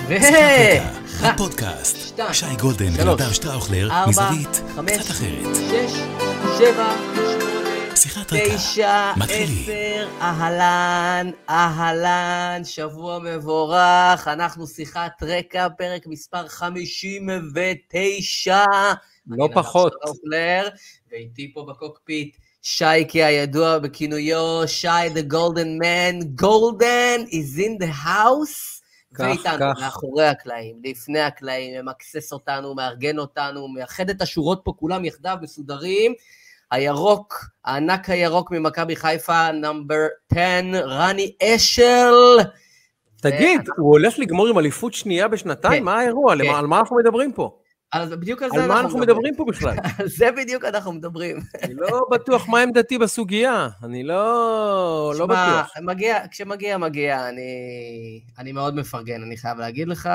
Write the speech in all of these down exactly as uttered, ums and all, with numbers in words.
הפודקאסט, שי גולדן ונדב שטראוכלר, מזווית קצת אחרת. שש, שבע, שמונה, שיחת רקע, תשע, מתחילים. עשר, אהלן, אהלן, שבוע מבורך, אנחנו שיחת רקע, פרק מספר חמישים ותשע. לא פחות. אני נדב שטראוכלר, ואיתי פה בקוקפיט, שייקי הידוע בכינויו, שי the golden man, golden is in the house. ואיתנו, מאחורי הקלעים, לפני הקלעים, ממקסס אותנו, מארגן אותנו, מאחד את השורות פה, כולם יחדיו מסודרים, הירוק, הענק הירוק ממכבי חיפה, נאמבר עשר, רני אשל. תגיד, הוא הולך לגמור עם אליפות שנייה בשנתיים? מה האירוע? על מה אנחנו מדברים פה? אז בדיוק על זה על מה אנחנו מדברים פה בכלל? על זה בדיוק אנחנו מדברים. אני לא בטוח מה עמדתי בסוגיה, אני לא לא בטוח. מגיע, כשמגיע, מגיע, אני, אני מאוד מפרגן, אני חייב להגיד לך,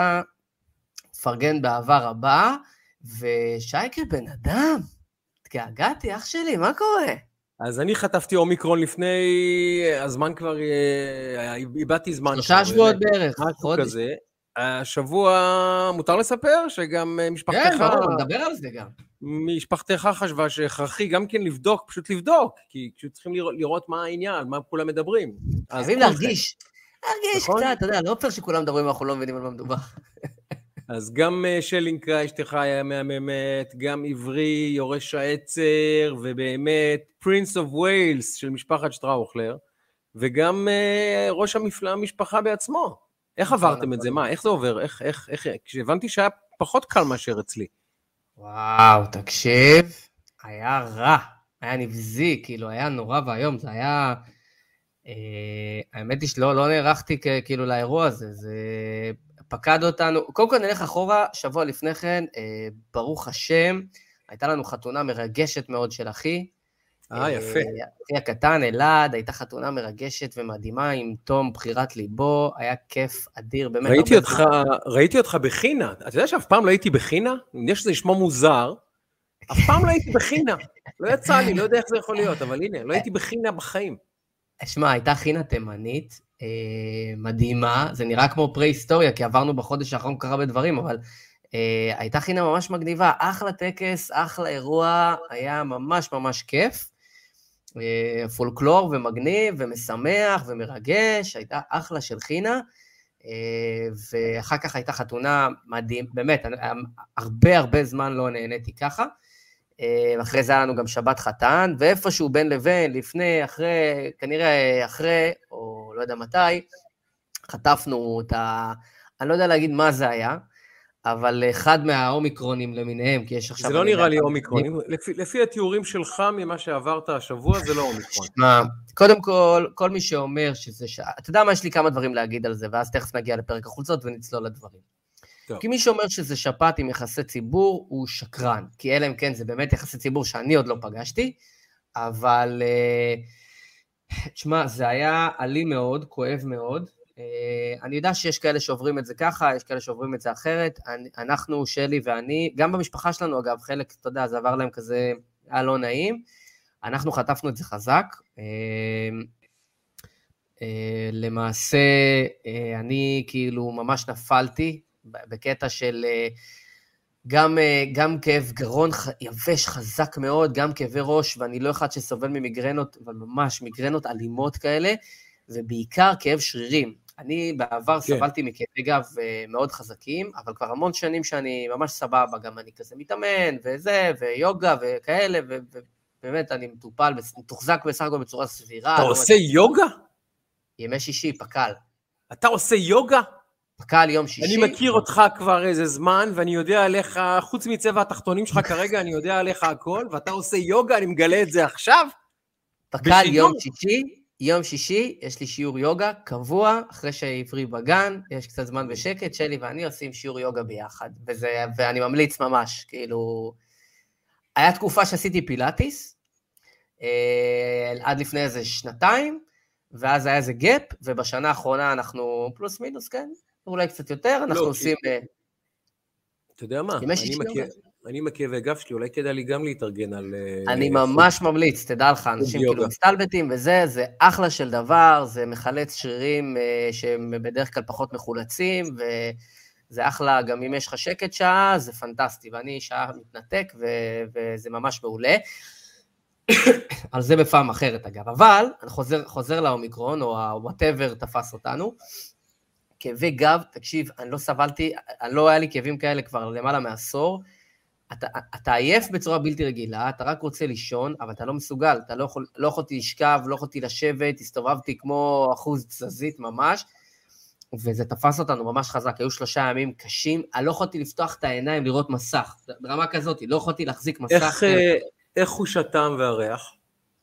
מפרגן באהבה רבה, ושייקה בן אדם, התגעגעתי, אח שלי, מה קורה? אז אני חטפתי אומיקרון לפני, הזמן כבר, איבדתי זמן. שלושה שבועות בערך, חודש. השבוע מותר לספר שגם משפחתך... כן, ברור, נדבר על זה גם. משפחתך חשבה שהכרחי גם כן לבדוק, פשוט לבדוק, כי צריכים לראות מה העניין, מה כולם מדברים. חייבים להרגיש, להרגיש קצת, אתה יודע, לא פר שכולם מדברים, אנחנו לא מבינים על מה מדובר. אז גם שלינקה, אשתך היה מהממת, גם עברי, יורש העצר, ובאמת פרינס אוף ויילס של משפחת שטראוכלר, וגם ראש המפלאה המשפחה בעצמו. איך עברתם את זה? מה? איך זה עובר? איך, איך, איך, כשהבנתי שהיה פחות קל מאשר אצלי. וואו, תקשיב, היה רע, היה נבזי, כאילו, היה נורא והיום, זה היה, אה, האמת היא שלא לא נערכתי כאילו לאירוע הזה, זה פקד אותנו, קודם כל נלך אחורה, שבוע לפני כן, אה, ברוך השם, הייתה לנו חתונה מרגשת מאוד של אחי, אה, יפה. אחי הקטן, אלעד, הייתה חתונה מרגשת ומדהימה עם תום בחירת ליבו, היה כיף אדיר, באמת. ראיתי אותך, ראיתי אותך בחינה, אתה יודע שאף פעם לא הייתי בחינה? אני יודע שזה נשמע מוזר, אף פעם לא הייתי בחינה, לא יצא לי, לא יודע איך זה יכול להיות, אבל הנה, לא הייתי בחינה בחיים. שמע, הייתה חינה תימנית, מדהימה, זה נראה כמו פרה-היסטוריה, כי עברנו בחודש האחרון קרה בדברים, אבל הייתה חינה ממש מגניבה, אחלה טקס, אחלה אירוע, היה ממש ממש כיף, פולקלור ומגניב ומשמח ומרגש, הייתה אחלה של חינה, ואחר כך הייתה חתונה מדהים, באמת, הרבה הרבה זמן לא נהניתי ככה, ואחרי זה היה לנו גם שבת חתן, ואיפשהו בין לבין, לפני, אחרי, כנראה אחרי, או לא יודע מתי, חטפנו את ה... אני לא יודע להגיד מה זה היה, אבל אחד מהאומיקרונים למיניהם, כי יש עכשיו... זה לא נראה לי אומיקרונים, לפי, לפי התיאורים שלך ממה שעברת השבוע, זה לא אומיקרון. קודם כל, כל מי שאומר שזה... ש... אתה יודע מה, יש לי כמה דברים להגיד על זה, ואז תכף נגיע לפרק החולצות ונצלול לדברים. טוב. כי מי שאומר שזה שפט עם יחסי ציבור, הוא שקרן, כי אלא אם כן זה באמת יחסי ציבור שאני עוד לא פגשתי, אבל... תשמע, זה היה עלי מאוד, כואב מאוד, אני יודע שיש כאלה שעוברים את זה ככה, יש כאלה שעוברים את זה אחרת, אנחנו, שלי ואני, גם במשפחה שלנו אגב, חלק, אתה יודע, זה עבר להם כזה, היה לא נעים, אנחנו חטפנו את זה חזק, למעשה, אני כאילו ממש נפלתי, בקטע של גם, גם כאב גרון יבש חזק מאוד, גם כאבי ראש, ואני לא אחד שסובל ממיגרנות, אבל ממש מיגרנות אלימות כאלה, ובעיקר כאב שרירים. אני בעבר כן. סבלתי מכאבי גב מאוד חזקים, אבל כבר המון שנים שאני ממש סבבה, גם אני כזה מתאמן, וזה, ויוגה, וכאלה, ובאמת אני מטופל, מתוחזק בסך הכל בצורה סבירה. אתה עושה יוגה? ימי שישי, פקל. אתה עושה יוגה? פקל יום שישי. אני מכיר אותך כבר איזה זמן, ואני יודע עליך, חוץ מצבע התחתונים שלך כרגע, אני יודע עליך הכל, ואתה עושה יוגה, אני מגלה את זה עכשיו? פקל יום שישי, יום שישי, יש לי שיעור יוגה קבוע, אחרי שעברי בגן, יש קצת זמן בשקט, שלי ואני עושים שיעור יוגה ביחד, וזה, ואני ממליץ ממש, כאילו, היה תקופה שעשיתי פילאטיס, אה, עד לפני איזה שנתיים, ואז היה איזה גאפ, ובשנה האחרונה אנחנו פלוס מינוס, כן? אולי קצת יותר, אנחנו לא, עושים... כי... אתה יודע מה? אני מכיר... אני מכאבי גב שלי, אולי כדאי לי גם להתארגן על... אני ממש ממליץ, תדע לך, אנשים כאילו מסתלבטים וזה, זה אחלה של דבר, זה מחלץ שרירים שהם בדרך כלל פחות מחולצים, זה אחלה, גם אם יש לך שקט שעה, זה פנטסטי, ואני שעה מתנתק, ו- וזה ממש מעולה. על זה בפעם אחרת, אגב. אבל, אני חוזר, חוזר לאומיקרון, או ה-whatever תפס אותנו, כאבי גב, תקשיב, אני לא סבלתי, אני לא היה לי כאבים כאלה כבר למעלה מעשור, אתה, אתה עייף בצורה בלתי רגילה, אתה רק רוצה לישון, אבל אתה לא מסוגל, אתה לא, יכול, לא יכולתי לשכב, לא יכולתי לשבת, הסתובבתי כמו אחוז תזזית ממש, וזה תפס אותנו ממש חזק, היו שלושה ימים קשים, אני לא יכולתי לפתוח את העיניים לראות מסך, ברמה כזאת, לא יכולתי להחזיק מסך. איך, איך הוא שתם והריח?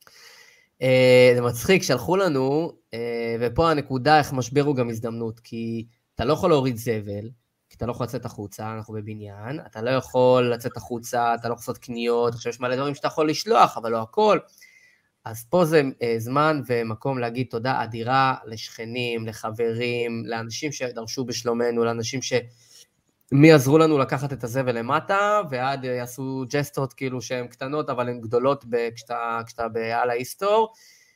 זה מצחיק, שלחו לנו, ופה הנקודה, איך משבר הוא גם הזדמנות, כי אתה לא יכול להוריד זבל, כי אתה לא יכול לצאת החוצה, אנחנו בבניין, אתה לא יכול לצאת החוצה, אתה לא יכול לעשות קניות, עכשיו יש מלא דברים שאתה יכול לשלוח, אבל לא הכל. אז פה זה זמן ומקום להגיד תודה אדירה לשכנים, לחברים, לאנשים שדרשו בשלומנו, לאנשים שמי עזרו לנו לקחת את הזבל למטה, ועד יעשו ג'סטות כאילו שהן קטנות, אבל הן גדולות כשאתה, כשאתה בעל ההיסטור,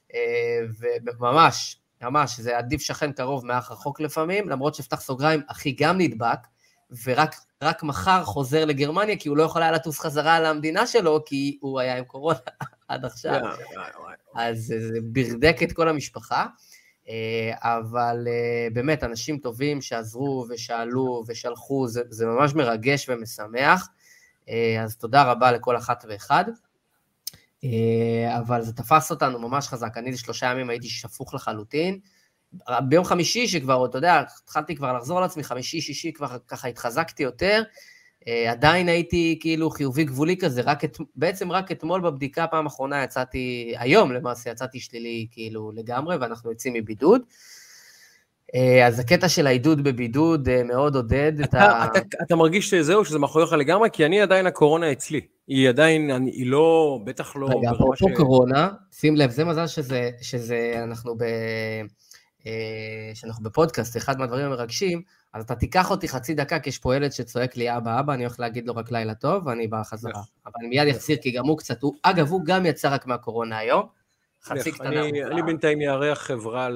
וממש, ממש, זה עדיף שכן קרוב מאח רחוק לפעמים, למרות שפתח סוגריים, אחי גם נדבק, ורק רק מחר חוזר לגרמניה, כי הוא לא יכול היה לטוס חזרה למדינה שלו, כי הוא היה עם קורונה עד עכשיו. אז זה ברדק את כל המשפחה, אבל באמת, אנשים טובים שעזרו ושאלו ושלחו, זה, זה ממש מרגש ומשמח, אז תודה רבה לכל אחת ואחד, אבל זה תפס אותנו ממש חזק, אני שלושה ימים הייתי שפוך לחלוטין, ביום חמישי שכבר, אתה יודע, התחלתי כבר לחזור על עצמי, חמישי, שישי, כבר ככה התחזקתי יותר, עדיין הייתי כאילו חיובי גבולי כזה, רק את, בעצם רק אתמול בבדיקה פעם אחרונה יצאתי, היום למעשה יצאתי שלילי כאילו לגמרי, ואנחנו יוצאים מבידוד, אז הקטע של העידוד בבידוד מאוד עודד את ה... אתה, אתה מרגיש שזהו, שזה מאחורי לך לגמרי, כי אני עדיין הקורונה אצלי, היא עדיין, אני, היא לא, בטח לא... רגע, פה ש... קורונה, שים לב, זה מזל שזה, שזה אנחנו ב... שאנחנו בפודקאסט, אחד מהדברים המרגשים, אז אתה תיקח אותי חצי דקה, כי יש פה ילד שצועק לי אבא אבא, אני הולך להגיד לו רק לילה טוב, ואני בא חזרה. אבל אני מיד יחזיר, כי גם הוא קצת, אגב, הוא גם יצא רק מהקורונה היום, חצי קטנה. אני בינתיים יארח חברה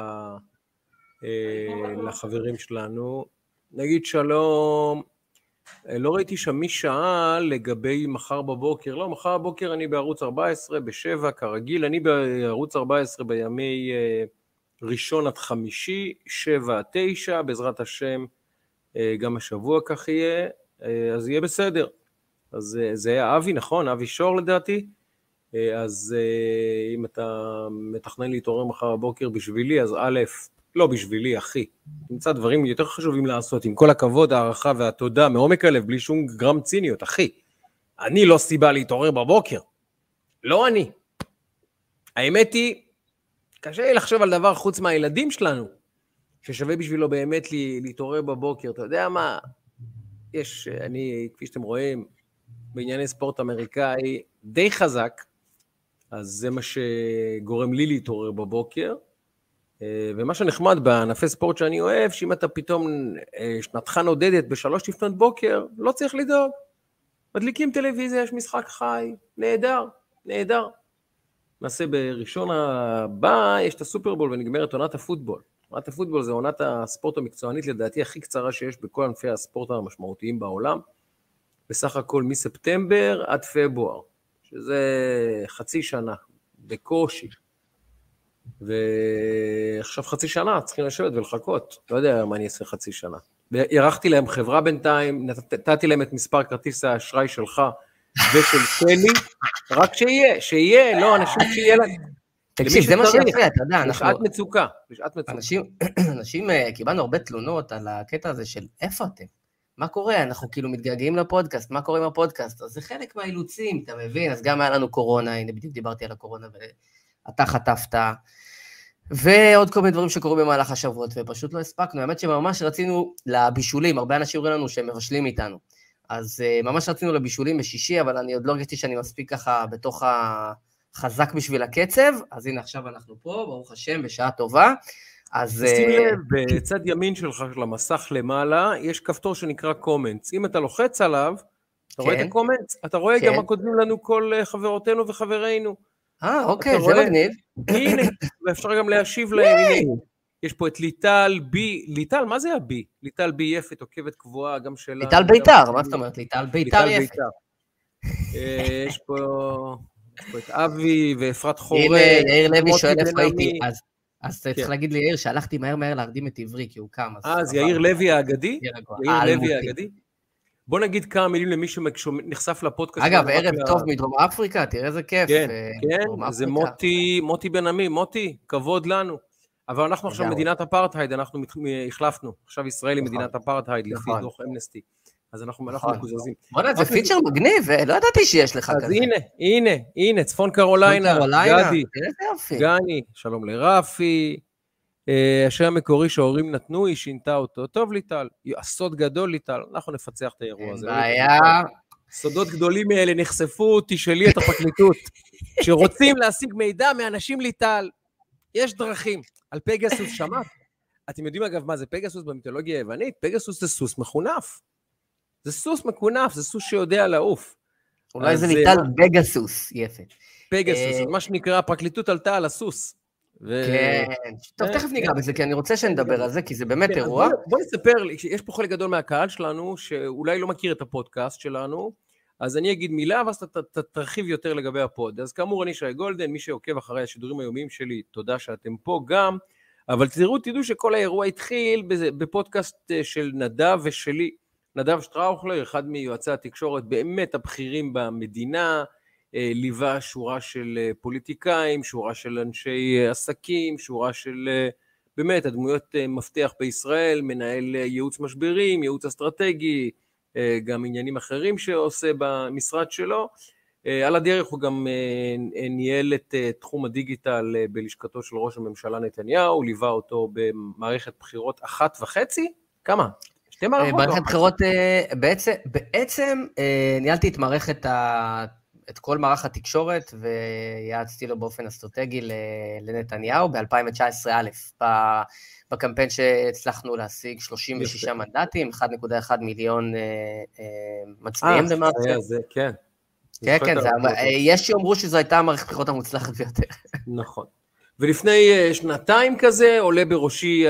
לחברים שלנו, נגיד שלום, לא ראיתי שם מי שאל לגבי מחר בבוקר, לא, מחר בבוקר אני בערוץ ארבע עשרה, בשבע, כרגיל, אני בערוץ ארבע עשרה בימי... ראשון עד חמישי, שבע עד תשע, בעזרת השם, גם השבוע כך יהיה, אז יהיה בסדר. אז זה היה אבי, נכון? אבי שור לדעתי. אז אם אתה מתכנן להתעורר מחר בבוקר בשבילי, אז א', לא בשבילי, אחי. נמצא דברים יותר חשובים לעשות, עם כל הכבוד, הערכה והתודה, מעומק הלב, בלי שום גרם ציניות, אחי. אני לא סיבה להתעורר בבוקר. לא אני. האמת היא, קשה לי לחשוב על דבר חוץ מהילדים שלנו, ששווה בשבילו באמת להתעורר בבוקר. אתה יודע מה? יש, אני, כפי שאתם רואים, בענייני ספורט אמריקאי די חזק, אז זה מה שגורם לי להתעורר בבוקר, ומה שנחמד בענפי ספורט שאני אוהב, שאם אתה פתאום שנתך נודדת בשלוש לפנות בוקר, לא צריך לדאוג. מדליקים טלוויזיה, יש משחק חי, נהדר, נהדר. נעשה בראשון הבא, יש את הסופרבול ונגמרת עונת הפוטבול. עונת הפוטבול זה עונת הספורט המקצוענית, לדעתי הכי קצרה שיש בכל ענפי הספורט המשמעותיים בעולם, בסך הכל מספטמבר עד פברואר, שזה חצי שנה, בקושי. ועכשיו חצי שנה, צריכים לשבת ולחכות, לא יודע מה אני אעשה חצי שנה. ירחתי להם חברה בינתיים, נתתי להם את מספר כרטיס האשראי שלך, ושל סלי, רק שיהיה, שיהיה, לא, אנשים שיהיה להם. תקשיב, זה מה שיפה, אתה יודע, בשעת מצוקה, בשעת מצוקה. אנשים, קיבלנו הרבה תלונות על הקטע הזה של איפה אתם? מה קורה? אנחנו כאילו מתגעגעים לפודקאסט, מה קורה עם הפודקאסט? אז זה חלק מהאילוצים, אתה מבין? אז גם היה לנו קורונה, הנה בדיוק דיברתי על הקורונה, ואתה חטפת, ועוד כל מיני דברים שקורים במהלך השבועות, ופשוט לא הספקנו. האמת שממש רצינו לבישולים, הרבה אנשים אומרים לנו שהם מבשלים איתנו. אז ממש רצינו לבישולים בשישי, אבל אני עוד לא הרגשתי שאני מספיק ככה בתוך החזק בשביל הקצב, אז הנה עכשיו אנחנו פה, ברוך השם, בשעה טובה. אז שים לב, בצד ימין שלך, של המסך למעלה, יש כפתור שנקרא קומנטס. אם אתה לוחץ עליו, אתה רואה את הקומנטס, אתה רואה גם מה כותבים לנו כל חברותינו וחברינו. אה, אוקיי, זה מגניב. הנה, ואפשר גם להשיב להם, הנה. יש פה את ליטל בי, ליטל, מה זה הבי? ליטל בי יפת, עוקבת קבועה, גם שלה. ליטל ביתר, מה זאת אומרת? ליטל ביתר יפת. יש פה את אבי ואפרת חורן. הנה, יאיר לוי שואל איפה הייתי, אז צריך להגיד לי, יאיר, שהלכתי מהר מהר להרדים את עברי, כי הוא קם. אז יאיר לוי האגדי? יאיר לוי האגדי? בוא נגיד כמה מילים למי שנחשף לפודקאסט. אגב, ערב טוב מדרום אפריקה, תראה איזה כיף. כן, כן, זה מוטי, מוטי בן עמי, מוטי, כבוד לנו. אבל אנחנו עכשיו מדינת אפרטהייד, אנחנו החלפנו. עכשיו ישראל היא מדינת אפרטהייד, לפי דוח אמנסטי. אז אנחנו מקוזזים. בוא'נה, זה פיצ'ר מגניב, לא ידעתי שיש לך כזה. אז הנה, הנה, הנה, צפון קרוליינה, גדי, גני, שלום לרפי, השם המקורי שההורים נתנו, היא שינתה אותו. טוב ליטל, הסוד גדול ליטל, אנחנו נפצח את האירוע הזה. בעיה. סודות גדולים האלה נחשפו, תשאלי את הפרקליטות. שרוצים להשיג מידע מאנשים ליטל, יש דרכים. על פגסוס שמעת? אתם יודעים אגב מה זה פגסוס במיתולוגיה היוונית? פגסוס זה סוס מחונף. זה סוס מקונף, זה סוס שיודע לעוף. אולי זה ליטל פגסוס, יפה. פגסוס, מה שנקרא, הפרקליטות עלתה על הסוס. כן, טוב, תכף ניגע בזה, כי אני רוצה שנדבר על זה, כי זה באמת אירוע. בוא נספר, יש פה חלק גדול מהקהל שלנו, שאולי לא מכיר את הפודקאסט שלנו, אז אני אגיד מילה, ואז אתה תרחיב יותר לגבי הפוד. אז כאמור, אני שי גולדן, מי שעוקב אחרי השידורים היומיים שלי, תודה שאתם פה גם, אבל תראו, תדעו שכל האירוע התחיל בפודקאסט של נדב ושלי, נדב שטראוכלר, אחד מיועצי התקשורת באמת הבכירים במדינה, ליווה שורה של פוליטיקאים, שורה של אנשי עסקים, שורה של באמת הדמויות מפתח בישראל, מנהל ייעוץ משברים, ייעוץ אסטרטגי, גם עניינים אחרים שעושה במשרד שלו. על הדרך הוא גם ניהל את תחום הדיגיטל בלשכתו של ראש הממשלה נתניהו, ליווה אותו במערכת בחירות אחת וחצי, כמה? שתי מערכות? מערכת בחירות, בעצם, בעצם ניהלתי את מערכת ה... את כל מערך התקשורת, ויעצתי לו באופן אסטרטגי לנתניהו ב-אלפיים תשע עשרה א', בקמפיין שהצלחנו להשיג שלושים ושישה מנדטים, אחד נקודה אחד מיליון מצביעים למעשה. כן. כן, כן, יש שיאמרו שזו הייתה המערכת בחירות המוצלחת ביותר. נכון. ולפני שנתיים כזה, עולה בראשי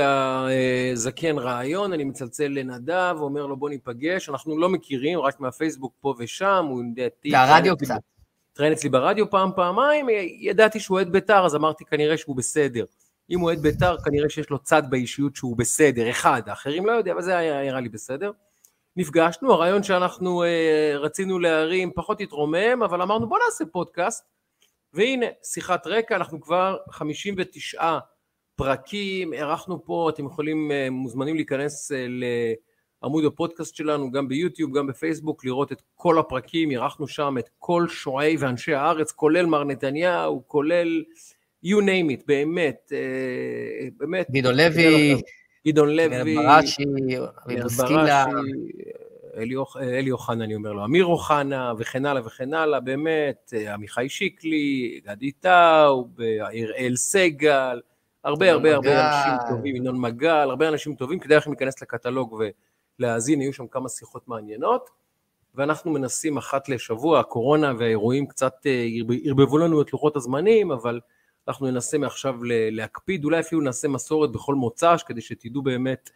הזקן רעיון, אני מצלצל לנדב, ואומר לו בוא ניפגש, אנחנו לא מכירים, רק מהפייסבוק פה ושם, הוא ידעתי... והרדיו קצת. טרן אצלי ברדיו פעם, פעמיים, ידעתי שהוא עד ביתר, אז אמרתי כנראה שהוא בסדר. אם הוא עד ביתר, כנראה שיש לו צד באישיות שהוא בסדר, אחד, האחרים לא יודע, אבל זה היה נראה לי בסדר. נפגשנו, הרעיון שאנחנו רצינו להרים פחות התרומם, אבל אמרנו בוא נעשה פודקאסט, והנה, שיחת רקע, אנחנו כבר חמישים ותשעה פרקים, ערכנו פה, אתם יכולים, מוזמנים להיכנס לעמוד הפודקאסט שלנו, גם ביוטיוב, גם בפייסבוק, לראות את כל הפרקים, ערכנו שם את כל שועי ואנשי הארץ, כולל מר נתניהו, כולל, you name it, באמת, באמת. גדעון לוי, גדעון לוי, ברשי, בוסקילה, אלי אוחנה, אני אומר לו, אמיר אוחנה, וכן הלאה וכן הלאה, באמת, עמיחי שיקלי, גדי טאו, יראל סגל, הרבה הרבה הרבה אנשים טובים, ינון מגל, הרבה אנשים טובים, כדאי לכם להיכנס לקטלוג ולהאזין, היו שם כמה שיחות מעניינות, ואנחנו מנסים אחת לשבוע, הקורונה והאירועים קצת הרבבו לנו את לוחות הזמנים, אבל אנחנו ננסה מעכשיו להקפיד, אולי אפילו נעשה מסורת בכל מוצ"ש, כדי שתדעו באמת,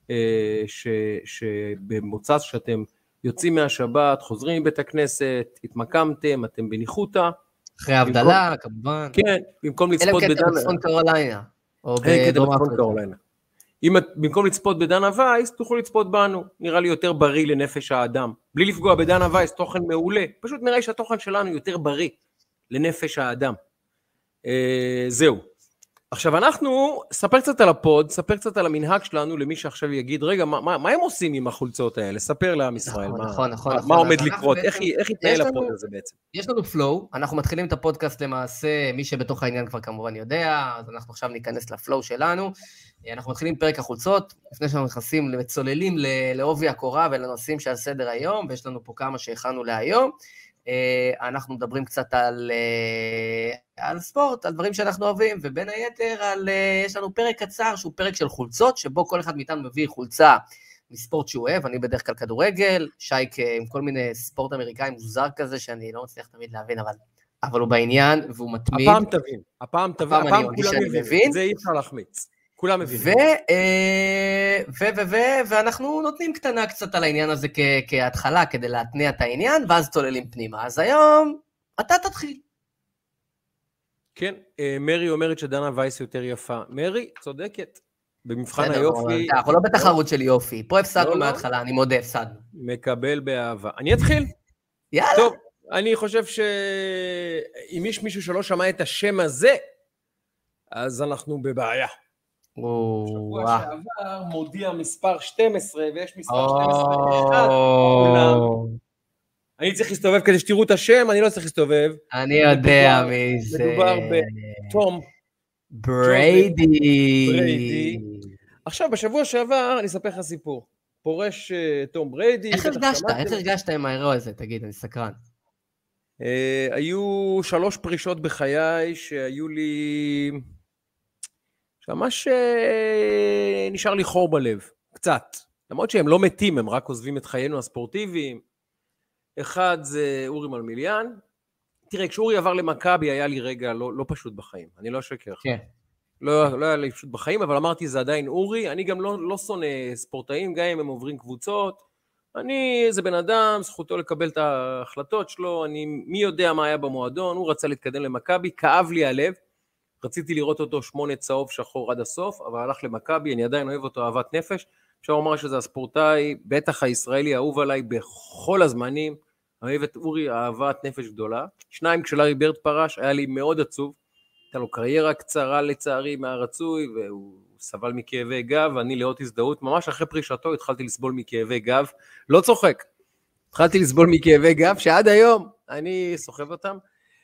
שבמוצ"ש שאתם יוצאים מהשבת, חוזרים מבית הכנסת, התמקמתם, אתם בניחותא. אחרי ההבדלה, כמובן. כן, במקום לצפות בדן... אלא בצפון קרוליינה. או בצפון קרוליינה. אם במקום לצפות בדנה וייס, תוכלו לצפות בנו. נראה לי יותר בריא לנפש האדם. בלי לפגוע בדנה וייס, תוכן מעולה. פשוט נראה שהתוכן שלנו יותר בריא לנפש האדם. זהו. עכשיו אנחנו, ספר קצת על הפוד, ספר קצת על המנהג שלנו, למי שעכשיו יגיד, רגע, מה, מה, מה הם עושים עם החולצות האלה? ספר לעם ישראל, נכון, מה, נכון, נכון, מה, נכון. מה עומד לקרות, איך, איך יתנהל הפוד הזה בעצם? יש לנו פלואו, אנחנו מתחילים את הפודקאסט למעשה, מי שבתוך העניין כבר כמובן יודע, אז אנחנו עכשיו ניכנס לפלואו שלנו, אנחנו מתחילים פרק החולצות, לפני שאנחנו נכנסים, מצוללים לעובי הקורה ולנושאים שעל סדר היום, ויש לנו פה כמה שהכנו להיום, אנחנו מדברים קצת על, על ספורט, על דברים שאנחנו אוהבים, ובין היתר על, יש לנו פרק קצר שהוא פרק של חולצות, שבו כל אחד מאיתנו מביא חולצה מספורט שהוא אוהב, אני בדרך כלל כדורגל, שייק עם כל מיני ספורט אמריקאי מוזר כזה, שאני לא מצליח תמיד להבין, אבל, אבל הוא בעניין, והוא מתמיד. הפעם תבין, הפעם תבין, הפעם, הפעם כולם מבין, זה אי אפשר להחמיץ. כולם מבינים. ואנחנו נותנים קטנה קצת על העניין הזה כהתחלה, כדי להתניע את העניין, ואז צוללים פנימה. אז היום, אתה תתחיל. כן, מרי אומרת שדנה וייס יותר יפה. מרי, צודקת. במבחן היופי... אנחנו לא בתחרות של יופי. פה הפסדנו מההתחלה, אני מודה, הפסדנו. מקבל באהבה. אני אתחיל. יאללה. טוב, אני חושב שאם יש מישהו שלא שמע את השם הזה, אז אנחנו בבעיה. שבוע שעבר מודיע מספר שתים עשרה, ויש מספר שתים עשרה אחד בעולם. אני צריך להסתובב כדי שתראו את השם, אני לא צריך להסתובב. אני יודע מי זה. מדובר בתום בריידי. עכשיו, בשבוע שעבר אני אספר לך סיפור. פורש תום בריידי. איך הרגשת? איך הרגשת עם האירוע הזה? תגיד, אני סקרן. היו שלוש פרישות בחיי שהיו לי... ממש נשאר לי חור בלב, קצת. למרות שהם לא מתים, הם רק עוזבים את חיינו הספורטיביים. אחד זה אורי מלמיליאן. תראה, כשאורי עבר למכבי היה לי רגע לא, לא פשוט בחיים. אני לא אשקר. כן. לא, לא היה לי פשוט בחיים, אבל אמרתי, זה עדיין אורי. אני גם לא, לא שונא ספורטאים, גם אם הם עוברים קבוצות. אני, זה בן אדם, זכותו לקבל את ההחלטות שלו. אני, מי יודע מה היה במועדון, הוא רצה להתקדם למכבי, כאב לי הלב. רציתי לראות אותו שמונה צהוב שחור עד הסוף, אבל הלך למכבי, אני עדיין אוהב אותו אהבת נפש. אפשר לומר שזה הספורטאי, בטח הישראלי, אהוב עליי בכל הזמנים. אוהב את אורי אהבת נפש גדולה. שניים, כשלארי ברד פרש, היה לי מאוד עצוב. הייתה לו קריירה קצרה לצערי מהרצוי, והוא סבל מכאבי גב, ואני לאות הזדהות. ממש אחרי פרישתו התחלתי לסבול מכאבי גב. לא צוחק. התחלתי לסבול מכאבי גב, שעד היום אני סוחב אותם.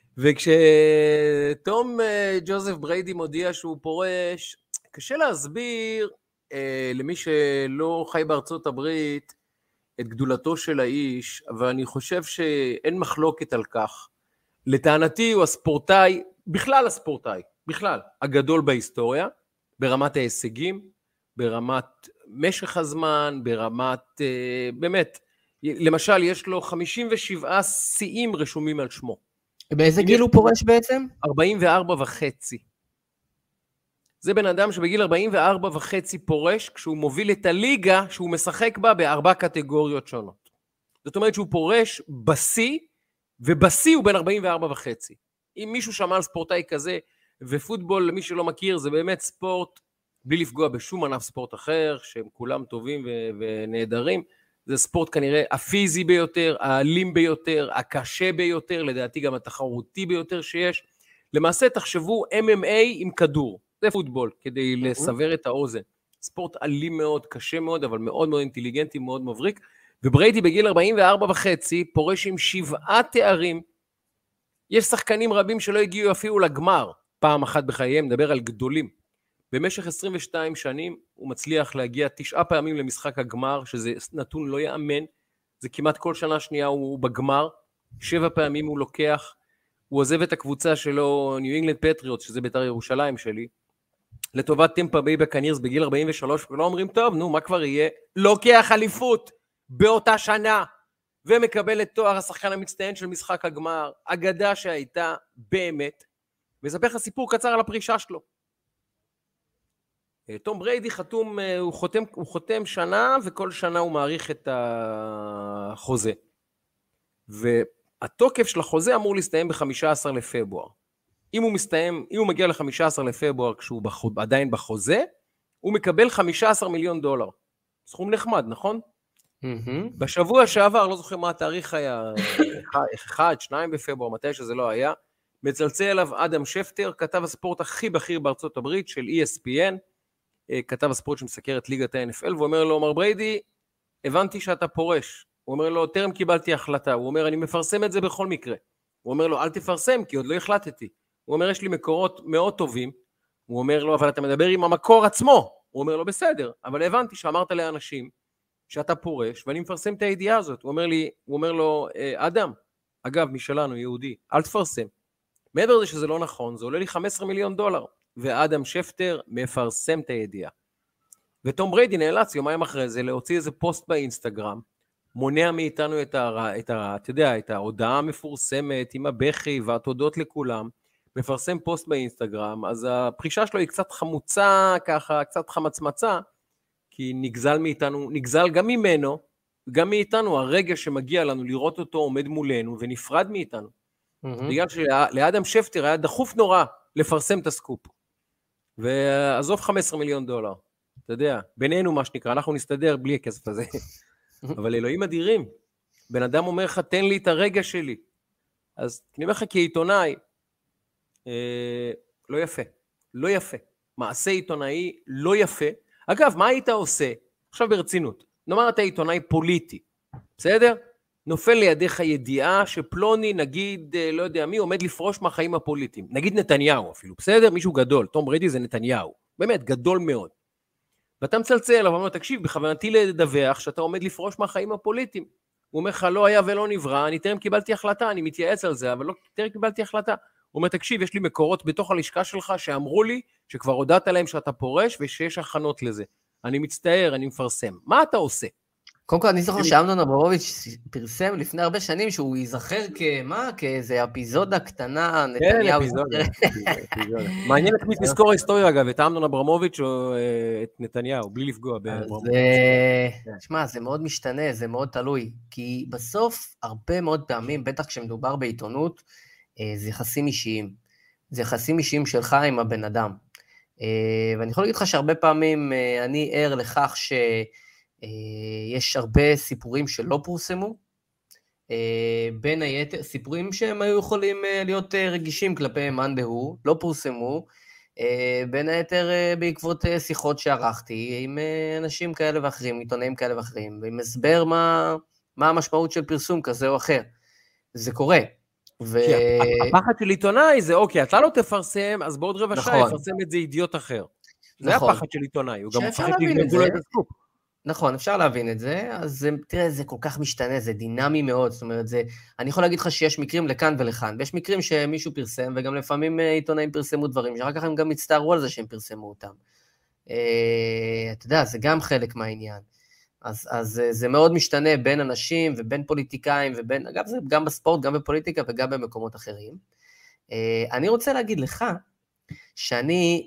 וכשתום ג'וזף בריידי מודיע שהוא פורש, קשה להסביר אה, למי שלא חי בארצות הברית את גדולתו של האיש, אבל אני חושב שאין מחלוקת על כך. לטענתי הוא הספורטאי, בכלל הספורטאי, בכלל, הגדול בהיסטוריה, ברמת ההישגים, ברמת משך הזמן, ברמת, אה, באמת, למשל יש לו חמישים ושבעה שיאים רשומים על שמו. באיזה גיל הוא פורש בעצם? ארבעים וארבע וחצי. זה בן אדם שבגיל ארבעים וארבע וחצי פורש, כשהוא מוביל את הליגה שהוא משחק בה בארבע קטגוריות שונות. זאת אומרת שהוא פורש בסי, ובסי הוא בין ארבעים וארבע וחצי. אם מישהו שמע על ספורטאי כזה, ופוטבול, למי שלא מכיר, זה באמת ספורט, בלי לפגוע בשום ענף ספורט אחר, שהם כולם טובים ו- ונהדרים, זה ספורט כנראה הפיזי ביותר, האלים ביותר, הקשה ביותר, לדעתי גם התחרותי ביותר שיש. למעשה תחשבו אם אם איי עם כדור, זה פוטבול, כדי לסבר את האוזן. ספורט אלים מאוד, קשה מאוד, אבל מאוד מאוד אינטליגנטי, מאוד מבריק. ובריידי בגיל ארבעים וארבע וחצי פורש עם שבעה תארים. יש שחקנים רבים שלא הגיעו אפילו לגמר, פעם אחת בחייהם, מדבר על גדולים. במשך עשרים ושתיים שנים הוא מצליח להגיע תשעה פעמים למשחק הגמר, שזה נתון לא יאמן, זה כמעט כל שנה שנייה הוא בגמר, שבע פעמים הוא לוקח, הוא עוזב את הקבוצה שלו, ניו אינגלנד פטריוטס, שזה בית"ר ירושלים שלי, לטובת טמפה ביי בקנירס בגיל ארבעים ושלוש, ולא אומרים, טוב, נו, מה כבר יהיה? לוקח אליפות באותה שנה, ומקבל את תואר השחקן המצטיין של משחק הגמר, אגדה שהייתה באמת, וספר לך סיפור קצר על הפרישה שלו. תום בריידי חתום, הוא חותם, הוא חותם שנה, וכל שנה הוא מעריך את החוזה. והתוקף של החוזה אמור להסתיים ב-חמישה עשר לפברואר. אם הוא מסתיים, אם הוא מגיע ל-חמישה עשר לפברואר, כשהוא בחו, עדיין בחוזה, הוא מקבל חמישה עשר מיליון דולר. סכום נחמד, נכון? Mm-hmm. בשבוע שעבר, לא זוכר מה התאריך היה, אחד, שניים בפברואר, מתי שזה לא היה, מצלצל אליו אדם שפטר, כתב הספורט הכי בכיר בארצות הברית של E S P N, כתב הספורט שמסקר את ליגת ה-N F L, ואומר לו, מר בריידי, הבנתי שאתה פורש. הוא אומר לו, טרם קיבלתי החלטה. הוא אומר, אני מפרסם את זה בכל מקרה. הוא אומר לו, אל תפרסם, כי עוד לא החלטתי. הוא אומר, יש לי מקורות מאוד טובים. הוא אומר לו, אבל אתה מדבר עם המקור עצמו. הוא אומר לו, בסדר, אבל הבנתי שאמרת לאנשים שאתה פורש, ואני מפרסם את הידיעה הזאת. הוא אומר לי, הוא אומר לו, אדם, אגב, משלנו, יהודי, אל תפרסם. מעבר לזה שזה לא נכון, זה עולה לי חמישה עשר מיליון דולר. ואדם שפטר מפרסם את הידיעה. ותום בריידי נאלץ יומיים אחרי זה להוציא איזה פוסט באינסטגרם, מונע מאיתנו את, ה, את, ה, אתה יודע, את ההודעה המפורסמת עם הבכי והתודות לכולם, מפרסם פוסט באינסטגרם, אז הפרישה שלו היא קצת חמוצה, ככה, קצת חמצמצה, כי נגזל מאיתנו, נגזל גם ממנו, גם מאיתנו, הרגע שמגיע לנו לראות אותו עומד מולנו, ונפרד מאיתנו. Mm-hmm. בגלל שלאדם שפטר היה דחוף נורא לפרסם את הסקופ. ועזוב חמישה עשר מיליון דולר. אתה יודע, בינינו מה שנקרא, אנחנו נסתדר בלי הכסף הזה. אבל אלוהים אדירים. בן אדם אומר לך, תן לי את הרגע שלי. אז אני אומר לך כעיתונאי, אה, לא יפה. לא יפה. מעשה עיתונאי לא יפה. אגב, מה היית עושה? עכשיו ברצינות. נאמר אתה עיתונאי פוליטי. בסדר? נופל לידיך ידיעה שפלוני, נגיד, לא יודע מי, עומד לפרוש מהחיים הפוליטיים. נגיד נתניהו אפילו, בסדר? מישהו גדול. תום בריידי זה נתניהו. באמת, גדול מאוד. ואתה מצלצל, אבל אומר, תקשיב, בכוונתי לדווח שאתה עומד לפרוש מהחיים הפוליטיים. הוא אומר לך, לא היה ולא נברא, אני טרם קיבלתי החלטה, אני מתייעץ על זה, אבל לא טרם קיבלתי החלטה. הוא אומר, תקשיב, יש לי מקורות בתוך הלשכה שלך שאמרו לי שכבר הודעת להם שאתה פורש ושיש הכנות לזה. אני מצטער, אני מפרסם. מה אתה עושה? קודם כל, אני זוכר שאמנון אברמוביץ' פרסם לפני הרבה שנים שהוא ייזכר כמה? כאיזה אפיזודה קטנה, נתניהו. כן, אפיזודה. מעניין את מי תזכור ההיסטוריה, אגב, את אמנון אברמוביץ' או את נתניהו, בלי לפגוע באברמוביץ'. תשמע, זה מאוד משתנה, זה מאוד תלוי, כי בסוף, הרבה מאוד פעמים, בטח כשמדובר בעיתונות, זה יחסים אישיים. זה יחסים אישיים שלך עם הבן אדם. ואני יכול להגיד לך שהרבה פעמים אני ער לכך ש... יש הרבה סיפורים שלא פורסמו, בין היתר, סיפורים שהם היו יכולים להיות רגישים כלפי מאן דהוא, לא פורסמו, בין היתר בעקבות שיחות שערכתי עם אנשים כאלה ואחרים, עיתונאים כאלה ואחרים, ועם הסבר מה, מה המשמעות של פרסום כזה או אחר. זה קורה. ו... הפחד של עיתונאי זה, אוקיי, אתה לא תפרסם, אז בעוד רבע שעה יפרסם את זה אידיוט אחר. זה הפחד של עיתונאי, הוא גם מפחד לגנבו לו את הסקופ. נכון, אפשר להבין את זה, אז תראה, זה כל כך משתנה, זה דינמי מאוד, זאת אומרת, זה, אני יכול להגיד לך שיש מקרים לכאן ולכאן, ויש מקרים שמישהו פרסם, וגם לפעמים עיתונאים פרסמו דברים, שאחר כך הם גם מצטערו על זה שהם פרסמו אותם. אתה יודע, זה גם חלק מהעניין. אז, אז זה מאוד משתנה בין אנשים ובין פוליטיקאים, ובין, אגב, זה גם בספורט, גם בפוליטיקה וגם במקומות אחרים. אני רוצה להגיד לך, שאני...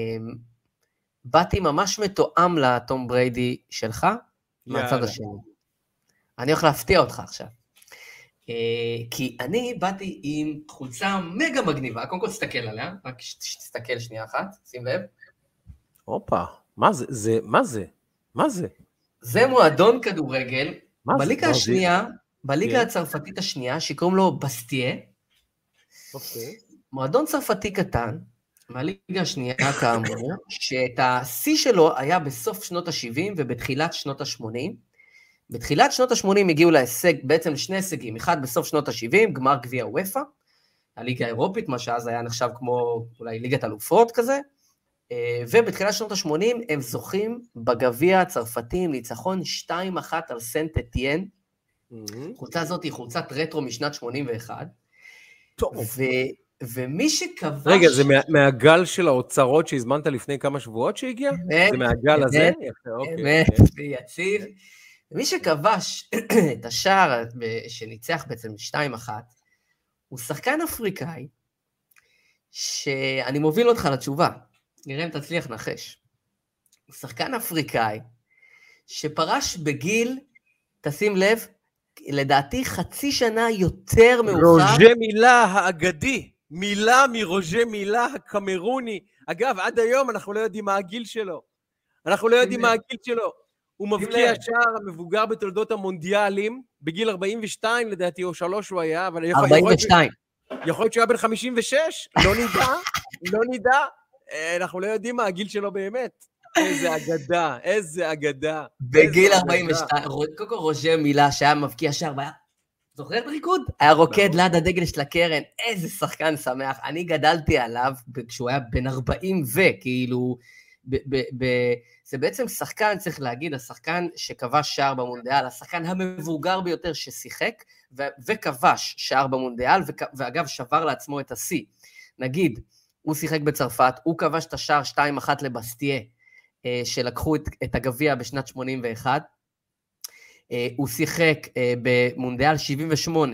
באתי ממש מתואם לתום בריידי שלך, מהצד השני. אני הולך להפתיע אותך עכשיו. כי אני באתי עם חולצה מגה מגניבה, קודם כל תסתכל עליה, רק תסתכל שנייה אחת, שים לב. אופה, מה זה? זה, מה זה? מה זה? זה מועדון כדורגל, בליגה השנייה, בליגה הצרפתית השנייה, שקוראים לו בסטיה. אוקיי. מועדון צרפתי קטן, מהליגה השנייה כאמור, שאת ה-C שלו היה בסוף שנות ה-שבעים ובתחילת שנות ה-שמונים. בתחילת שנות ה-שמונים הגיעו להישג, בעצם לשני הישגים, אחד בסוף שנות ה-שבעים, גמר גביע וופא, הליגה האירופית, מה שאז היה נחשב כמו אולי ליגת אלופות כזה, ובתחילת שנות ה-שמונים הם זוכים בגביע הצרפתי עם ניצחון שתיים אחת על סנט אתיין. החולצה הזאת היא חולצת רטרו משנת שמונים ואחת. טוב. ו... ומי שכבש... רגע, זה מה, מהגל של האוצרות שהזמנת לפני כמה שבועות שהגיע? אמת, זה מהגל הזה? אמת, ויציב. ומי שכבש את השער שניצח בעצם שתיים אחת, הוא שחקן אפריקאי, שאני מוביל אותך לתשובה, נראה אם תצליח נחש. הוא שחקן אפריקאי, שפרש בגיל, תשים לב, לדעתי חצי שנה יותר מאוחר. רוז'ה מילה האגדי. מילה מרוז'ה מילה הקמרוני. אגב, עד היום אנחנו לא יודעים מה הגיל שלו. אנחנו לא יודעים מה הגיל שלו. הוא מבקיע שער המבוגר בתולדות המונדיאלים, בגיל ארבעים ושתיים לדעתי, או שלוש הוא היה, אבל ארבעים ושתיים. יכול להיות שהוא היה בן חמישים ושש, לא נדע, לא נדע. אנחנו לא יודעים מה הגיל שלו באמת. איזה אגדה, איזה אגדה. בגיל ארבעים ושתיים, קודם כל רוז'ה מילה שהיה מבקיע שער, זוכר את ריקוד? היה רוקד ליד הדגל של הקרן, איזה שחקן שמח, אני גדלתי עליו כשהוא היה בן ארבעים וכאילו, זה בעצם שחקן, צריך להגיד, השחקן שכבש שער במונדיאל, השחקן המבוגר ביותר ששיחק, וכבש שער במונדיאל, ואגב שבר לעצמו את השיא. נגיד, הוא שיחק בצרפת, הוא כבש את השער שתיים אחת לבסטיה, שלקחו את, את הגביע בשנת שמונים ואחת, הוא שיחק במונדיאל שבעים ושמונה,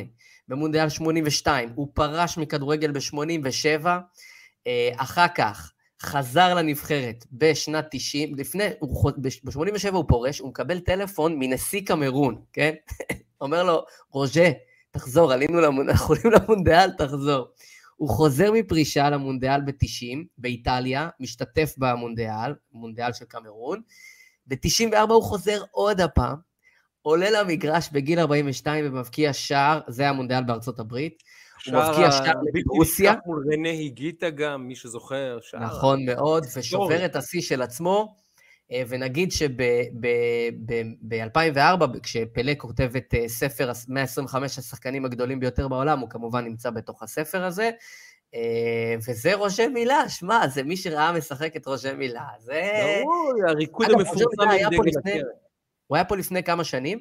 במונדיאל שמונים ושתיים, הוא פרש מכדורגל ב-שמונים ושבע, אחר כך חזר לנבחרת בשנת תשעים, לפני, ב-שמונים ושבע הוא פורש, הוא מקבל טלפון מנשיא קמרון, כן? אומר לו, רוז'ה, תחזור, עלינו למונדיאל, תחזור. הוא חוזר מפרישה למונדיאל ב-תשעים, באיטליה, משתתף במונדיאל, מונדיאל של קמרון, ב-תשעים וארבע הוא חוזר עוד הפעם, עולה למגרש בגיל ארבעים ושתיים ומבקיע שער, זה המונדיאל בארצות הברית, הוא מבקיע שער ברוסיה. שער מול רנה היגיטה גם, מי שזוכר. נכון מאוד, ושובר את השיא של עצמו, ונגיד שב-אלפיים וארבע, כשפלה כותב את ספר מאה עשרים וחמש השחקנים הגדולים ביותר בעולם, הוא כמובן נמצא בתוך הספר הזה, וזה רוז'ה מילה, שמה, זה מי שראה משחק את רוז'ה מילה, זה... לא, הריקוד המפורסם מדגל הקרן. הוא היה פה לפני כמה שנים,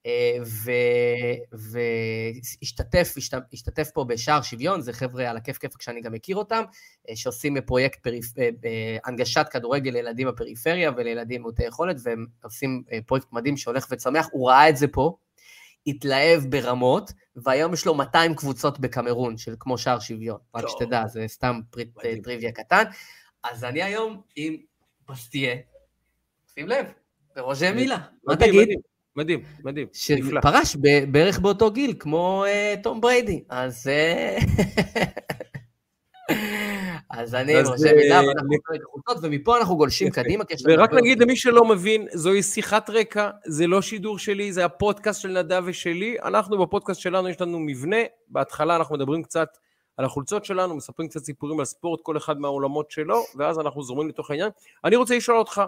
והשתתף, השתתף פה בשער שוויון, זה חבר'ה על הכיף כיף כשאני גם מכיר אותם, שעושים פרויקט הנגשת כדורגל לילדים בפריפריה ולילדים מעוטי יכולת, והם עושים פרויקט מדהים שהולך וצמח, הוא ראה את זה פה, התלהב ברמות, והיום יש לו מאתיים קבוצות בקמרון, של כמו שער שוויון, רק שתדע, זה סתם טריוויה קטן, אז אני היום עם פסטיה, שים לב, ורוז'ה מילה, מה תגיד? מדהים, מדהים. שפרש בערך באותו גיל, כמו תום בריידי. אז אז אני רושם מילה, ואנחנו נקרא את החולצות, ומפה אנחנו גולשים קדימה. ורק נגיד למי שלא מבין, זוהי שיחת רקע, זה לא שידור שלי, זה הפודקאסט של נדב ושלי. אנחנו בפודקאסט שלנו, יש לנו מבנה, בהתחלה אנחנו מדברים קצת על החולצות שלנו, מספרים קצת סיפורים על ספורט, כל אחד מהעולמות שלו, ואז אנחנו זורמים לתוך העניין. אני רוצה לשאול אותך,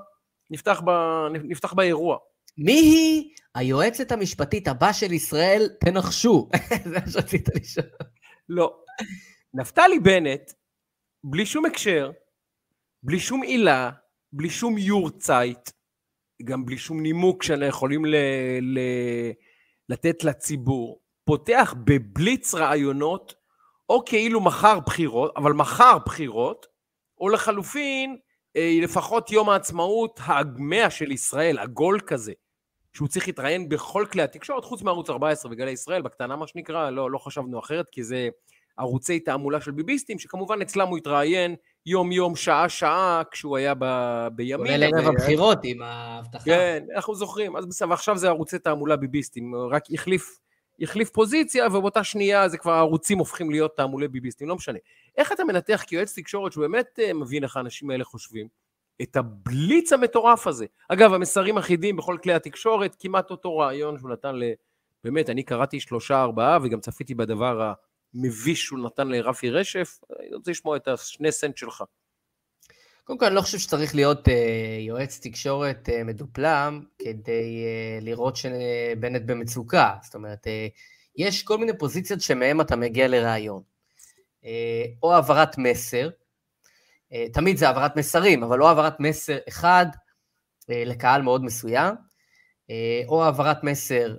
נפתח באירוע. מי היא היועצת המשפטית הבא של ישראל? תנחשו. זה מה שרצית לשאול. לא. נפתלי בנט, בלי שום הקשר, בלי שום עילה, בלי שום יורצייט, גם בלי שום נימוק שאנחנו יכולים ל- ל- לתת לציבור, פותח בבליץ רעיונות, או כאילו מחר בחירות, אבל מחר בחירות, או לחלופין, לפחות יום העצמאות האגמיה של ישראל, הגול כזה, שהוא צריך להתראיין בכל כלי התקשורת, חוץ מערוץ ארבע עשרה וגלי ישראל, בקטנה מה שנקרא, לא, לא חשבנו אחרת, כי זה ערוצי תעמולה של ביביסטים, שכמובן אצלם הוא התראיין יום יום, שעה שעה, כשהוא היה ב... בימין. כולל ערב הבחירות עם ההבטחה. כן, אנחנו זוכרים, אז בסדר, ועכשיו זה ערוצי תעמולה ביביסטים, רק החליף, החליף פוזיציה, ובאותה שנייה זה כבר הערוצים הופכים להיות תעמולי ביביסטים, לא משנה. איך אתה מנתח כיועץ תקשורת שבאמת מבין איך האנשים האלה חושבים, את הבליץ המטורף הזה? אגב, המסרים אחידים בכל כלי התקשורת, כמעט אותו רעיון שהוא נתן ל... באמת, אני קראתי שלושה ארבעה, וגם צפיתי בדבר המביש שהוא נתן לרפי רשף, אני רוצה לשמוע את השני סנט שלך. קודם כל, אני לא חושב שצריך להיות uh, יועץ תקשורת uh, מדופלם, כדי uh, לראות שבנט במצוקה. זאת אומרת, uh, יש כל מיני פוזיציות שמהם אתה מגיע לרעיון. Uh, או העברת מסר, uh, תמיד זה העברת מסרים, אבל לא העברת מסר אחד uh, לקהל מאוד מסוים, uh, או העברת מסר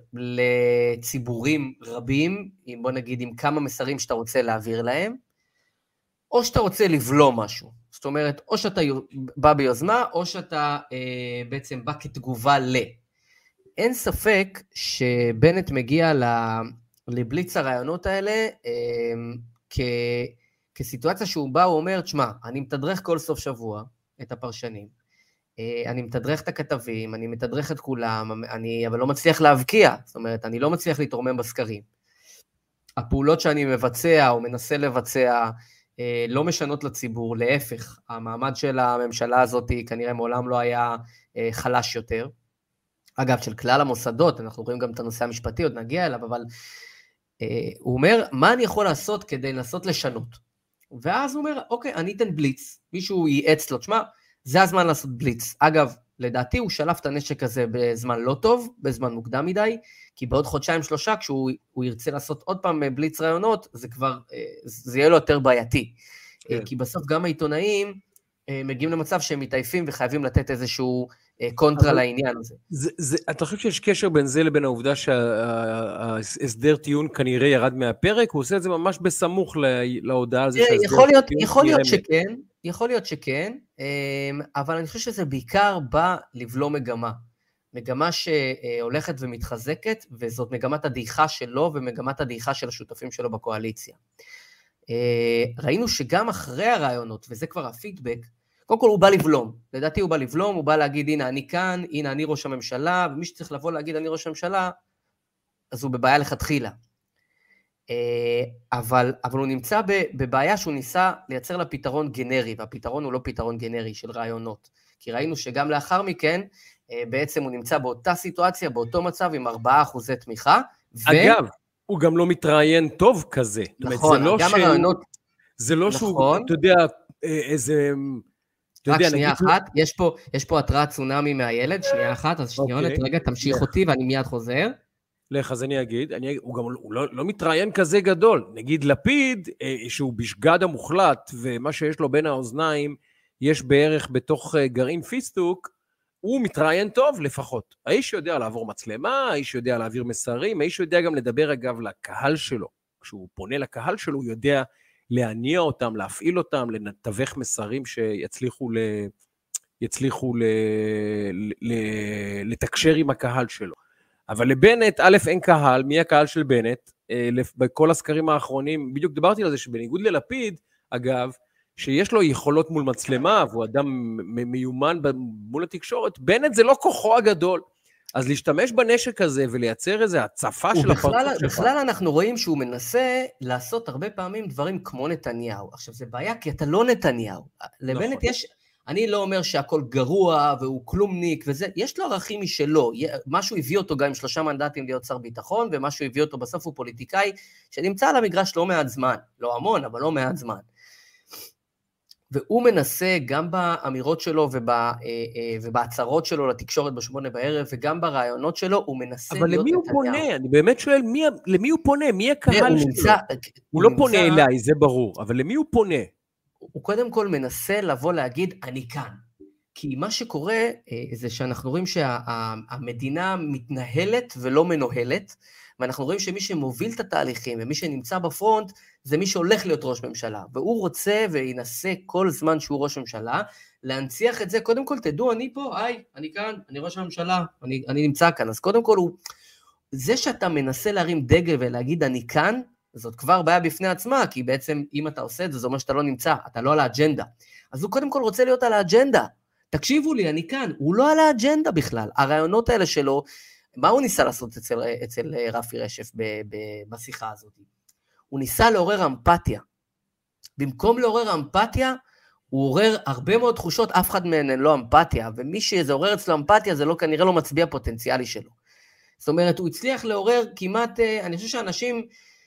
לציבורים רבים, עם, בוא נגיד עם כמה מסרים שאתה רוצה להעביר להם, או שאתה רוצה לבלום משהו. זאת אומרת, או שאתה בא ביוזמה, או שאתה אה, בעצם בא כתגובה ל. אין ספק שבנט מגיע לבליץ הרעיונות האלה, אה, כ, כסיטואציה שהוא בא, הוא אומר, תשמע, אני מתדרך כל סוף שבוע את הפרשנים, אה, אני מתדרך את הכתבים, אני מתדרך את כולם, אני אבל לא מצליח להבקיע, זאת אומרת, אני לא מצליח להתרומם בסקרים. הפעולות שאני מבצע או מנסה לבצע, לא משנות לציבור, להפך, המעמד של הממשלה הזאת כנראה מעולם לא היה חלש יותר. אגב, של כלל המוסדות, אנחנו רואים גם את הנושא המשפטי, עוד נגיע אליו, אבל הוא אומר, מה אני יכול לעשות כדי לנסות לשנות? ואז הוא אומר, אוקיי, אני אתן בליץ, מישהו ייעץ לו, תשמע, זה הזמן לעשות בליץ. אגב, לדעתי הוא שלף את הנשק הזה בזמן לא טוב, בזמן מוקדם מדי, כי בעוד חודשיים שלושה, כשהוא ירצה לעשות עוד פעם בליץ רעיונות, זה כבר, זה יהיה לו יותר בעייתי. כן. כי בסוף גם העיתונאים מגיעים למצב שהם מתעייפים וחייבים לתת איזשהו קונטרה לעניין הזה. זה, זה, אתה חושב שיש קשר בין זה לבין העובדה שההסדר טיעון כנראה ירד מהפרק? הוא עושה את זה ממש בסמוך להודעה על זה שההסדר יכול להיות, יכול להיות שכן, יכול להיות שכן, אבל אני חושב שזה בעיקר בא לבלום מגמה. מגמה שהולכת ומתחזקת, וזאת מגמת הדעיכה שלו ומגמת הדעיכה של השותפים שלו בקואליציה. ראינו שגם אחרי הרעיונות, וזה כבר הפידבק, קודם כל הוא בא לבלום, לדעתי הוא בא לבלום, הוא בא להגיד הנה אני כאן, הנה אני ראש הממשלה, ומי שצריך לבוא להגיד אני ראש הממשלה, אז הוא בבעיה לכתחילה. אבל, אבל הוא נמצא בבעיה שהוא ניסה לייצר לה פתרון גנרי, והפתרון הוא לא פתרון גנרי של רעיונות, כי ראינו שגם לאחר מכן, בעצם הוא נמצא באותה סיטואציה, באותו מצב עם ארבעה אחוזי תמיכה. אגב, ו... הוא גם לא מתראיין טוב כזה. נכון, זה לא גם שהוא, הרעיונות... זה לא נכון. שהוא, אתה יודע, איזה... רק יודע, שנייה נגיד... אחת, יש פה, יש פה התראה צונאמי מהילד, שנייה אחת, אז שניונת, okay. רגע, תמשיך לך. אותי ואני מיד חוזר. לך, אז אני אגיד, אני, הוא גם הוא לא, לא מתראיין כזה גדול. נגיד לפיד, שהוא בשגד המוחלט, ומה שיש לו בין האוזניים, יש בערך בתוך גרעין פיסטוק, הוא מתראיין טוב לפחות. האיש יודע לעבור מצלמה, האיש יודע להעביר מסרים, האיש יודע גם לדבר אגב לקהל שלו. כשהוא פונה לקהל שלו, הוא יודע להניע אותם, להפעיל אותם, לנתווך מסרים שיצליחו ל... יצליחו ל... ל... לתקשר עם הקהל שלו. אבל לבנט, א', אין קהל, מי הקהל של בנט? בכל הסקרים האחרונים, בדיוק דיברתי על זה, שבניגוד ללפיד, אגב, שיש לו יכולות מול מצלמה, והוא אדם מיומן מול התקשורת, בנט זה לא כוחו הגדול. אז להשתמש בנשק הזה ולייצר איזו הצפה של הפרצוף שלך. בכלל אנחנו רואים שהוא מנסה לעשות הרבה פעמים דברים כמו נתניהו. עכשיו זה בעיה כי אתה לא נתניהו. לבנט יש, אני לא אומר שהכל גרוע והוא כלומניק וזה, יש לו ערכים משלו. משהו הביא אותו גם עם שלושה מנדטים להיות שר ביטחון, ומשהו הביא אותו בסוף הוא פוליטיקאי, שנמצא על המגרש לא מעט זמן. לא המון, אבל לא מעט זמן. והוא מנסה גם באמירות שלו ובהצהרות שלו לתקשורת בשמונה בערב, וגם ברעיונות שלו, הוא מנסה להיות נתניהו. אבל למי הוא פונה? אני באמת שואל, למי הוא פונה? מי הקהל שלו? הוא לא פונה אליי, זה ברור, אבל למי הוא פונה? הוא קודם כל מנסה לבוא להגיד, אני כאן. כי מה שקורה זה שאנחנו רואים שהמדינה מתנהלת ולא מנוהלת, ואנחנו רואים שמי שמוביל את התהליכים, ומי שנמצא בפרונט, זה מי שהולך להיות ראש ממשלה, והוא רוצה וינסה כל זמן שהוא ראש ממשלה, להנציח את זה, קודם כל תדעו, אני פה, היי, אני כאן, אני ראש הממשלה, אני, אני נמצא כאן, אז קודם כל הוא, זה שאתה מנסה להרים דגל ולהגיד אני כאן, זאת כבר בעיה בפני עצמה, כי בעצם אם אתה עושה את זה, זה אומר שאתה לא נמצא, אתה לא על האג'נדה, אז הוא קודם כל רוצה להיות על האג'נדה, תקשיבו לי, אני כאן, הוא לא על האג'נדה בכלל, הרעיונות האלה שלו, מה הוא ניסה לעשות אצל, אצל רפי רשף ב, ב, בשיחה הזאת? הוא ניסה לעורר אמפתיה. במקום לעורר אמפתיה, הוא עורר הרבה מאוד תחושות, אף אחד מהן לא אמפתיה, ומי שזה עורר אצלו אמפתיה, זה לא, כנראה לא מצביע פוטנציאלי שלו. זאת אומרת, הוא הצליח לעורר כמעט, אני חושב שאנשים,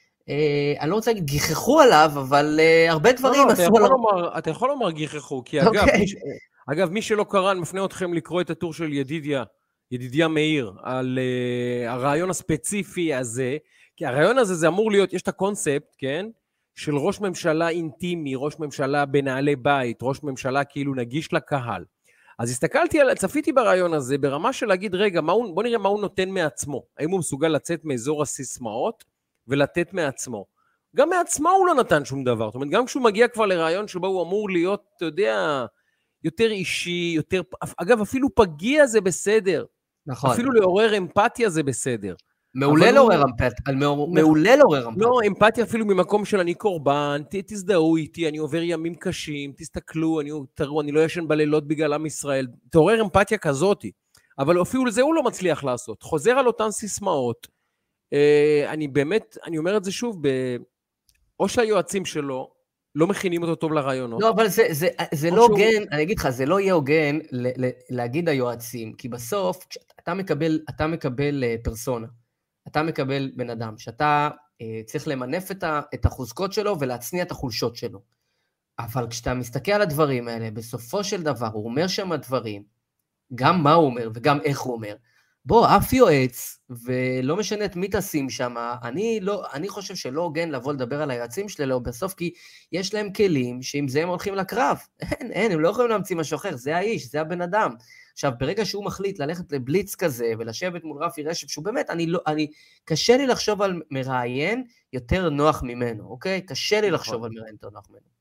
אני לא רוצה להגיד, גיחכו עליו, אבל הרבה דברים עשו עליו. אתה יכול לומר גיחכו, כי אגב, אגב, מי שלא קרא, אני מפנה אתכם לקרוא את הטור של ידידיה, ידידיה מאיר, על uh, הרעיון הספציפי הזה, כי הרעיון הזה זה אמור להיות, יש את הקונספט, כן, של ראש ממשלה אינטימי, ראש ממשלה בנעלי בית, ראש ממשלה כאילו נגיש לקהל. אז הסתכלתי על, צפיתי ברעיון הזה, ברמה של להגיד, רגע, מה הוא, בוא נראה מה הוא נותן מעצמו, האם הוא מסוגל לצאת מאזור הסיסמאות, ולתת מעצמו. גם מעצמו הוא לא נתן שום דבר, זאת אומרת, גם כשהוא מגיע כבר לרעיון שבו הוא אמור להיות, אתה יודע, יותר אישי, יותר, אגב, אפילו פגיע זה בסדר. נכון. אפילו לעורר אמפתיה זה בסדר. מעולה לעורר אמפתיה, מעולה לעורר אמפתיה. לא, אמפתיה אפילו ממקום של אני קורבן, תזדהו איתי, אני עובר ימים קשים, תסתכלו, אני, תראו, אני לא ישן בלילות בגלל עם ישראל, תעורר אמפתיה כזאת, אבל אפילו לזה הוא לא מצליח לעשות. חוזר על אותן סיסמאות, אני באמת, אני אומר את זה שוב, או שהיועצים שלו, לא מכינים אותו טוב לרעיונות. לא, אבל זה, זה, זה לא הוגן, אני אגיד לך, זה לא יהיה הוגן להגיד היועצים, כי בסוף, אתה מקבל, אתה מקבל פרסונה, אתה מקבל בן אדם, שאתה צריך למנף את החוזקות שלו ולהצניע את החולשות שלו. אבל כשאתה מסתכל על הדברים האלה, בסופו של דבר, הוא אומר שם הדברים, גם מה הוא אומר וגם איך הוא אומר, בוא, אף יועץ, ולא משנה את מי תשים שם, אני, לא, אני חושב שלא הוגן לבוא לדבר על היועצים שלו בסוף, כי יש להם כלים שעם זה הם הולכים לקרב. אין, אין, הם לא יכולים להמציא משהו אחר, זה האיש, זה הבן אדם. עכשיו, ברגע שהוא מחליט ללכת לבליץ כזה, ולשבת מול רפי רשף, שהוא באמת, אני לא, אני, קשה לי לחשוב על מראיין יותר נוח ממנו, אוקיי? קשה לי לחשוב על מראיין יותר נוח ממנו.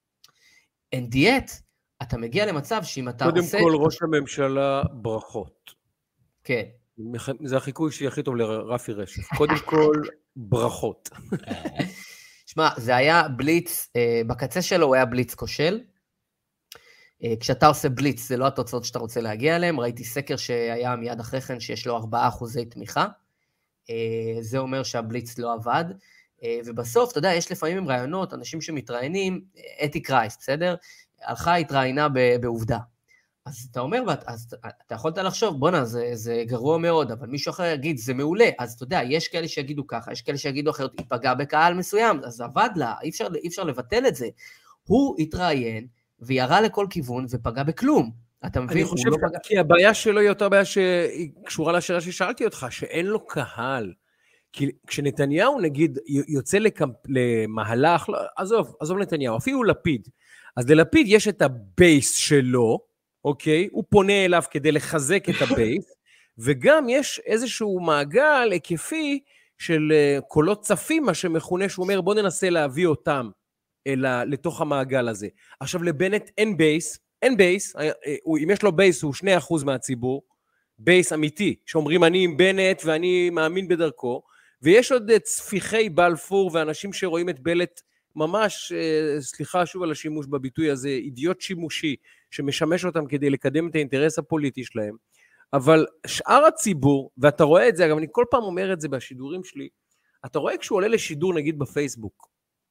אין דיאט, אתה מגיע למצב שאם אתה קודם עושה... כל, ראש הממשלה, ברכות. כן. זה החיקוי שלי הכי טוב לרפי רשף. קודם כל, ברכות. שמע, זה היה בליץ, בקצה שלו הוא היה בליץ כושל. כשאתה עושה בליץ, זה לא התוצאות שאתה רוצה להגיע אליהם. ראיתי סקר שהיה מיד אחרי כן שיש לו ארבעה אחוזי תמיכה. זה אומר שהבליץ לא עבד. ובסוף, אתה יודע, יש לפעמים עם רעיונות, אנשים שמתראיינים, אתי קרייס, בסדר? הלכה התראיינה בעובדה. אז אתה אומר, אז אתה יכולת לחשוב, בונה, זה, זה גרוע מאוד, אבל מישהו אחר יגיד, זה מעולה. אז אתה יודע, יש כאלה שיגידו ככה, יש כאלה שיגידו אחרת, היא פגעה בקהל מסוים, אז עבד לה, אי אפשר, אי אפשר לבטל את זה. הוא התראיין, וירה לכל כיוון, ופגע בכלום. אתה מבין? אני חושב, לא פגע... כי הבעיה שלו היא אותה בעיה שהיא קשורה לשאלה ששאלתי אותך, שאין לו קהל. כי כשנתניהו, נגיד, יוצא לקמפ... למהלך, עזוב, עזוב נתניהו, אפילו לפיד. אז ללפיד יש את הבייס שלו, אוקיי? הוא פונה אליו כדי לחזק את הבייס, וגם יש איזשהו מעגל היקפי של קולות צפים, מה שמכונה, שהוא אומר, בוא ננסה להביא אותם אלא, לתוך המעגל הזה. עכשיו, לבנט אין בייס, אין בייס, אם יש לו בייס הוא שני אחוז מהציבור, בייס אמיתי, שאומרים אני עם בנט ואני מאמין בדרכו, ויש עוד צפיחי בלפור ואנשים שרואים את בלט ממש, סליחה שוב על השימוש בביטוי הזה, אידיוט שימושי, שמשמש אותם כדי לקדם את האינטרס הפוליטי שלהם, אבל שאר הציבור, ואתה רואה את זה, אגב אני כל פעם אומר את זה בשידורים שלי, אתה רואה כשהוא עולה לשידור נגיד בפייסבוק,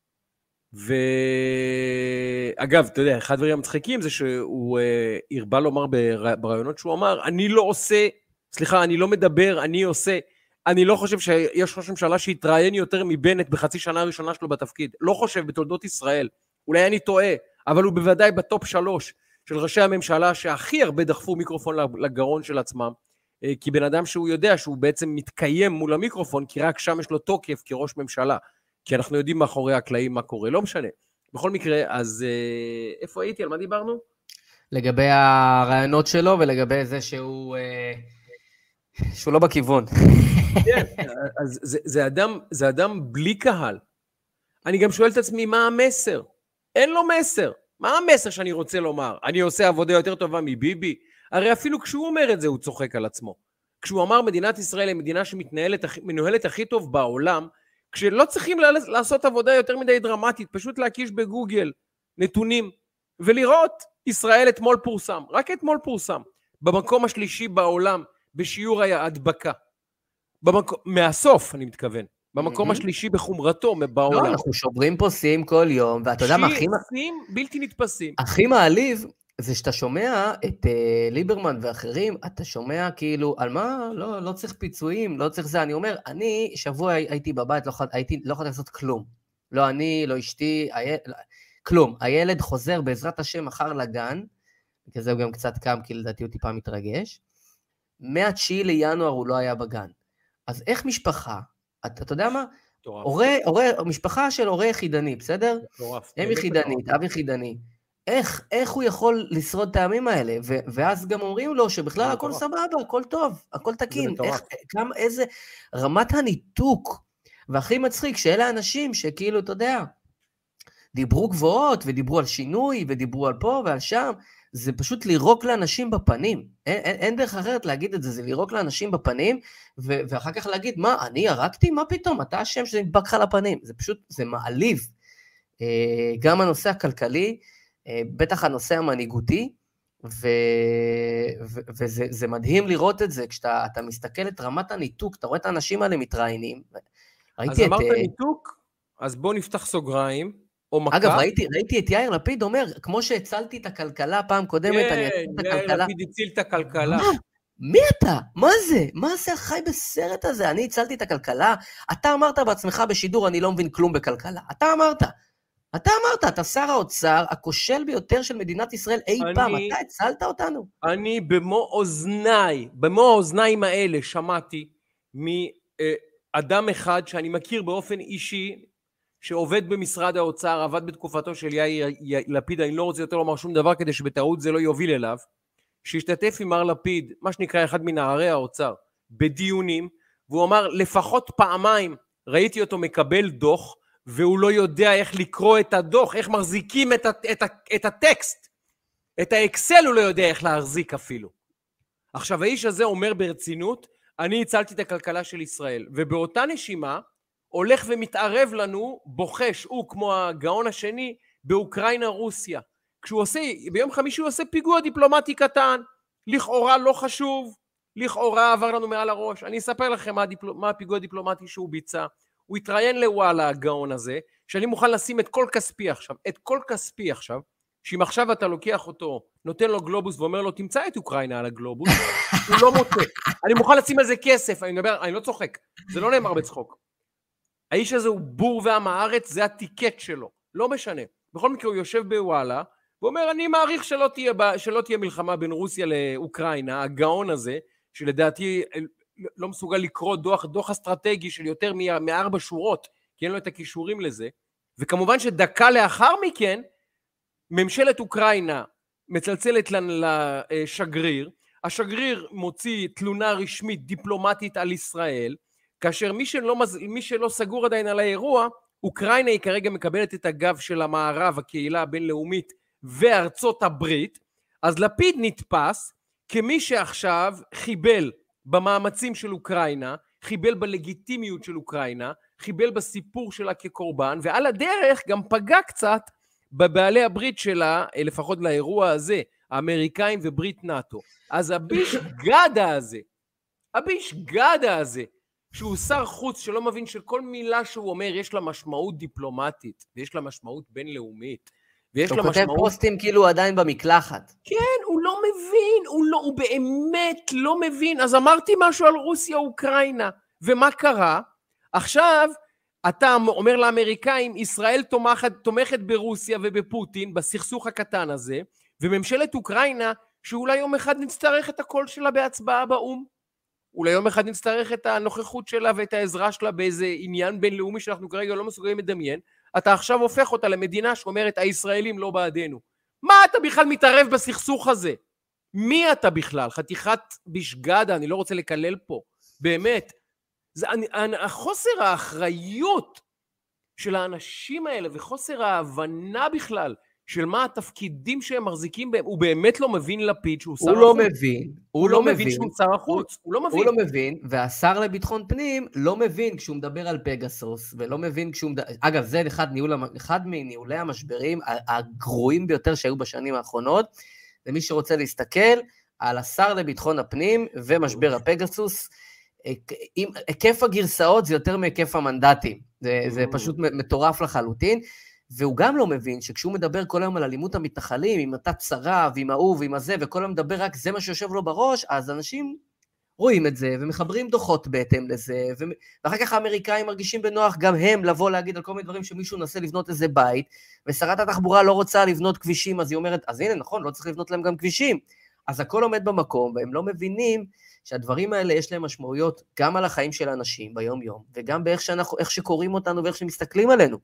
ואגב, אתה יודע, אחד הדברים המצחיקים זה שהוא הרבה לומר ברעיונות שהוא אמר, אני לא עושה, סליחה, אני לא מדבר, אני עושה, אני לא חושב שיש ראש ממשלה שהתראיין יותר מבנט בחצי שנה הראשונה שלו בתפקיד, לא חושב בתולדות ישראל, אולי אני טועה, אבל הוא בוודאי בטופ שלוש של ראשי הממשלה שהכי הרבה דחפו מיקרופון לגרון של עצמם, כי בן אדם שהוא יודע שהוא בעצם מתקיים מול המיקרופון, כי רק שם יש לו תוקף כראש ממשלה, כי אנחנו יודעים מאחורי הקלעים מה קורה, לא משנה. בכל מקרה, אז איפה הייתי? על מה דיברנו? לגבי הרעיונות שלו ולגבי זה שהוא... שהוא לא בכיוון. כן, אז זה, זה אדם, זה אדם בלי קהל. אני גם שואל את עצמי, מה המסר? אין לו מסר. מה המסר שאני רוצה לומר? אני עושה עבודה יותר טובה מביבי? הרי אפילו כשהוא אומר את זה, הוא צוחק על עצמו. כשהוא אמר, מדינת ישראל היא מדינה שמתנהלת, מנוהלת הכי טוב בעולם, כשלא צריכים לעשות עבודה יותר מדי דרמטית, פשוט להקיש בגוגל נתונים, ולראות, ישראל אתמול פורסם, רק אתמול פורסם, במקום השלישי בעולם, בשיעור ההדבקה. במקום, מהסוף, אני מתכוון. במקום השלישי בחומרתו בעולם. לא, אנחנו שוברים פה שיאים כל יום, ואתה יודע מה הכי... שיאים בלתי נתפסים. הכי מעליב, זה שאתה שומע את ליברמן ואחרים, אתה שומע כאילו, על מה? לא, לא צריך פיצויים, לא צריך זה. אני אומר, אני שבוע הייתי בבית, לא יכולתי לעשות כלום. לא אני, לא אשתי, כלום. הילד חוזר בעזרת השם מחר לגן, כזה הוא גם קצת קם, כי לדעתי הוא טיפה מתרגש. מהתשיעי לינואר הוא לא היה בגן. אז איך משפחה, אתה, אתה יודע מה? הורה, הורה, משפחה של הורה יחידני, בסדר? הם יחידנית, אב יחידני. איך, איך הוא יכול לשרוד את הימים האלה? ו, ואז גם אומרים לו שבכלל הכל סבבה, הכל טוב, הכל תקין. איך, כמה, איזה רמת הניתוק, והכי מצחיק שאלה האנשים שכאילו, אתה יודע, דיברו גבוהות, ודיברו על שינוי, ודיברו על פה ועל שם, זה פשוט לירוק לאנשים בפנים, אין, אין, אין דרך אחרת להגיד את זה, זה לירוק לאנשים בפנים, ו, ואחר כך להגיד, מה, אני הרגתי? מה פתאום? אתה השם שזה נדבק לך לפנים, זה פשוט, זה מעליב. גם הנושא הכלכלי, בטח הנושא המנהיגותי, ו, ו, וזה זה מדהים לראות את זה, כשאתה אתה מסתכל את רמת הניתוק, אתה רואה את האנשים האלה מתראיינים. אז אמרת את, ניתוק, אז בוא נפתח סוגריים, אגב, ראיתי, ראיתי את יאיר לפיד אומר, כמו שהצלתי את הכלכלה פעם קודמת, כן, אני אציל את הכלכלה. יאיר לפיד הציל את הכלכלה. מה? מי אתה? מה זה? מה זה החי בסרט הזה? אני הצלתי את הכלכלה? אתה אמרת בעצמך בשידור, אני לא מבין כלום בכלכלה. אתה אמרת. אתה אמרת, אתה שר האוצר, הכושל ביותר של מדינת ישראל אי אני, פעם. אתה הצלת אותנו. אני במו אוזניי, במו האוזניים האלה, שמעתי מאדם אחד שאני מכיר באופן אישי, שעובד במשרד האוצר, עבד בתקופתו של יאיר לפיד, אני לא רוצה יותר לומר שום דבר כדי שבטעות זה לא יוביל אליו, שהשתתף עם מר לפיד, מה שנקרא אחד מנערי האוצר, בדיונים, והוא אמר לפחות פעמיים, ראיתי אותו מקבל דוח, והוא לא יודע איך לקרוא את הדוח, איך מחזיקים את, את, את, את הטקסט, את האקסל הוא לא יודע איך להחזיק אפילו. עכשיו, האיש הזה אומר ברצינות, אני הצלתי את הכלכלה של ישראל, ובאותה נשימה, הולך ומתערב לנו, בוחש, הוא כמו הגאון השני, באוקראינה רוסיה. כשהוא עושה, ביום חמישי הוא עושה פיגוע דיפלומטי קטן, לכאורה לא חשוב, לכאורה עבר לנו מעל הראש. אני אספר לכם מה, הדיפל... מה הפיגוע הדיפלומטי שהוא ביצע. הוא התראיין לוואלה הגאון הזה, שאני מוכן לשים את כל כספי עכשיו, את כל כספי עכשיו, שאם עכשיו אתה לוקח אותו, נותן לו גלובוס ואומר לו, תמצא את אוקראינה על הגלובוס, הוא לא מוצא. אני מוכן לשים על זה כסף, אני מדבר, אני לא צוחק, זה לא נאמר בצחוק. האיש הזה הוא בור ועם הארץ, זה הטיקט שלו, לא משנה. בכל מקרה הוא יושב בוואלה, ואומר, אני מעריך שלא תהיה, שלא תהיה מלחמה בין רוסיה לאוקראינה, הגאון הזה, שלדעתי לא מסוגל לקרוא דוח, דוח אסטרטגי של יותר מארבע שורות, כי אין לו את הכישורים לזה, וכמובן שדקה לאחר מכן, ממשלת אוקראינה מצלצלת לשגריר, השגריר מוציא תלונה רשמית דיפלומטית על ישראל, כאשר מי שלא, מי שלא סגור עדיין על האירוע, אוקראינה היא כרגע מקבלת את הגב של המערב, הקהילה הבינלאומית וארצות הברית, אז לפיד נתפס כמי שעכשיו חיבל במאמצים של אוקראינה, חיבל בלגיטימיות של אוקראינה, חיבל בסיפור שלה כקורבן, ועל הדרך גם פגע קצת בבעלי הברית שלה, לפחות לאירוע הזה, האמריקאים וברית נאטו. אז הביש גדה הזה, הביש גדה הזה, שהוא שר חוץ שלא מבין שכל מילה שהוא אומר יש לה משמעות דיפלומטית, ויש לה משמעות בינלאומית, ויש לה משמעות... הוא כותב פוסטים כאילו עדיין במקלחת. כן, הוא לא מבין, הוא, לא, הוא באמת לא מבין. אז אמרתי משהו על רוסיה אוקראינה, ומה קרה? עכשיו, אתה אומר לאמריקאים, ישראל תומכת, תומכת ברוסיה ובפוטין, בסכסוך הקטן הזה, וממשלת אוקראינה, שאולי יום אחד נצטרך את הקול שלה בהצבעה באום, אולי יום אחד נצטרך את הנוכחות שלה ואת העזרה שלה באיזה עניין בינלאומי שאנחנו כרגע לא מסוגלים לדמיין, אתה עכשיו הופך אותה למדינה שאומרת, הישראלים לא בעדינו. מה אתה בכלל מתערב בסכסוך הזה? מי אתה בכלל? חתיכת בשגדה, אני לא רוצה לקלל פה. באמת. זה, אני, אני, החוסר האחריות של האנשים האלה, וחוסר ההבנה בכלל, של מה התפקידים שהם מחזיקים בהם, הוא באמת לא מבין לפיד שהוא שר החוץ. הוא לא מבין. הוא לא מבין שהוא שר החוץ. הוא לא מבין. הוא לא מבין, והשר לביטחון פנים לא מבין כשהוא מדבר על פגסוס, ולא מבין כשהוא מדבר... אגב, זה אחד, ניהול, אחד מניהולי המשברים הגרועים ביותר שהיו בשנים האחרונות, למי שרוצה להסתכל על השר לביטחון הפנים ומשבר הפגסוס, עם היקף הגרסאות זה יותר מהיקף המנדטים, זה, זה פשוט מטורף לחלוטין, והוא גם לא מבין שכשהוא מדבר כל היום על אלימות המתנחלים, עם אותה צרה ועם ההוא ועם הזה, וכל היום מדבר רק זה מה שיושב לו בראש, אז אנשים רואים את זה ומחברים דוחות בהתאם לזה, ואחר כך האמריקאים מרגישים בנוח גם הם לבוא להגיד על כל מיני דברים שמישהו נסה לבנות איזה בית, ושרת התחבורה לא רוצה לבנות כבישים, אז היא אומרת, אז הנה נכון, לא צריך לבנות להם גם כבישים, אז הכל עומד במקום, והם לא מבינים שהדברים האלה יש להם משמעויות גם על החיים של האנשים ביום יום, וגם באיך שאנחנו, איך שקוראים אותנו ואיך שמסתכלים עלינו.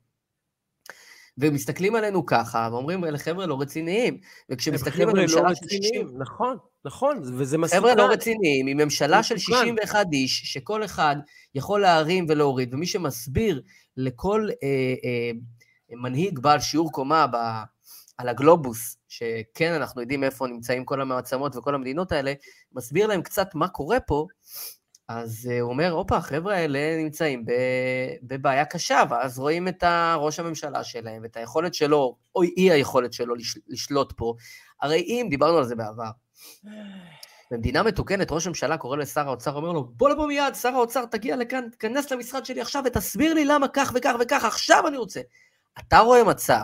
ומסתכלים עלינו ככה, ואומרים, אלה חבר'ה לא רציניים, וכשמסתכלים על ממשלה של שישים... נכון, נכון, וזה מסוכן. חבר'ה לא רציניים, עם ממשלה של שישים ואחד איש, שכל אחד יכול להרים ולהוריד, ומי שמסביר לכל אה, אה, מנהיג בעל שיעור קומה ב, על הגלובוס, שכן אנחנו יודעים איפה נמצאים כל המעצמות וכל המדינות האלה, מסביר להם קצת מה קורה פה, אז הוא אומר, אופה, החבר'ה האלה נמצאים בבעיה קשה, ואז רואים את ראש הממשלה שלהם, ואת היכולת שלו, או אי היכולת שלו לשלוט פה. הרי אם, דיברנו על זה בעבר, במדינה מתוקנת, ראש הממשלה קורא לשר האוצר, אומר לו, בוא לבוא מיד, שר האוצר, תגיע לכאן, תכנס למשרד שלי עכשיו, ותסביר לי למה כך וכך וכך, עכשיו אני רוצה. אתה רואה מצב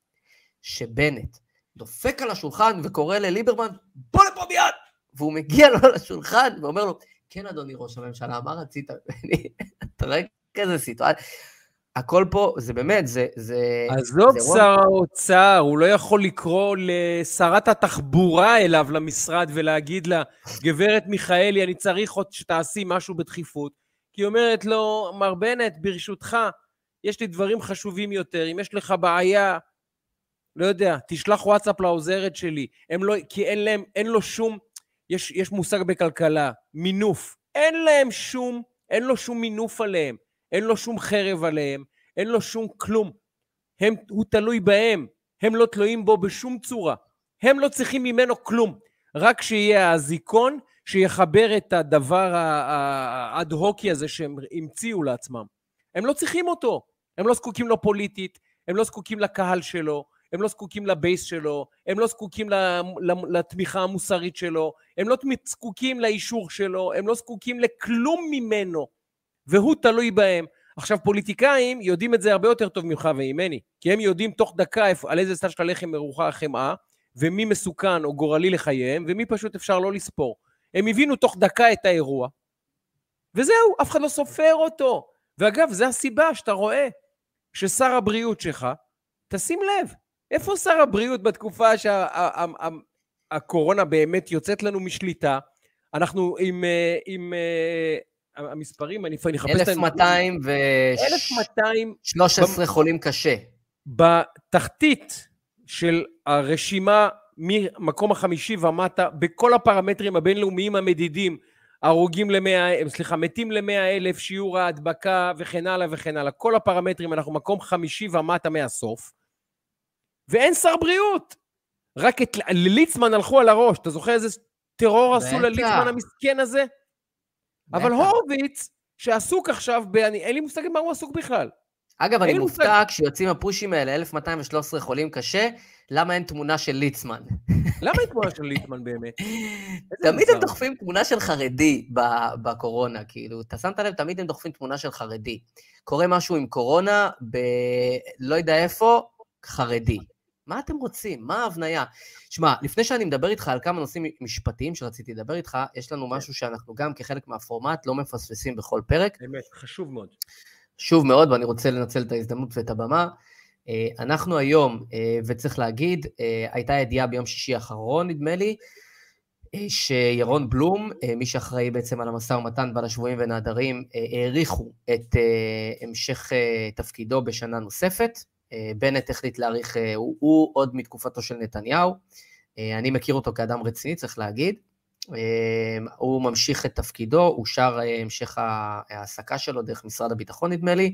שבנט דופק על השולחן וקורא לליברמן, בוא לפה מיד, והוא מגיע לו לשולחן ואומר לו, כן, אדוני ראש הממשלה, מה רצית? אתה רואה כזה סיטואציה. הכל פה, זה באמת, זה... זה עזוב זה שר האוצר, הוא לא יכול לקרוא לשרת התחבורה אליו למשרד ולהגיד לה, גברת מיכאלי, אני צריך עוד שתעשי משהו בדחיפות. כי היא אומרת לו, מר בנט, ברשותך, יש לי דברים חשובים יותר, אם יש לך בעיה, לא יודע, תשלח וואטסאפ לעוזרת שלי, הם לא, כי אין להם, אין לו שום... יש, יש מושג בכלכלה, מינוף, אין להם שום, אין לו שום מינוף עליהם, אין לו שום חרב עליהם, אין לו שום כלום, הם, הוא תלוי בהם, הם לא תלויים בו בשום צורה, הם לא צריכים ממנו כלום, רק שיהיה הזיקון שיחבר את הדבר האד-הוקי הזה שהם המציאו לעצמם. הם לא צריכים אותו, הם לא זקוקים לו פוליטית, הם לא זקוקים לקהל שלו, הם לא זקוקים לבייס שלו, הם לא זקוקים לתמיכה המוסרית שלו, הם לא זקוקים לאישור שלו, הם לא זקוקים לכלום ממנו, והוא תלוי בהם. עכשיו, פוליטיקאים יודעים את זה הרבה יותר טוב ממך ואימני, כי הם יודעים תוך דקה על איזה סטאז' של לחם מרוחה החמאה, ומי מסוכן או גורלי לחייהם, ומי פשוט אפשר לא לספור. הם הבינו תוך דקה את האירוע, וזהו, אף אחד לא סופר אותו. ואגב, זה הסיבה שאתה רואה ששר הבריאות שלך, תשים לב, איפה שר הבריאות בתקופה שהקורונה באמת יוצאת לנו משליטה? אנחנו עם, עם המספרים, אני אחפש... אלף מאתיים ושלוש עשרה חולים קשה. בתחתית של הרשימה ממקום החמישי ומטה, בכל הפרמטרים הבינלאומיים המדידים, הרוגים למאה, סליחה, מתים למאה אלף, שיעור ההדבקה וכן הלאה וכן הלאה. כל הפרמטרים, אנחנו מקום חמישי ומטה מהסוף, ואין שר בריאות. רק את ליצמן הלכו על הראש. אתה זוכר איזה טרור עשו לליצמן המסכן הזה? אבל הורוביץ, שעסוק עכשיו, אין לי מושג מה הוא עסוק בכלל. אגב, אני מופתע כשיוצאים הפושים האלה, אלף מאתיים ושלוש עשרה חולים קשה, למה אין תמונה של ליצמן? למה אין תמונה של ליצמן באמת? תמיד הם דוחפים תמונה של חרדי בקורונה, כאילו, אתה שמת לב, תמיד הם דוחפים תמונה של חרדי. קורה משהו עם קורונה, לא יודע איפה, חרדי. מה אתם רוצים? מה ההבניה? שמע, לפני שאני מדבר איתך על כמה נושאים משפטיים שרציתי לדבר איתך, יש לנו משהו שאנחנו גם כחלק מהפורמט לא מפספסים בכל פרק. באמת, חשוב מאוד. חשוב מאוד, ואני רוצה לנצל את ההזדמנות ואת הבמה. אנחנו היום, וצריך להגיד, הייתה ידיעה ביום שישי האחרון, נדמה לי, שירון בלום, מי שאחראי בעצם על המשא ומתן ועל השבויים ונעדרים, העריכו את המשך תפקידו בשנה נוספת. בנט החליט להעריך, הוא, הוא עוד מתקופתו של נתניהו, אני מכיר אותו כאדם רציני, צריך להגיד, הוא ממשיך את תפקידו, הוא שר המשך העסקה שלו דרך משרד הביטחון נדמה לי,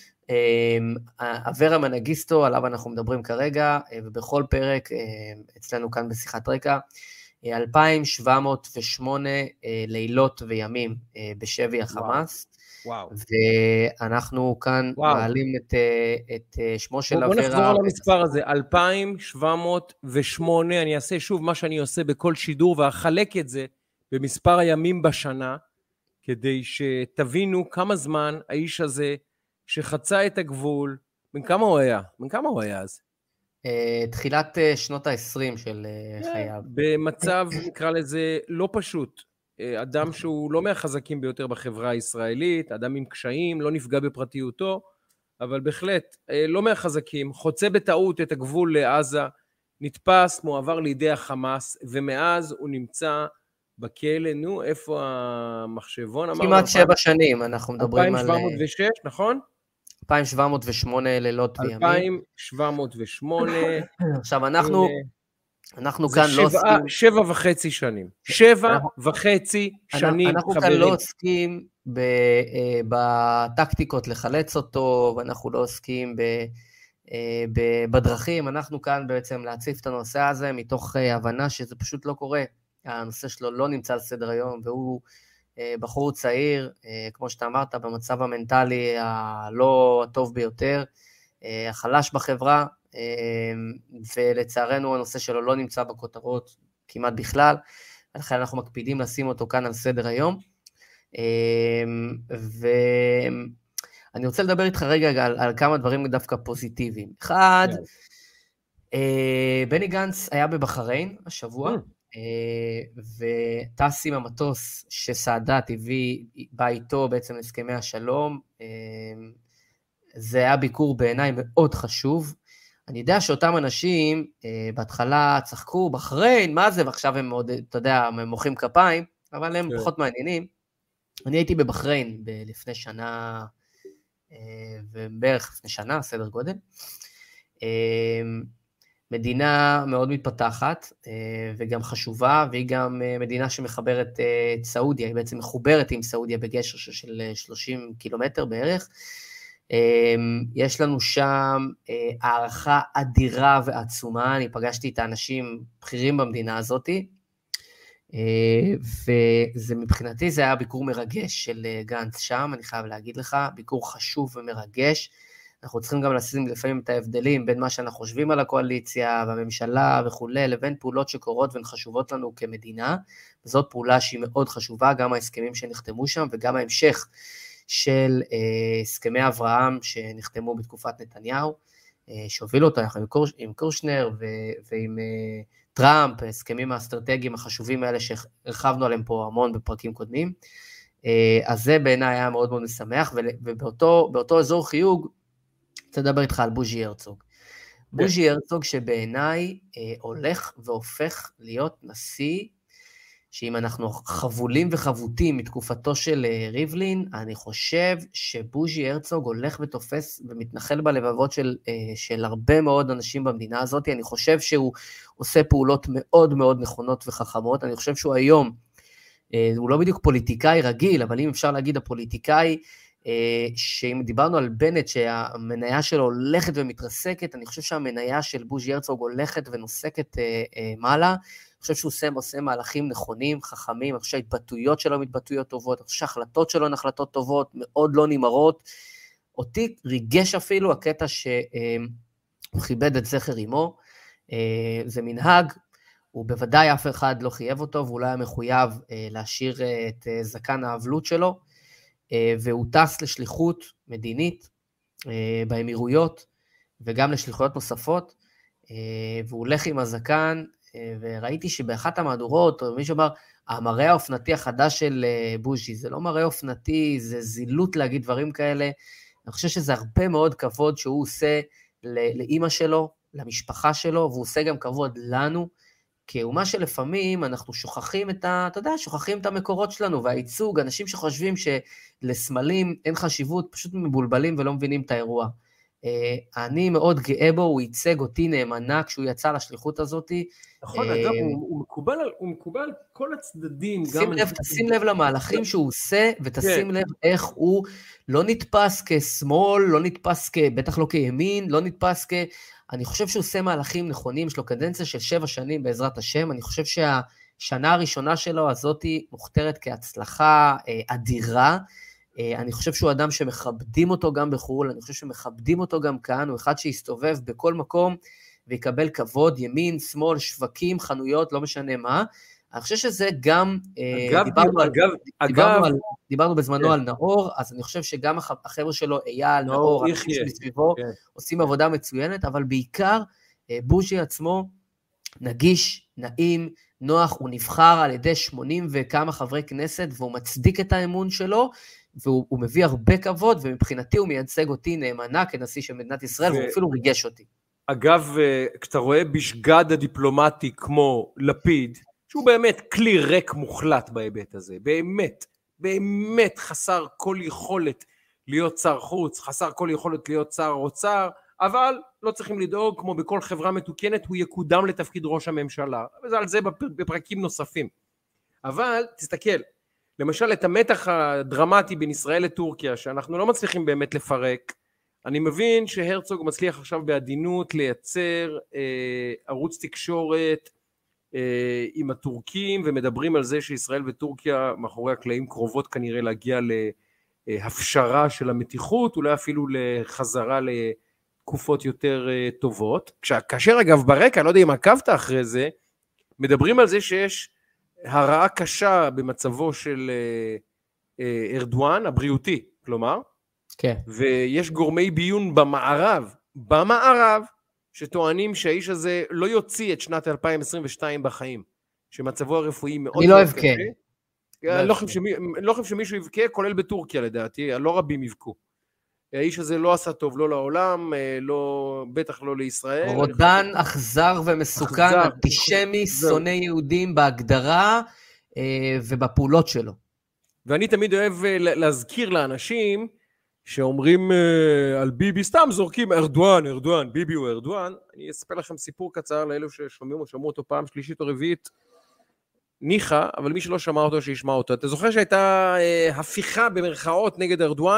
אברה מנגיסטו, עליו אנחנו מדברים כרגע, ובכל פרק, אצלנו כאן בשיחת רקע, אלפיים שבע מאות ושמונה לילות וימים בשבי החמאס, וואו. ואנחנו כאן וואו. מעלים את, את שמו של אברה. בוא נחזור על המספר הזה, אלפיים שבע מאות ושמונה, אני אעשה שוב מה שאני עושה בכל שידור, ואחלק את זה במספר הימים בשנה, כדי שתבינו כמה זמן האיש הזה, שחצה את הגבול, בין כמה הוא היה? בין כמה הוא היה אז? תחילת שנות ה-עשרים של חייו. במצב, נקרא לזה, לא פשוט. אדם שהוא לא מהחזקים ביותר בחברה הישראלית, אדם עם קשיים, לא נפגע בפרטיותו, אבל בהחלט לא מהחזקים, חוצה בטעות את הגבול לעזה, נתפס, מועבר לידי החמאס, ומאז הוא נמצא בכלא, נו, איפה המחשבון? כמעט שבע שנים, אנחנו מדברים על... אלפיים שבע מאות ושש, נכון? אלפיים שבע מאות ושמונה לילות וימים. אלפיים שבע מאות ושמונה. עכשיו, אנחנו... אנחנו כאן לא עוסקים... שבע וחצי שנים. שבע וחצי שנים, אנחנו כאן לא עוסקים בטקטיקות לחלץ אותו, ואנחנו לא עוסקים בדרכים, אנחנו כאן בעצם להציף את הנושא הזה, מתוך הבנה שזה פשוט לא קורה. הנושא שלו לא נמצא על סדר היום, והוא בחור צעיר, כמו שאתה אמרת, במצב המנטלי הלא הטוב ביותר, החלש בחברה, ולצערנו הנושא שלו לא נמצא בכותרות כמעט בכלל, ולכן אנחנו מקפידים לשים אותו כאן על סדר היום, ואני רוצה לדבר איתך רגע על, על כמה דברים דווקא פוזיטיביים. אחד, בני גנץ היה בבחריין השבוע, וטס עם המטוס שסאדאת הביא, בא איתו בעצם הסכמי השלום, זה היה ביקור בעיניי מאוד חשוב, אני יודע שאותם אנשים בהתחלה צחקו, בחריין, מה זה, ועכשיו הם מאוד, אתה יודע, הם מוחאים כפיים, אבל הם פחות מעניינים. אני הייתי בבחריין לפני שנה, ובערך לפני שנה, סדר גודל. מדינה מאוד מתפתחת, וגם חשובה, והיא גם מדינה שמחברת את סעודיה, היא בעצם מחוברת עם סעודיה בגשר של שלושים קילומטר בערך, יש לנו שם הערכה אדירה ועצומה, אני פגשתי את האנשים בכירים במדינה הזאת, וזה מבחינתי, זה היה ביקור מרגש של גנץ שם, אני חייב להגיד לך, ביקור חשוב ומרגש, אנחנו צריכים גם לשים לפעמים את ההבדלים בין מה שאנחנו חושבים על הקואליציה והממשלה וכו', לבין פעולות שקורות והן חשובות לנו כמדינה, וזאת פעולה שהיא מאוד חשובה, גם ההסכמים שנחתמו שם וגם ההמשך של הסכמי אברהם שנחתמו בתקופת נתניהו, שהובילו אותו יחד עם קושנר ועם טראמפ, הסכמים האסטרטגיים החשובים האלה שהרחבנו עליהם פה המון בפרקים קודמים, אז זה בעיניי היה מאוד מאוד משמח, ובאותו אזור חיוג, תדבר איתך על בוז'י הרצוג. בוז'י הרצוג שבעיניי הולך והופך להיות נשיא, שאם אנחנו חבולים וחבוטים מתקופתו של ריבלין, אני חושב שבוז'י הרצוג הולך ותופס ומתנחל בלבבות של, של הרבה מאוד אנשים במדינה הזאת, אני חושב שהוא עושה פעולות מאוד מאוד נכונות וחכמות, אני חושב שהוא היום, הוא לא בדיוק פוליטיקאי רגיל, אבל אם אפשר להגיד הפוליטיקאי, שאם דיברנו על בנט שהמניה שלו הולכת ומתרסקת, אני חושב שהמניה של בוז'י הרצוג הולכת ונוסקת מעלה, אני חושב שהוא עושה, עושה מהלכים נכונים, חכמים, אני חושב שההתבטאויות שלו מתבטאויות טובות, אני חושב שההחלטות שלו הן החלטות טובות, מאוד לא נמהרות, אותי ריגש אפילו הקטע שהוא כיבד את זכר אמו, זה מנהג, הוא בוודאי אף אחד לא חייב אותו, ואולי היה מחויב להשאיר את זקן האבלות שלו, והוא טס לשליחות מדינית באמירויות, וגם לשליחויות נוספות, והוא הולך עם הזקן, וראיתי שבאחת המהדורות, מישהו אמר, המראה האופנתי החדש של בוז'י, זה לא מראה אופנתי, זה זילות להגיד דברים כאלה, אני חושב שזה הרבה מאוד כבוד שהוא עושה לאמא שלו, למשפחה שלו, והוא עושה גם כבוד לנו, כי הוא מה שלפעמים אנחנו שוכחים את ה, אתה יודע, שוכחים את המקורות שלנו, והייצוג, אנשים שחושבים שלסמלים אין חשיבות, פשוט מבולבלים ולא מבינים את האירוע. אני מאוד גאה בו, הוא ייצג אותי נאמנה כשהוא יצא לשליחות הזאת. נכון, אגב, הוא מקובל על, הוא מקובל על כל הצדדים. שים לב, תשים לב למהלכים שהוא עושה, ותשים לב איך הוא לא נתפס כשמאל, לא נתפס בטח לא כימין, לא נתפס כ... אני חושב שהוא עושה מהלכים נכונים, יש לו קדנציה של שבע שנים בעזרת השם, אני חושב שהשנה הראשונה שלו הזאת מוכתרת כהצלחה אדירה, אני חושב שהוא אדם שמכבדים אותו גם בחו"ל, אני חושב שמכבדים אותו גם כאן, הוא אחד שיסתובב בכל מקום ויקבל כבוד, ימין, שמאל, שווקים, חנויות, לא משנה מה, אני חושב שזה גם, אגב, דיברנו, אגב, על, אגב, דיברנו, על, דיברנו בזמנו כן. על נאור, אז אני חושב שגם החבר'ה שלו, אייל, נאור, אנשים שמסביבו, כן. עושים עבודה מצוינת, אבל בעיקר בוז'י עצמו נגיש, נעים, נוח, הוא נבחר על ידי שמונים וכמה חברי כנסת, והוא מצדיק את האמון שלו, והוא מביא הרבה כבוד, ומבחינתי הוא מייצג אותי נאמנה כנשיא של מדינת ישראל, ו... והוא אפילו ריגש אותי. אגב, כשאתה רואה בשגד הדיפלומטי כמו לפיד, שהוא באמת כלי ריק מוחלט בהיבט הזה, באמת, באמת חסר כל יכולת להיות שר חוץ, חסר כל יכולת להיות שר אוצר, אבל לא צריכים לדאוג, כמו בכל חברה מתוקנת, הוא יקודם לתפקיד ראש הממשלה, וזה על זה בפרקים נוספים. אבל תסתכל, למשל את המתח הדרמטי בין ישראל לטורקיה, שאנחנו לא מצליחים באמת לפרק, אני מבין שהרצוג מצליח עכשיו בעדינות לייצר אה, ערוץ תקשורת, עם הטורקים, ומדברים על זה שישראל וטורקיה מאחורי הקלעים קרובות כנראה להגיע להפשרה של המתיחות, אולי אפילו לחזרה לתקופות יותר טובות. כאשר אגב ברקע, לא יודע אם עקבת אחרי זה, מדברים על זה שיש הרעה קשה במצבו של ארדואן, הבריאותי, כלומר, כן. ויש גורמי ביון במערב, במערב, שטוענים שהאיש הזה לא יוציא את שנת אלפיים עשרים ושתיים בחיים, שמצבו הרפואי מאוד... אני לא אבכה. אני לא חושב שמישהו יבכה, כולל בטורקיה לדעתי, לא רבים יבכו. האיש הזה לא עשה טוב, לא לעולם, לא, בטח לא לישראל. רודן, אכזר ומסוכן, אנטישמי, שונא יהודים בהגדרה ובפעולות שלו. ואני תמיד אוהב להזכיר לאנשים, שאומרים uh, על ביבי, סתם זורקים ארדואן, ארדואן, ביבי הוא ארדואן, אני אספר לכם סיפור קצר לאלו ששומעים או שמעו אותו פעם שלישית או רביעית, ניחה, אבל מי שלא שמע אותו שישמע אותו. אתה זוכר שהייתה uh, הפיכה במרכאות נגד ארדואן,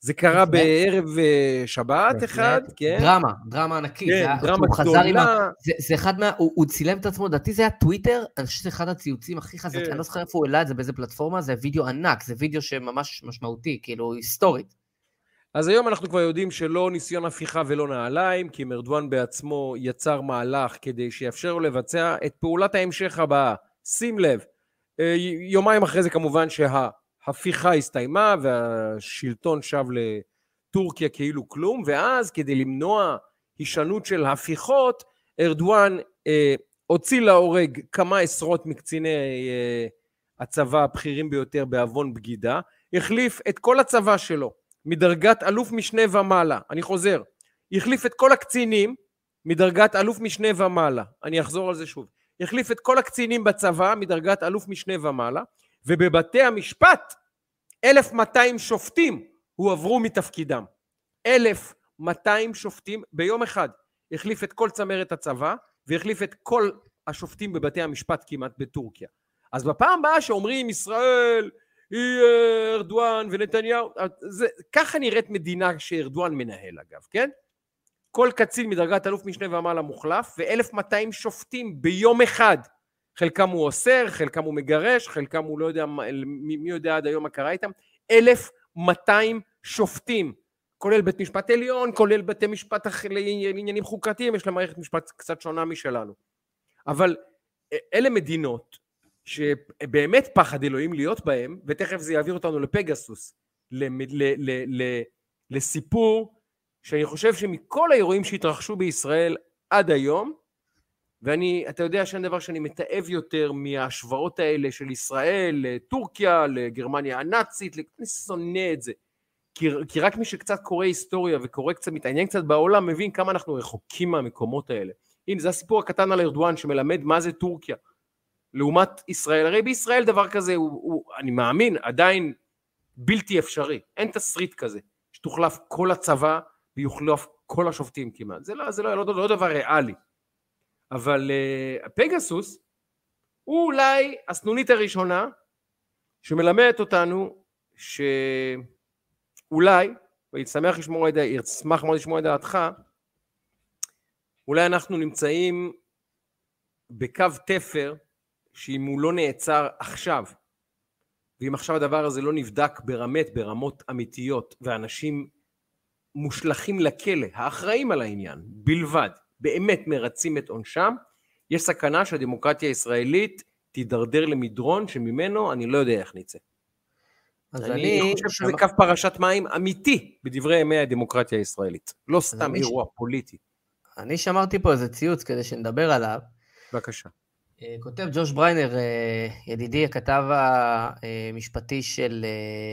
זה קרה בערב שבת אחד, כן? דרמה, דרמה ענקית. כן, דרמה גדולה. זה אחד מה, הוא צילם את עצמו, דעתי זה היה טוויטר, אני חושב שזה אחד הציוצים הכי חזקים, אני לא זוכר איפה הוא העלה את זה, באיזה פלטפורמה, זה וידאו ענק, זה וידאו שממש משמעותי, כאילו היסטורית. אז היום אנחנו כבר יודעים שלא ניסיון הפיכה ולא נעליים, כי ארדואן בעצמו יצר מהלך כדי שיאפשר לו לבצע את פעולת ההמשך הבאה. שים לב, יומיים אחרי זה כמובן שההפיכה הסתיימה והשלטון שב לטורקיה כאילו כלום, ואז כדי למנוע הישנות של הפיכות, ארדואן אה, הוציא להורג כמה עשרות מקציני אה, הצבא הבכירים ביותר בעוון בגידה, החליף את כל הצבא שלו מדרגת אלוף משנה ומעלה, אני חוזר, החליף את כל הקצינים מדרגת אלוף משנה ומעלה, אני אחזור על זה שוב, החליף את כל הקצינים בצבא מדרגת אלוף משנה ומעלה, ובבתי המשפט אלף ומאתיים שופטים הועברו מתפקידם, אלף ומאתיים שופטים ביום אחד, החליף את כל צמרת הצבא, והחליף את כל השופטים בבתי המשפט כמעט בטורקיה. אז בפעם הבאה שאומרים ישראל, היא ארדואן ונתניהו, זה, ככה נראית מדינה שארדואן מנהל אגב, כן? כל קצין מדרגת אלוף משנה ומעלה מוחלף, ו-אלף ומאתיים שופטים ביום אחד. חלקם הוא אוסר, חלקם הוא מגרש, חלקם הוא לא יודע, מי, מי יודע עד היום מה קרה איתם, אלף ומאתיים שופטים, כולל בית משפט עליון, כולל בתי משפט לעניינים חוקתיים, יש להם מערכת משפט קצת שונה משלנו. אבל אלה מדינות שבאמת פחד אלוהים להיות בהם, ותכף זה יעביר אותנו לפגסוס, לסיפור שאני חושב שמכל האירועים שהתרחשו בישראל עד היום, ואני, אתה יודע שאין דבר שאני מתאהב יותר מההשוואות האלה של ישראל לטורקיה, לגרמניה הנאצית, אני שונא את זה. כי, כי רק מי שקצת קורא היסטוריה וקורא קצת, מתעניין קצת בעולם, מבין כמה אנחנו רחוקים מהמקומות האלה. הנה, זה הסיפור הקטן על ארדואן שמלמד מה זה טורקיה, לעומת ישראל. הרי בישראל דבר כזה, הוא, הוא, אני מאמין, עדיין בלתי אפשרי. אין תסריט כזה, שתוחלף כל הצבא ויוחלף כל השופטים כמעט. זה לא, זה לא, לא, לא דבר ריאלי. אבל uh, פגסוס הוא אולי הסנונית הראשונה שמלמדת אותנו ש... אולי, ויצמח לשמוע את דעתך, יצמח מאוד לשמוע את דעתך, אולי אנחנו נמצאים בקו תפר, שאם הוא לא נעצר עכשיו, ואם עכשיו הדבר הזה לא נבדק ברמת, ברמות אמיתיות, ואנשים מושלכים לכלא, האחראים על העניין, בלבד, באמת מרצים את עונשם, יש סכנה שהדמוקרטיה הישראלית תידרדר למדרון, שממנו אני לא יודע איך נצא. אז אני, אני חושב שזה קו פרשת מים אמיתי בדברי ימי הדמוקרטיה הישראלית, לא סתם אירוע ש... פוליטי. אני שמרתי פה איזה ציוץ כדי שנדבר עליו. בבקשה. כותב ג'וש בריינר, ידידי הכתב המשפטי של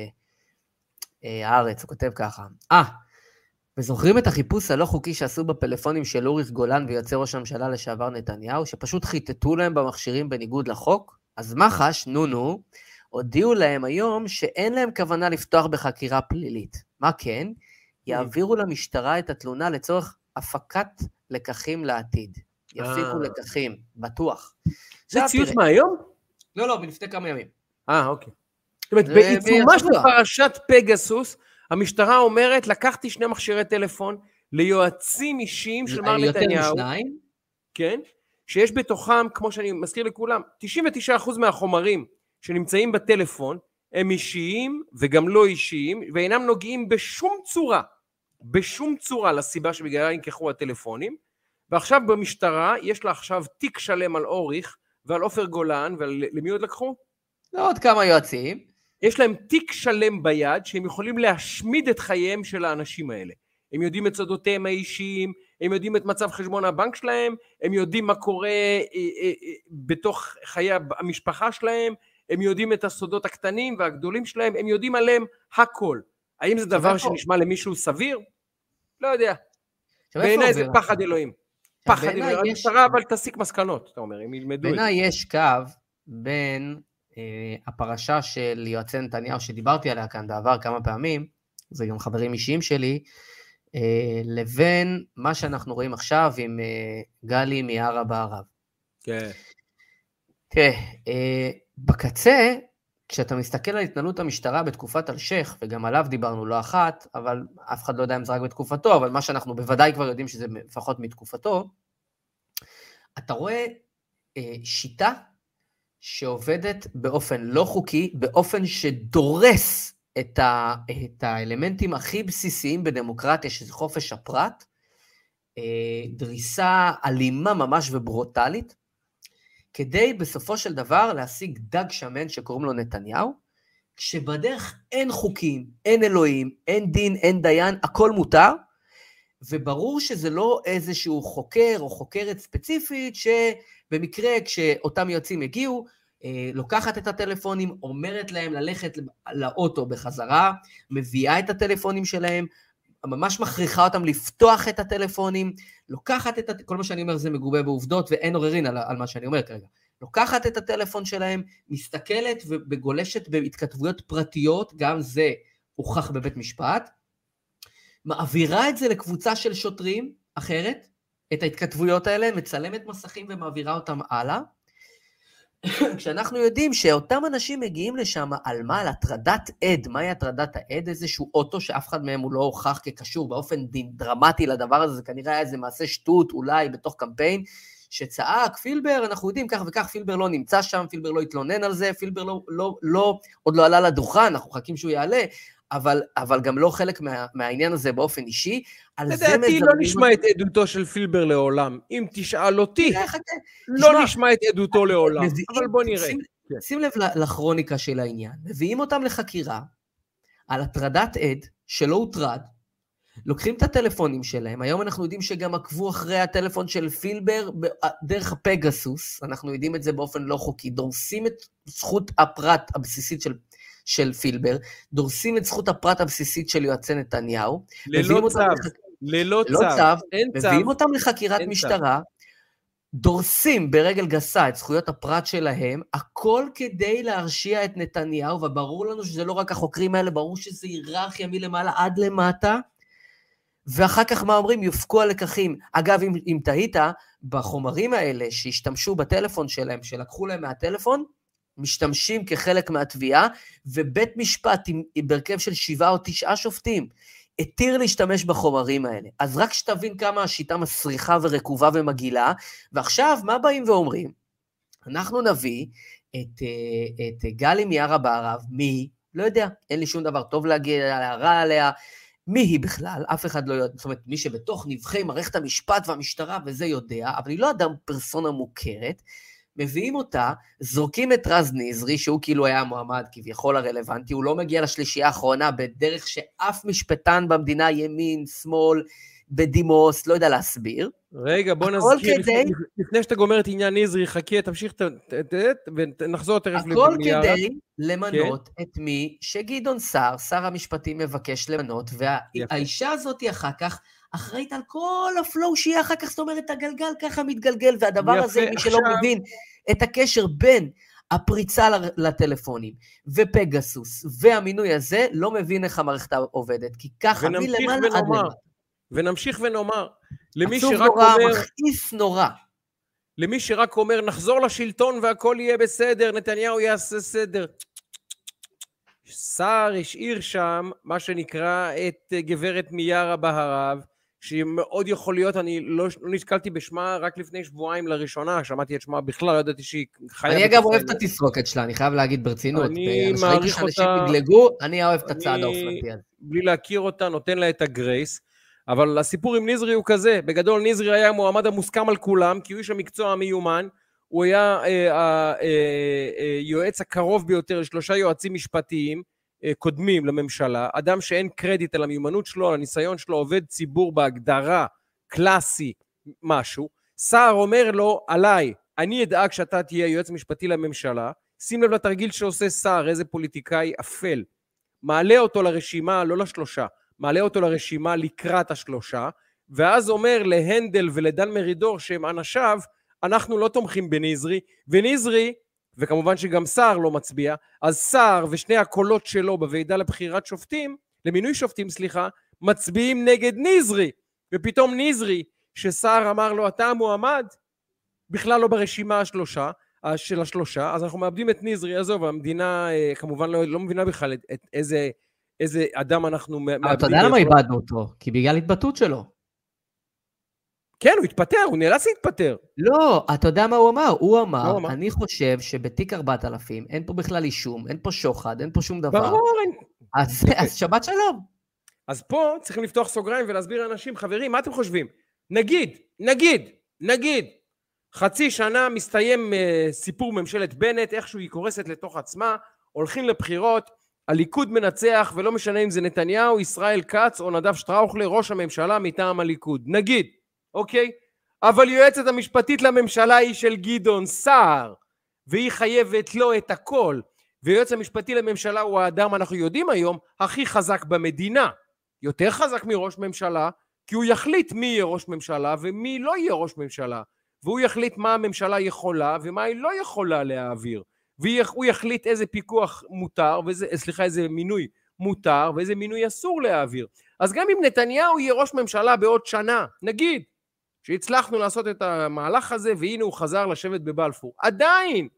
הארץ, הוא כותב ככה, אה, וזוכרים את החיפוש הלא חוקי שעשו בפלאפונים של אוריך גולן ויוצא ראש הממשלה לשעבר נתניהו, שפשוט חיטטו להם במכשירים בניגוד לחוק? אז מח"ש, נו נו, הודיעו להם היום שאין להם כוונה לפתוח בחקירה פלילית. מה כן? יעבירו למשטרה את התלונה לצורך הפקת לקחים לעתיד. יפיקו לקחים, בטוח. זה ציוץ מהיום? לא, לא, בלפני כמה ימים. אה, אוקיי. זאת אומרת, בעיצומה של פרשת פגסוס, המשטרה אומרת, לקחתי שני מכשירי טלפון ליועצים אישיים של מר נתניהו. יותר משניים? כן, שיש בתוכם, כמו שאני מזכיר לכולם, תשעים ותשעה אחוז מהחומרים שנמצאים בטלפון, הם אישיים וגם לא אישיים, ואינם נוגעים בשום צורה, בשום צורה לסיבה שבגללה נלקחו הטלפונים, ועכשיו במשטרה יש לה עכשיו תיק שלם על אוריך, ועל עופר גולן, ולמי עוד לקחו? עוד כמה יועצים. יש להם תיק שלם ביד, שהם יכולים להשמיד את חייהם של האנשים האלה. הם יודעים את סודותיהם האישיים, הם יודעים את מצב חשבון הבנק שלהם, הם יודעים מה קורה אה, אה, אה, בתוך חיי המשפחה שלהם, הם יודעים את הסודות הקטנים והגדולים שלהם, הם יודעים עליהם הכל. האם זה דבר שנשמע למישהו סביר? לא יודע. בעיניי זה פחד אלוהים. פחד אלוהים. המשטרה אבל תסיק מסקנות, אתה אומר, הם ילמדו את זה. בעיניי יש קו בין אה, הפרשה של יועצי נתניהו, שדיברתי עליה כאן בעבר כמה פעמים, זה גם חברים אישיים שלי, אה, לבין מה שאנחנו רואים עכשיו עם אה, גלי מיארה בערב. כן. תראה, אה, בקצה, כשאתה מסתכל על התנהלות המשטרה בתקופת אלשייך, וגם עליו דיברנו לא אחת, אבל אף אחד לא יודע אם זה רק בתקופתו, אבל מה שאנחנו בוודאי כבר יודעים שזה לפחות מתקופתו, אתה רואה אה, שיטה שעובדת באופן לא חוקי, באופן שדורס את, ה, את האלמנטים הכי בסיסיים בדמוקרטיה, שזה חופש הפרט, אה, דריסה אלימה ממש וברוטלית, כדי בסופו של דבר להשיג דג שמן שקוראים לו נתניהו, כשבדרך אין חוקים, אין אלוהים, אין דין, אין דיין, הכל מותר, וברור שזה לא איזשהו חוקר או חוקרת ספציפית, שבמקרה כשאותם יועצים הגיעו, לוקחת את הטלפונים, אומרת להם ללכת לאוטו בחזרה, מביאה את הטלפונים שלהם, ממש מכריחה אותם לפתוח את הטלפונים, לוקחת את, כל מה שאני אומר זה מגובה בעובדות, ואין עוררין על, על מה שאני אומר כרגע, לוקחת את הטלפון שלהם, מסתכלת ובגולשת בהתכתבויות פרטיות, גם זה הוכח בבית משפט, מעבירה את זה לקבוצה של שוטרים אחרת, את ההתכתבויות האלה, מצלמת מסכים ומעבירה אותם הלאה, כשאנחנו יודעים שאותם אנשים מגיעים לשם על מה? על הטרדת עד. מהי הטרדת העד? איזשהו אוטו שאף אחד מהם הוא לא הוכח כקשור באופן דרמטי לדבר הזה, זה כנראה היה איזה מעשה שטות אולי בתוך קמפיין, שצעק, פילבר, אנחנו יודעים כך וכך, פילבר לא נמצא שם, פילבר לא התלונן על זה, פילבר לא, לא, לא, עוד לא עלה לדוכן, אנחנו חכים שהוא יעלה, אבל, אבל גם לא חלק מה, מהעניין הזה באופן אישי. לדעתי לא נשמע את עדותו של פילבר לעולם. אם תשאל אותי, לא נשמע את עדותו לעולם. אבל בוא נראה. שים לב לכרוניקה של העניין. מביאים אותם לחקירה על הטרדת עד שלא הוטרד, לוקחים את הטלפונים שלהם, היום אנחנו יודעים שגם עקבו אחרי הטלפון של פילבר דרך הפגסוס, אנחנו יודעים את זה באופן לא חוקי, דורסים את זכות הפרט הבסיסית של של פילבר, דורסים את זכות הפרט הבסיסית של יועצי נתניהו, ללא צו, ללא צו, מביאים אותם לחקירת משטרה, דורסים ברגל גסה את זכויות הפרט שלהם, הכל כדי להרשיע את נתניהו, וברור לנו שזה לא רק החוקרים האלה, ברור שזה היררכיה מלמעלה עד למטה, ואחר כך מה אומרים? יופקו הלקחים. אגב, אם, אם תהית, בחומרים האלה שהשתמשו בטלפון שלהם, שלקחו להם מהטלפון, משתמשים כחלק מהתביעה, ובית משפט עם, עם ברכב של שבעה או תשעה שופטים, התיר להשתמש בחומרים האלה. אז רק שתבין כמה השיטה מסריחה ורקובה ומגילה, ועכשיו מה באים ואומרים? אנחנו נביא את, את גלי מיארה בערב, מי היא? לא יודע, אין לי שום דבר טוב להגיד להערה עליה, מי היא בכלל? אף אחד לא יודע, זאת אומרת, מי שבתוך נבחי מערכת המשפט והמשטרה וזה יודע, אבל היא לא אדם פרסונה מוכרת, מביאים אותה, זורקים את רז נזרי, שהוא כאילו היה המועמד כביכול הרלוונטי, הוא לא מגיע לשלישייה האחרונה, בדרך שאף משפטן במדינה, ימין, שמאל, בדימוס, לא יודע להסביר. רגע, בוא נזכיר, כדי... לפני, לפני שאתה גומר את עניין נזרי, חכה, תמשיך, ת, ת, ת, ונחזור תרף למיארה. הכל כדי למנות כן? את מי שגדעון סער, שר המשפטים מבקש למנות, והאישה הזאת אחר כך, אחראית על כל הפלואו שיהיה אחר כך, זאת אומרת, הגלגל ככה מתגלגל, והדבר יפה, הזה, מי עכשיו... שלא מבין את הקשר בין הפריצה לטלפונים, ופגסוס, והמינוי הזה, לא מבין איך המערכת עובדת, כי ככה מלמעלה עד למטה. ונמשיך ונאמר, למי שרק נורא, אומר... מכעיס נורא. למי שרק אומר, נחזור לשלטון והכל יהיה בסדר, נתניהו יעשה סדר. סער השאיר שם, מה שנקרא, את גברת מיארה בהרב, שהיא מאוד יכול להיות, אני לא, לא נתקלתי בשמה רק לפני שבועיים לראשונה, שמעתי את שמה בכלל, לא ידעתי שהיא חיה... אני אגב אוהב את התסרוקת שלה, אני חייב להגיד ברצינות. אני מעריך אותה... בגלגו, אני אוהב את הצעד האופנתי הזה. בלי להכיר אותה, נותן לה את הגרייס, אבל הסיפור עם נזרי הוא כזה, בגדול נזרי היה המועמד המוסכם על כולם, כי הוא איש המקצוע המיומן, הוא היה היועץ הקרוב ביותר לשלושה יועצים משפטיים, קודמים לממשלה, אדם שאין קרדיט על המיומנות שלו, על הניסיון שלו, עובד ציבור בהגדרה, קלאסי, משהו, סער אומר לו, עליי, אני אדאג שאתה תהיה יועץ משפטי לממשלה, שים לב לתרגיל שעושה סער, איזה פוליטיקאי אפל, מעלה אותו לרשימה, לא לשלושה, מעלה אותו לרשימה לקראת השלושה, ואז אומר להנדל ולדן מרידור שהם אנשיו, אנחנו לא תומכים בנזרי, ונזרי, וכמובן שגם סער לא מצביע, אז סער ושני הקולות שלו בוועידה לבחירת שופטים, למינוי שופטים סליחה, מצביעים נגד נזרי, ופתאום נזרי, שסער אמר לו אתה המועמד, בכלל לא ברשימה השלושה, של השלושה, אז אנחנו מאבדים את נזרי, עזוב, המדינה כמובן לא, לא מבינה בכלל את, את איזה, איזה אדם אנחנו מאבדים. אבל אתה יודע למה איבדנו אותו? כי בגלל התבטאות שלו. כן, הוא התפטר, הוא נאלץ להתפטר. לא, אתה יודע מה הוא אמר? הוא אמר, לא, אני חושב שבתיק ארבעת אלפים אין פה בכלל אישום, אין פה שוחד, אין פה שום דבר. ברור. אז, אז שבת שלום. אז פה צריכים לפתוח סוגריים ולהסביר לאנשים, חברים, מה אתם חושבים? נגיד, נגיד, נגיד, חצי שנה מסתיים uh, סיפור ממשלת בנט, איכשהו היא קורסת לתוך עצמה, הולכים לבחירות, הליכוד מנצח, ולא משנה אם זה נתניהו, ישראל כץ או נדב שטראוכלר, ראש הממשלה מטעם הליכוד. נגיד, אוקיי? אבל יועצת המשפטית לממשלה היא של גדעון סער, והיא חייבת לו את הכל, ויועץ המשפטי לממשלה הוא האדם, אנחנו יודעים היום, הכי חזק במדינה, יותר חזק מראש ממשלה, כי הוא יחליט מי יהיה ראש ממשלה ומי לא יהיה ראש ממשלה, והוא יחליט מה הממשלה יכולה ומה היא לא יכולה להעביר, והוא יחליט איזה פיקוח מותר, וזה, סליחה, איזה מינוי מותר ואיזה מינוי אסור להעביר. אז גם אם נתניהו יהיה ראש ממשלה בעוד שנה, נגיד שהצלחנו לעשות את המהלך הזה והנה הוא חזר לשבת בבלפור, עדיין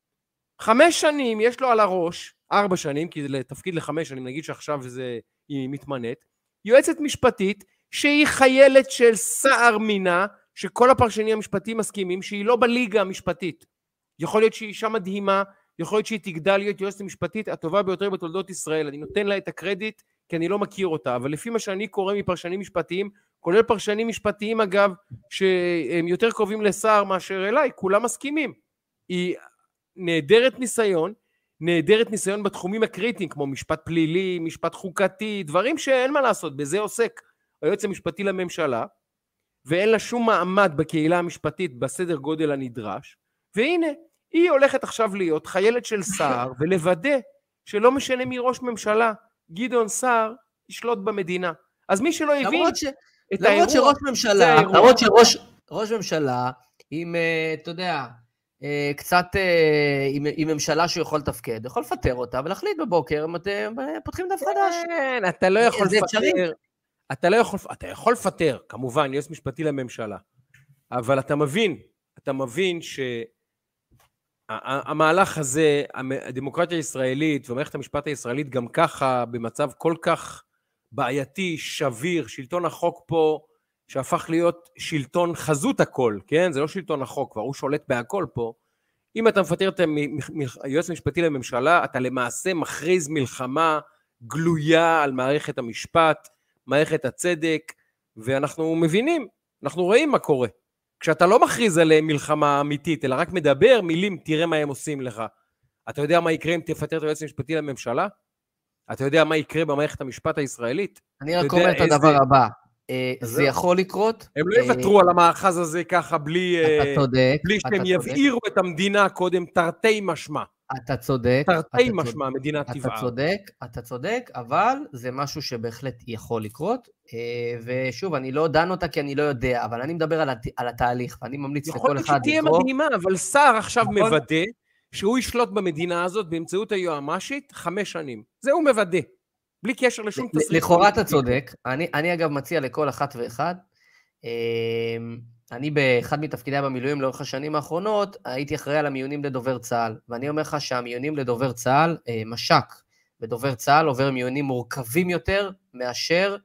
חמש שנים יש לו על הראש, ארבע שנים, כי זה לתפקיד לחמש שנים, נגיד שעכשיו זה, היא מתמנית, יועצת משפטית שהיא חיילת של סער מינה, שכל הפרשנים המשפטיים מסכימים שהיא לא בליגה המשפטית. יכול להיות שהיא אישה מדהימה, יכול להיות שהיא תגדל להיות יועצת משפטית הטובה ביותר בתולדות ישראל, אני נותן לה את הקרדיט כי אני לא מכיר אותה, אבל לפי מה שאני קורא מפרשנים משפטיים, כולל פרשנים משפטיים אגב, שהם יותר קרובים לסער מאשר אליי, כולם מסכימים. היא נהדרת ניסיון, נהדרת ניסיון בתחומים הקריטיים, כמו משפט פלילי, משפט חוקתי, דברים שאין מה לעשות, בזה עוסק היועץ המשפטי לממשלה, ואין לה שום מעמד בקהילה המשפטית בסדר גודל הנדרש, והנה, היא הולכת עכשיו להיות חיילת של סער, ולוודא שלא משנה מי ראש ממשלה, גדעון סער ישלוט במדינה. אז מי שלא הבין למרות ש... את האירוע, למרות שראש ממשלה, למרות שראש ראש ממשלה, עם, אתה יודע, קצת עם, עם ממשלה שהוא יכול לתפקד, יכול לפטר אותה, ולהחליט בבוקר, אם אתם פותחים דף חדש. כן, אתה לא יכול לפטר. אתה לא יכול, אתה יכול לפטר, כמובן, יועץ משפטי לממשלה, אבל אתה מבין, אתה מבין שהמהלך הזה, הדמוקרטיה הישראלית ומערכת המשפט הישראלית גם ככה, במצב כל כך בעייתי, שביר, שלטון החוק פה, שהפך להיות שלטון חזות הכל, כן? זה לא שלטון החוק, כבר הוא שולט בהכל פה. אם אתה מפטר את היועץ המשפטי לממשלה, אתה למעשה מכריז מלחמה גלויה על מערכת המשפט, מערכת הצדק, ואנחנו מבינים, אנחנו רואים מה קורה. כשאתה לא מכריז עליהם מלחמה אמיתית, אלא רק מדבר מילים, תראה מה הם עושים לך. אתה יודע מה יקרה אם תפטר את היועץ המשפטי לממשלה? אתה יודע מה יקרה במערכת המשפט הישראלית? אני רק אומר את הדבר הבא, זה יכול לקרות. הם לא יוותרו על המאחז הזה ככה, בלי שהם יבעירו את המדינה קודם, תרתי משמע. אתה צודק. תרתי משמע, מדינה טבעה. אתה צודק, אתה צודק, אבל זה משהו שבהחלט יכול לקרות, ושוב, אני לא דן אותה כי אני לא יודע, אבל אני מדבר על התהליך, ואני ממליץ לכל אחד לקרוא. יכול להיות שתהיה מדהימה, אבל סער עכשיו מוודא, שהוא ישלוט במדינה הזאת, באמצעות היועמ"שית, חמש שנים. זה הוא מוודא. בלי קשר לשום תסריט. לכאורה אתה צודק, אני, אני אגב מציע לכל אחת ואחד, אני באחד מתפקידי במילואים לאורך השנים האחרונות, הייתי אחראי על המיונים לדובר צה"ל, ואני אומר לך שהמיונים לדובר צה"ל, משק בדובר צה"ל עובר מיונים מורכבים יותר, מאשר,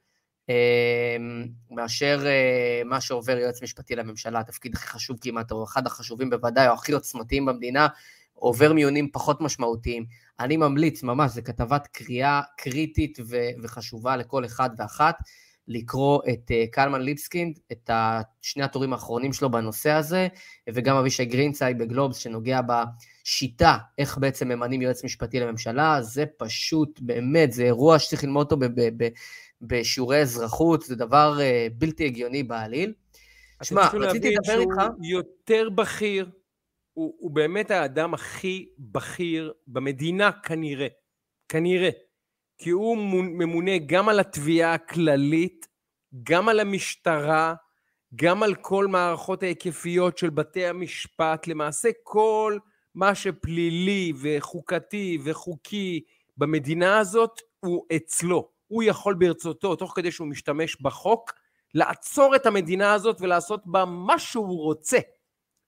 מאשר מה שעובר יועץ משפטי לממשלה, התפקיד הכי חשוב כמעט, או אחד החשובים בוודאי, או הכי עוצמתיים במדינה, עובר מיונים פחות משמעותיים. אני ממליץ ממש, זה כתבת קריאה קריטית ו- וחשובה לכל אחד ואחת, לקרוא את uh, קלמן ליבסקינד, את שני התורים האחרונים שלו בנושא הזה, וגם אבישי גרינצייג בגלובס, שנוגע בשיטה, איך בעצם ממנים יועץ משפטי לממשלה, זה פשוט, באמת, זה אירוע שצריך ללמוד אותו ב- ב- ב- בשיעורי אזרחות, זה דבר uh, בלתי הגיוני בעליל. שמע, רציתי לדבר איתך. יותר בכיר, הוא, הוא באמת האדם הכי בכיר במדינה כנראה, כנראה, כי הוא ממונה גם על התביעה הכללית, גם על המשטרה, גם על כל מערכות ההיקפיות של בתי המשפט, למעשה כל מה שפלילי וחוקתי וחוקי במדינה הזאת הוא אצלו, הוא יכול ברצותו, תוך כדי שהוא משתמש בחוק, לעצור את המדינה הזאת ולעשות בה מה שהוא רוצה,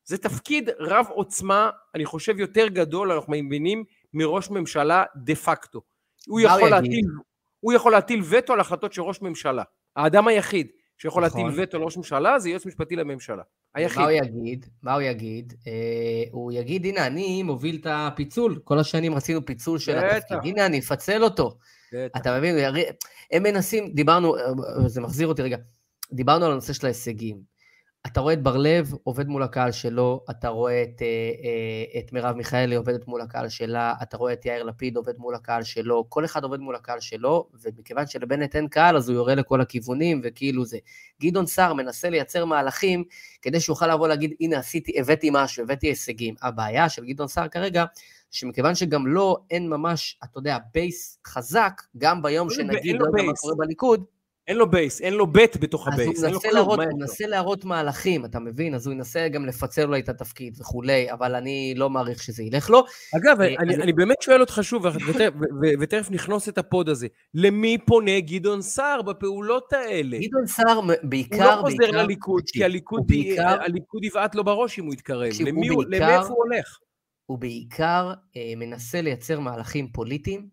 זה תפקיד רב עוצמה, אני חושב יותר גדול, אנחנו מבינים, מראש ממשלה דה פקטו. הוא יכול להטיל, הוא יכול להטיל וטו על החלטות של ראש ממשלה. האדם היחיד שיכול נכון. להטיל וטו על ראש ממשלה, זה יועץ משפטי לממשלה. היחיד. מה הוא יגיד? מה הוא יגיד? אה, הוא יגיד, הנה, אני מוביל את הפיצול. כל השנים רצינו פיצול של התפקיד. הנה, אני אפצל אותו. בטח. אתה מבין? הם מנסים, דיברנו, זה מחזיר אותי רגע, דיברנו על הנושא של ההישגים. אתה רואה את בר-לב עובד מול הקהל שלו, אתה רואה את, את מרב מיכאלי עובדת מול הקהל שלה, אתה רואה את יאיר לפיד עובד מול הקהל שלו, כל אחד עובד מול הקהל שלו, ומכיוון שלבנט אין קהל, אז הוא יורה לכל הכיוונים, וכאילו זה. גדעון סער מנסה לייצר מהלכים, כדי שיוכל לבוא להגיד, הנה עשיתי, הבאתי משהו, הבאתי הישגים. הבעיה של גדעון סער כרגע, שמכיוון שגם לא, אין ממש, אתה יודע, בייס חזק, גם ביום שנגיד, לא יודע מה קורה בליכוד, אין לו בייס, אין לו בית בתוך הבייס. אז הוא ינסה להראות מהלכים, אתה מבין? אז הוא ינסה גם לפצל לו את התפקיד וכולי, אבל אני לא מעריך שזה ילך לו. אגב, אני באמת שואל אותך שוב, ותכף נכנוס את הפוד הזה, למי פונה גדעון סער בפעולות האלה? גדעון סער בעיקר... הוא לא חוזר לליכוד, כי הליכוד יבעט לו בראש אם הוא יתקרב. למי איפה הוא הולך? הוא בעיקר מנסה לייצר מהלכים פוליטיים,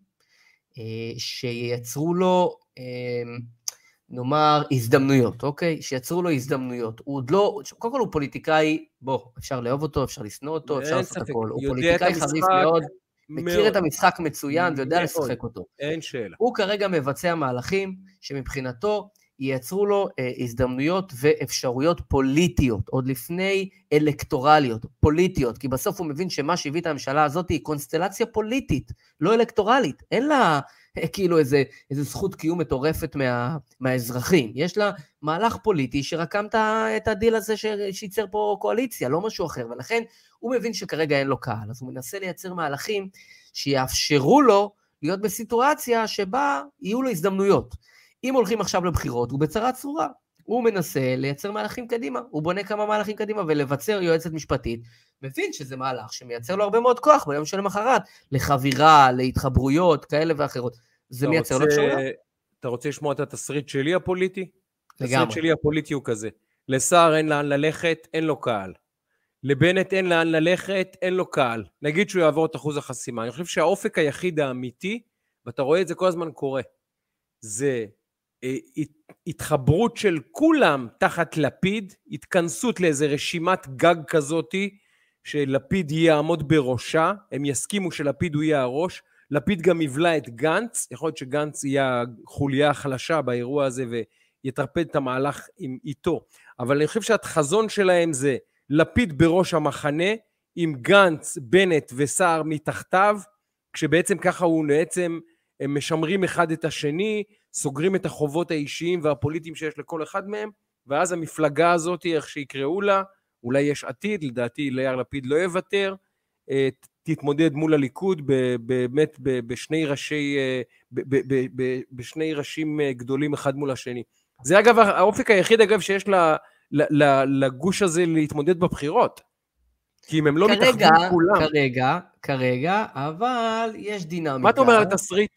שייצרו לו... נאמר, הזדמנויות, אוקיי? שיצרו לו הזדמנויות. הוא עוד לא, קודם כל הוא פוליטיקאי, בוא, אפשר לאהוב אותו, אפשר לשנוא אותו, אפשר לעשות הכל. הוא פוליטיקאי חריף מאוד, מכיר את המשחק מצוין, ויודע לשחק אותו. אין שאלה. הוא כרגע מבצע מהלכים שמבחינתו ייצרו לו הזדמנויות ואפשרויות פוליטיות, עוד לפני אלקטורליות, פוליטיות, כי בסוף הוא מבין שמה שהביא את הממשלה הזאת היא קונסטלציה פוליטית, לא אלקטורלית. אין לה... כאילו איזה, איזה זכות קיום מטורפת מה, מהאזרחים. יש לה מהלך פוליטי שרקם את הדיל הזה שייצר פה קואליציה, לא משהו אחר, ולכן הוא מבין שכרגע אין לו קהל, אז הוא מנסה לייצר מהלכים שיאפשרו לו להיות בסיטואציה שבה יהיו לו הזדמנויות. אם הולכים עכשיו לבחירות, הוא בצרה צרורה, הוא מנסה לייצר מהלכים קדימה, הוא בונה כמה מהלכים קדימה ולבצר יועצת משפטית, מבין שזה מהלך שמייצר לו הרבה מאוד כוח ביום של למחרת, לחבירה, להתחברויות, כאלה ואחרות. זה מייצר לו אפשרויות. אתה רוצה לשמוע את התסריט שלי הפוליטי? לגמרי. התסריט שלי הפוליטי הוא כזה. לסער אין לאן ללכת, אין לו קהל. לבנט אין לאן ללכת, אין לו קהל. נגיד שהוא יעבור את אחוז החסימה. אני חושב שהאופק היחיד האמיתי, ואתה רואה את זה כל הזמן קורה, זה התחברות של כולם תחת לפיד, התכנסות לאיזה רשימת גג כזאתי, שלפיד יעמוד בראשה, הם יסכימו שלפיד הוא יהיה הראש, לפיד גם יבלע את גנץ, יכול להיות שגנץ יהיה חוליה החלשה באירוע הזה, ויתרפד את המהלך עם איתו, אבל אני חושב שהחזון שלהם זה, לפיד בראש המחנה, עם גנץ, בנט וסער מתחתיו, כשבעצם ככה הוא בעצם, הם משמרים אחד את השני, סוגרים את החובות האישיים והפוליטיים שיש לכל אחד מהם, ואז המפלגה הזאת, איך שיקראו לה, אולי יש עתיד, לדעתי ליאיר לפיד לא יוותר, תתמודד מול הליכוד באמת בשני ראשי, בשני ראשים גדולים אחד מול השני. זה אגב האופק היחיד אגב שיש לגוש הזה להתמודד בבחירות. כי אם הם לא מתאחדים כולם. כרגע, כרגע, אבל יש דינמיקה. מה אתה אומר על התסריט?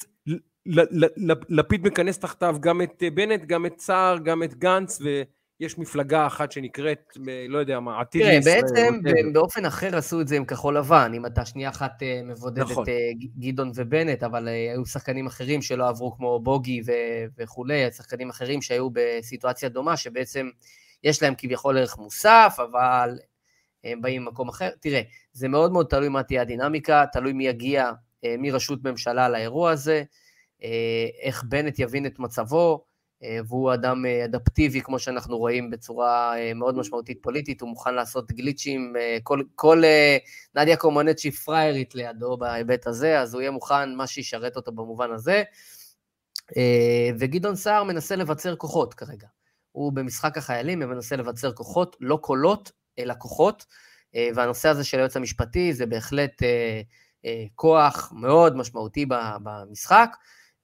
לפיד מכנס תחתיו גם את בנט, גם את סער, גם את גנץ, ויש מפלגה אחת שנקראת, לא יודע מה, עתיד לישראל. תראה, בעצם באופן אחר עשו את זה עם כחול לבן, אם אתה שנייה אחת מבודד את גדעון ובנט, אבל היו שחקנים אחרים שלא עברו כמו בוגי וכולי, שחקנים אחרים שהיו בסיטואציה דומה, שבעצם יש להם כביכול ערך מוסף, אבל הם באים ממקום אחר. תראה, זה מאוד מאוד תלוי מה תהיה הדינמיקה, תלוי מי יגיע מרשות ממשלה לאירוע הזה, איך בנט יבין את מצבו, והוא אדם אדפטיבי, כמו שאנחנו רואים בצורה מאוד משמעותית פוליטית, הוא מוכן לעשות גליצ'ים, כל, כל נדיה קומנצ'י פריירית לידו בהיבט הזה, אז הוא יהיה מוכן מה שישרת אותו במובן הזה, וגדעון סער מנסה לבצר כוחות כרגע, הוא במשחק החיילים, מנסה לבצר כוחות, לא קולות, אלא כוחות, והנושא הזה של היועץ המשפטי, זה בהחלט כוח מאוד משמעותי במשחק,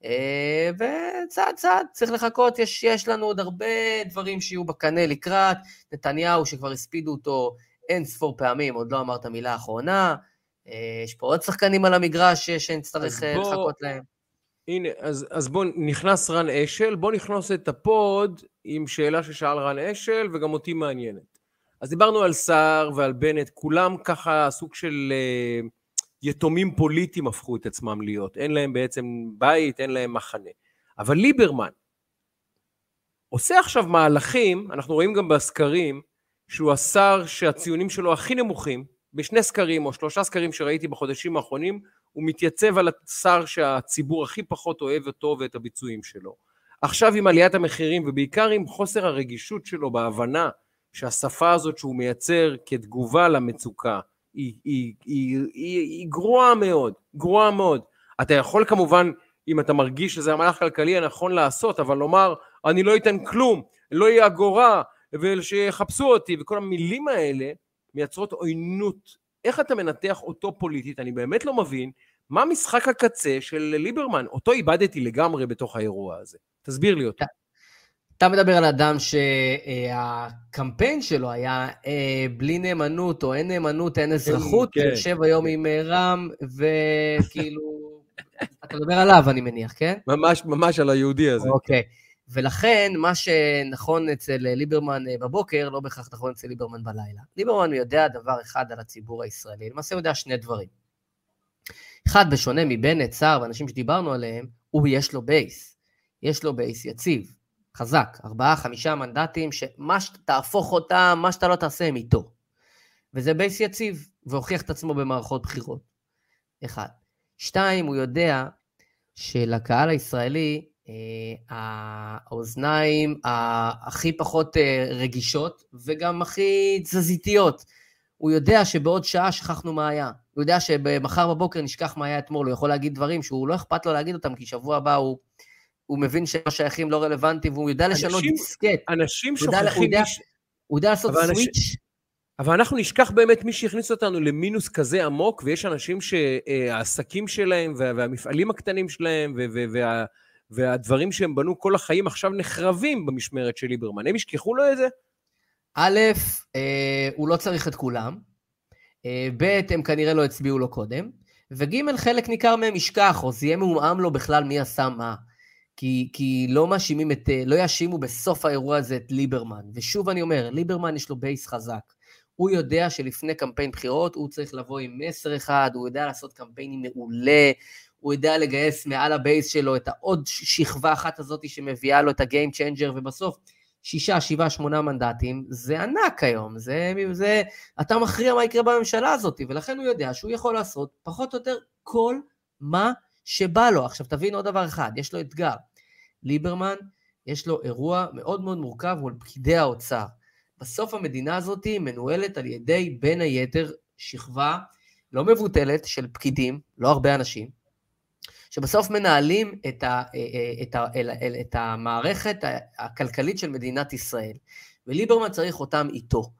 וצעד צעד צריך לחכות, יש, יש לנו עוד הרבה דברים שיהיו בקנה לקראת, נתניהו שכבר הספידו אותו אין ספור פעמים, עוד לא אמרת מילה האחרונה, יש פה עוד שחקנים על המגרש שנצטרך בוא, לחכות להם. הנה, אז, אז בוא נכנס רן אשל, בוא נכנס את הפוד עם שאלה ששאל רן אשל וגם אותי מעניינת. אז דיברנו על סער ועל בנט, כולם ככה סוג של uh, יתומים פוליטיים הפכו את עצמם להיות, אין להם בעצם בית, אין להם מחנה. אבל ליברמן עושה עכשיו מהלכים, אנחנו רואים גם בסקרים, שהוא השר שהציונים שלו הכי נמוכים, בשני סקרים או שלושה סקרים שראיתי בחודשים האחרונים, הוא מתייצב על השר שהציבור הכי פחות אוהב אותו ואת הביצועים שלו. עכשיו עם עליית המחירים, ובעיקר עם חוסר הרגישות שלו בהבנה, שהשפה הזאת שהוא מייצר כתגובה למצוקה, היא, היא, היא, היא, היא גרועה מאוד, גרועה מאוד. אתה יכול כמובן, אם אתה מרגיש שזה המהלך כלכלי הנכון לעשות, אבל לומר, אני לא אתן כלום, לא יהיה אגורה, ושיחפשו אותי, וכל המילים האלה מייצרות עוינות. איך אתה מנתח אותו פוליטית? אני באמת לא מבין, מה משחק הקצה של ליברמן? אותו איבדתי לגמרי בתוך האירוע הזה. תסביר לי אותו. אתה מדבר על אדם שהקמפיין שלו היה בלי נאמנות, או אין נאמנות, אין אזרחות, יושב היום עם רם, וכאילו, אתה מדבר עליו, אני מניח, כן? ממש, ממש על היהודי הזה. אוקיי. ולכן, מה שנכון אצל ליברמן בבוקר, לא בהכרח נכון אצל ליברמן בלילה. ליברמן יודע דבר אחד על הציבור הישראלי, למעשה הוא יודע שני דברים. אחד, בשונה מבנט, סער, ואנשים שדיברנו עליהם, הוא יש לו בייס. יש לו בייס יציב, חזק, ארבעה, חמישה מנדטים, שמה שתהפוך אותם, מה שאתה לא תעשה הם איתו. וזה בייס יציב, והוכיח את עצמו במערכות בחירות. אחד. שתיים, הוא יודע שלקהל הישראלי, האוזניים הכי פחות רגישות, וגם הכי תזזיתיות. הוא יודע שבעוד שעה שכחנו מה היה. הוא יודע שבמחר בבוקר נשכח מה היה אתמול, הוא יכול להגיד דברים שהוא לא אכפת לו להגיד אותם, כי שבוע הבא הוא, הוא מבין שמה שייכים לא רלוונטי, והוא יודע לשנות דיסקט. אנשים שוכחים... הוא יודע, הוא יודע לעשות סוויץ'. אבל אנחנו נשכח באמת מי שהכניס אותנו למינוס כזה עמוק, ויש אנשים שהעסקים שלהם, והמפעלים הקטנים שלהם, וה... והדברים שהם בנו כל החיים עכשיו נחרבים במשמרת של ליברמן. הם ישכחו לו את זה? א', אה, הוא לא צריך את כולם, אה, ב', הם כנראה לא הצביעו לו קודם, וג', חלק ניכר מהם ישכח, או זה יהיה מעומעם לו בכלל מי עשה מה, כי, כי לא מאשימים את, לא יאשימו בסוף האירוע הזה את ליברמן, ושוב אני אומר, ליברמן יש לו בייס חזק, הוא יודע שלפני קמפיין בחירות, הוא צריך לבוא עם מסר אחד, הוא יודע לעשות קמפיינים מעולה, הוא יודע לגייס מעל הבייס שלו את העוד שכבה אחת הזאת שמביאה לו את הגיים צ'יינג'ר, ובסוף שישה, שבעה, שמונה מנדטים, זה ענק היום, זה, זה, אתה מכריע מה יקרה בממשלה הזאת, ולכן הוא יודע שהוא יכול לעשות פחות או יותר כל מה שבא לו. עכשיו תבין עוד דבר אחד, יש לו אתגר, ליברמן יש לו אירוע מאוד מאוד מורכב, הוא על פקידי האוצר. בסוף המדינה הזאת מנוהלת על ידי בין היתר שכבה לא מבוטלת של פקידים, לא הרבה אנשים, שבסוף מנהלים את, ה, את, ה, את המערכת הכלכלית של מדינת ישראל, וליברמן צריך אותם איתו,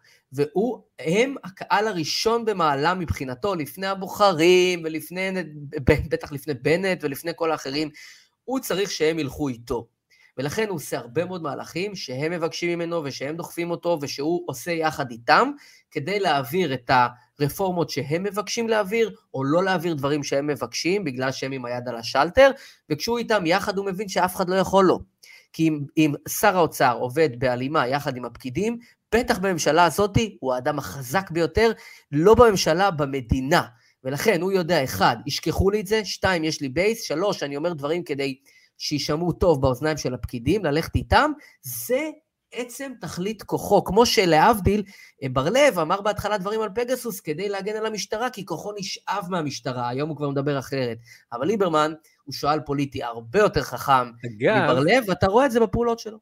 והם הקהל הראשון במעלה מבחינתו, לפני הבוחרים, ולפני, בטח לפני בנט, ולפני כל האחרים, הוא צריך שהם ילכו איתו, ולכן הוא עושה הרבה מאוד מהלכים, שהם מבקשים ממנו, ושהם דוחפים אותו, ושהוא עושה יחד איתם, כדי להעביר את הרפורמות שהם מבקשים להעביר, או לא להעביר דברים שהם מבקשים, בגלל שהם עם היד על השלטר, וכשהוא איתם יחד הוא מבין שאף אחד לא יכול לו. כי אם, אם שר האוצר עובד בהלימה יחד עם הפקידים, בטח בממשלה הזאת הוא האדם החזק ביותר, לא בממשלה, במדינה. ולכן הוא יודע, אחד, ישכחו לי את זה, שתיים, יש לי בייס, שלוש, אני אומר דברים כדי שישמעו טוב באוזניים של הפקידים, ללכת איתם, זה עצם תכלית כוחו, כמו שלהבדיל, בר לב אמר בהתחלה דברים על פגסוס, כדי להגן על המשטרה, כי כוחו נשאב מהמשטרה, היום הוא כבר מדבר אחרת, אבל ליברמן הוא שואל פוליטי הרבה יותר חכם מבר לב, ואתה רואה את זה בפעולות שלו.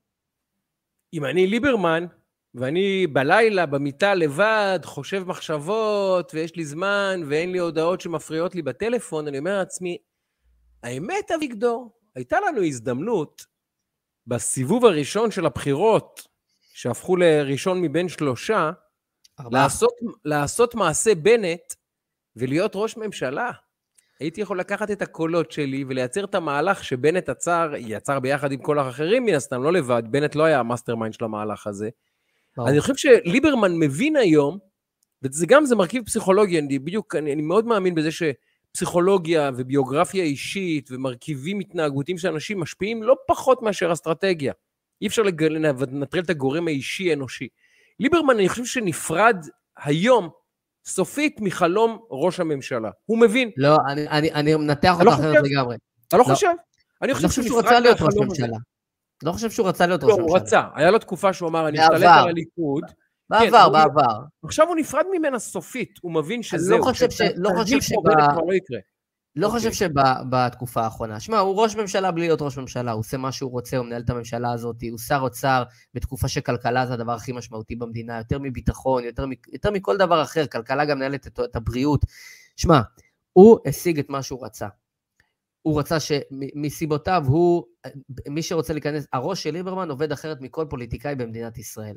אם אני ליברמן, ואני בלילה, במיטה לבד, חושב מחשבות, ויש לי זמן, ואין לי הודעות שמפריעות לי בטלפון, אני אומר לעצמי, האמת אביגדור, הייתה לנו הזדמנות, בסיבוב הראשון של הבחירות, שהפכו לראשון מבין שלושה, לעשות, לעשות מעשה בנט, ולהיות ראש ממשלה. הייתי יכול לקחת את הקולות שלי, ולייצר את המהלך שבנט עצר, יצר ביחד עם כל האחרים, מן הסתם, לא לבד, בנט לא היה המאסטר מיינד של המהלך הזה. אני חושב שליברמן מבין היום, וזה גם זה מרכיב פסיכולוגי, אני בדיוק, אני, אני מאוד מאמין בזה שפסיכולוגיה וביוגרפיה אישית ומרכיבים התנהגותיים של אנשים משפיעים לא פחות מאשר אסטרטגיה. אי אפשר לנטרל את הגורם האישי האנושי. ליברמן, אני חושב שנפרד היום, סופית מחלום ראש הממשלה. הוא מבין. לא, אני, אני, אני מנתח אותו אחרת לגמרי. אתה לא חושב? אני חושב שהוא רצה להיות ראש ממשלה. לא חושב שהוא רצה להיות ראש ממשלה. לא, הוא רצה. היה לו תקופה שהוא אמר, אני אשתלט על הליכוד. בעבר, בעבר. עכשיו הוא נפרד ממנה סופית. הוא מבין שזהו. לא חושב ש... לא חושב שב... לא חושב שבתקופה האחרונה. שמע, הוא ראש ממשלה בלי להיות ראש ממשלה. הוא עושה מה שהוא רוצה, הוא מנהל את הממשלה הזאת. הוא שר אוצר בתקופה שכלכלה זה הדבר הכי משמעותי במדינה. יותר מביטחון, יותר מכל דבר אחר. כלכלה גם מנהלת את הבריאות. שמע, הוא השיג את מה שהוא רצה. הוא רצה שמסיבותיו הוא, מי שרוצה להיכנס, הראש של ליברמן עובד אחרת מכל פוליטיקאי במדינת ישראל.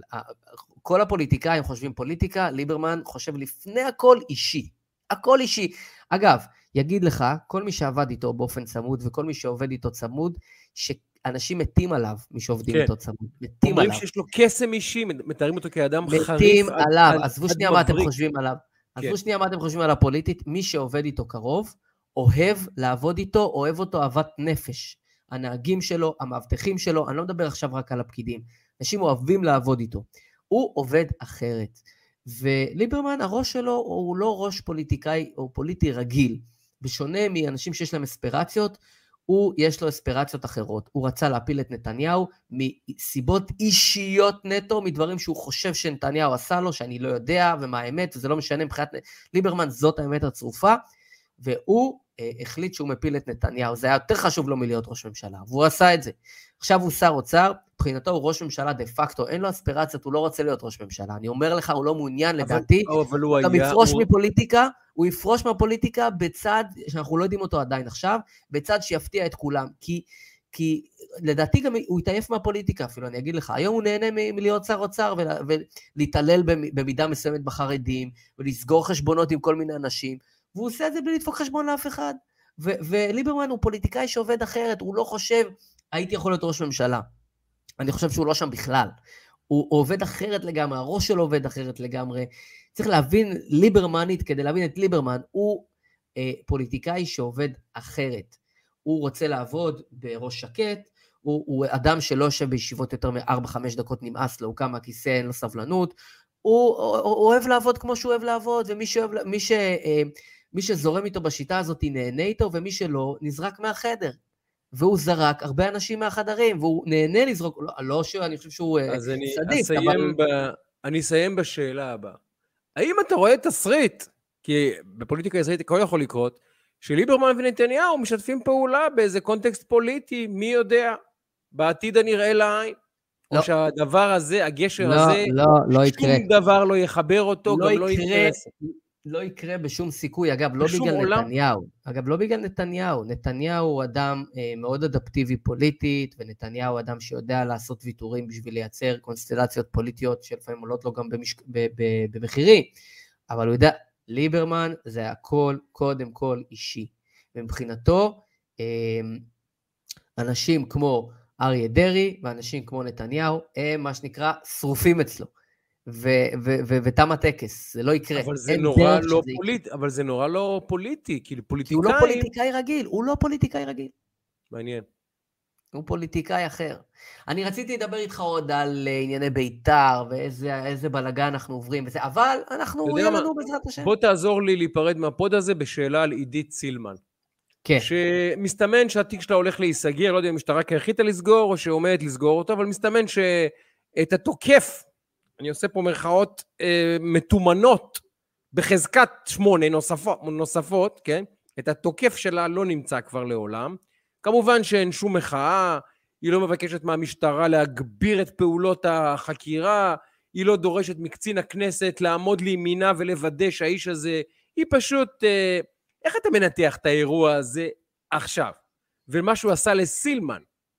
כל הפוליטיקאים חושבים פוליטיקה, ליברמן חושב לפני הכל אישי. הכל אישי. אגב, יגיד לך, כל מי שעבד איתו באופן צמוד, וכל מי שעובד איתו צמוד, שאנשים מתים עליו, מי שעובדים איתו צמוד. מתים עליו. אומרים שיש לו קסם אישי, מתארים אותו כאדם חריף. מתים עליו. עזבו שנייה מה אתם חושבים עליו. עזבו שנייה מה אתם חושבים על הפוליטית. מי שעובד איתו קרוב, אוהב לעבוד איתו, אוהב אותו אהבת נפש. הנהגים שלו, המאבטחים שלו, אני לא מדבר עכשיו רק על הפקידים. אנשים אוהבים לעבוד איתו. הוא עובד אחרת. וליברמן, הראש שלו הוא לא ראש פוליטיקאי או פוליטי רגיל. בשונה מאנשים שיש להם אספירציות, הוא יש לו אספירציות אחרות. הוא רצה להפיל את נתניהו מסיבות אישיות נטו, מדברים שהוא חושב שנתניהו עשה לו, שאני לא יודע, ומה האמת, וזה לא משנה מבחינת ליברמן, זאת האמת הצרופה, והוא אה, החליט שהוא מפיל את נתניהו. זה היה יותר חשוב לו מלהיות ראש ממשלה, והוא עשה את זה. עכשיו הוא שר אוצר, מבחינתו הוא ראש ממשלה דה פקטו, אין לו אספירציות, הוא לא רוצה להיות ראש ממשלה. אני אומר לך, הוא לא מעוניין אבל, לדעתי, אבל הוא גם היה, יפרוש הוא... מפוליטיקה, הוא יפרוש מהפוליטיקה בצד, שאנחנו לא יודעים אותו עדיין עכשיו, בצד שיפתיע את כולם, כי, כי לדעתי גם הוא יתעייף מהפוליטיקה אפילו, אני אגיד לך, היום הוא נהנה מ- מלהיות שר אוצר, ולהתעלל במידה מסוימת בחרדים, ולסגור חשבונות עם כל מיני אנשים, והוא עושה את זה בלי לדפוק חשבון לאף אחד, ו- וליברמן הוא פוליטיקאי שעובד אחרת, הוא לא חושב, הייתי יכול להיות ראש ממשלה, אני חושב שהוא לא שם בכלל, הוא עובד אחרת לגמרי, הראש שלו עובד אחרת לגמרי, צריך להבין ליברמנית, כדי להבין את ליברמן, הוא אה, פוליטיקאי שעובד אחרת, הוא רוצה לעבוד בראש שקט, הוא, הוא אדם שלא יושב בישיבות יותר מ-ארבע חמש דקות נמאס לו, הוא קם מהכיסא, אין לו סבלנות, הוא, הוא, הוא אוהב לעבוד כמו שהוא אוהב לעבוד, ומי שאוהב, מי ש, אה, מי שזורם איתו בשיטה הזאת נהנה איתו, ומי שלא נזרק מהחדר. והוא זרק הרבה אנשים מהחדרים, והוא נהנה לזרוק, לא, לא שאני חושב שהוא סדיק, אבל... ב... אני אסיים בשאלה הבאה. האם אתה רואה תסריט, כי בפוליטיקה הישראלית הכל יכול לקרות, שליברמן ונתניהו משתפים פעולה באיזה קונטקסט פוליטי, מי יודע, בעתיד הנראה לעין, לא. או שהדבר הזה, הגשר לא, הזה, לא, לא יקרה. שום דבר לא יחבר אותו, לא גם לא יקרה. לא יקרה בשום סיכוי, אגב, לא בגלל עולם. נתניהו, אגב, לא בגלל נתניהו, נתניהו הוא אדם אה, מאוד אדפטיבי פוליטית, ונתניהו הוא אדם שיודע לעשות ויתורים בשביל לייצר קונסטלציות פוליטיות, שלפעמים עולות לו גם במש... ב- ב- במחירי, אבל הוא יודע, ליברמן זה הכל קודם כל אישי, ומבחינתו, אה, אנשים כמו אריה דרעי, ואנשים כמו נתניהו, הם מה שנקרא שרופים אצלו, ותם הטקס, זה לא יקרה. אבל זה נורא לא פוליטי, אבל זה נורא לא פוליטי, כאילו פוליטיקאים... כי הוא לא פוליטיקאי רגיל, הוא לא פוליטיקאי רגיל. מעניין. הוא פוליטיקאי אחר. אני רציתי לדבר איתך עוד על ענייני ביתר, ואיזה בלגן אנחנו עוברים, וזה, אבל אנחנו יהיה לנו בעזרת השם. בוא תעזור לי להיפרד מהפוד הזה בשאלה על עידית סילמן. כן. שמסתמן שהתיק שלה הולך להיסגר, לא יודע אם המשטרה כהחיתה לסגור, או שעומדת לסגור אותו, אבל מסתמן שאת התוקף, אני עושה פה מרכאות אה, מתומנות, בחזקת שמונה נוספות, נוספות, כן? את התוקף שלה לא נמצא כבר לעולם. כמובן שאין שום מחאה, היא לא מבקשת מהמשטרה להגביר את פעולות החקירה, היא לא דורשת מקצין הכנסת לעמוד לימינה ולוודא שהאיש הזה, היא פשוט, אה, איך אתה מנתח את האירוע הזה עכשיו? ומה שהוא עשה לסילמן?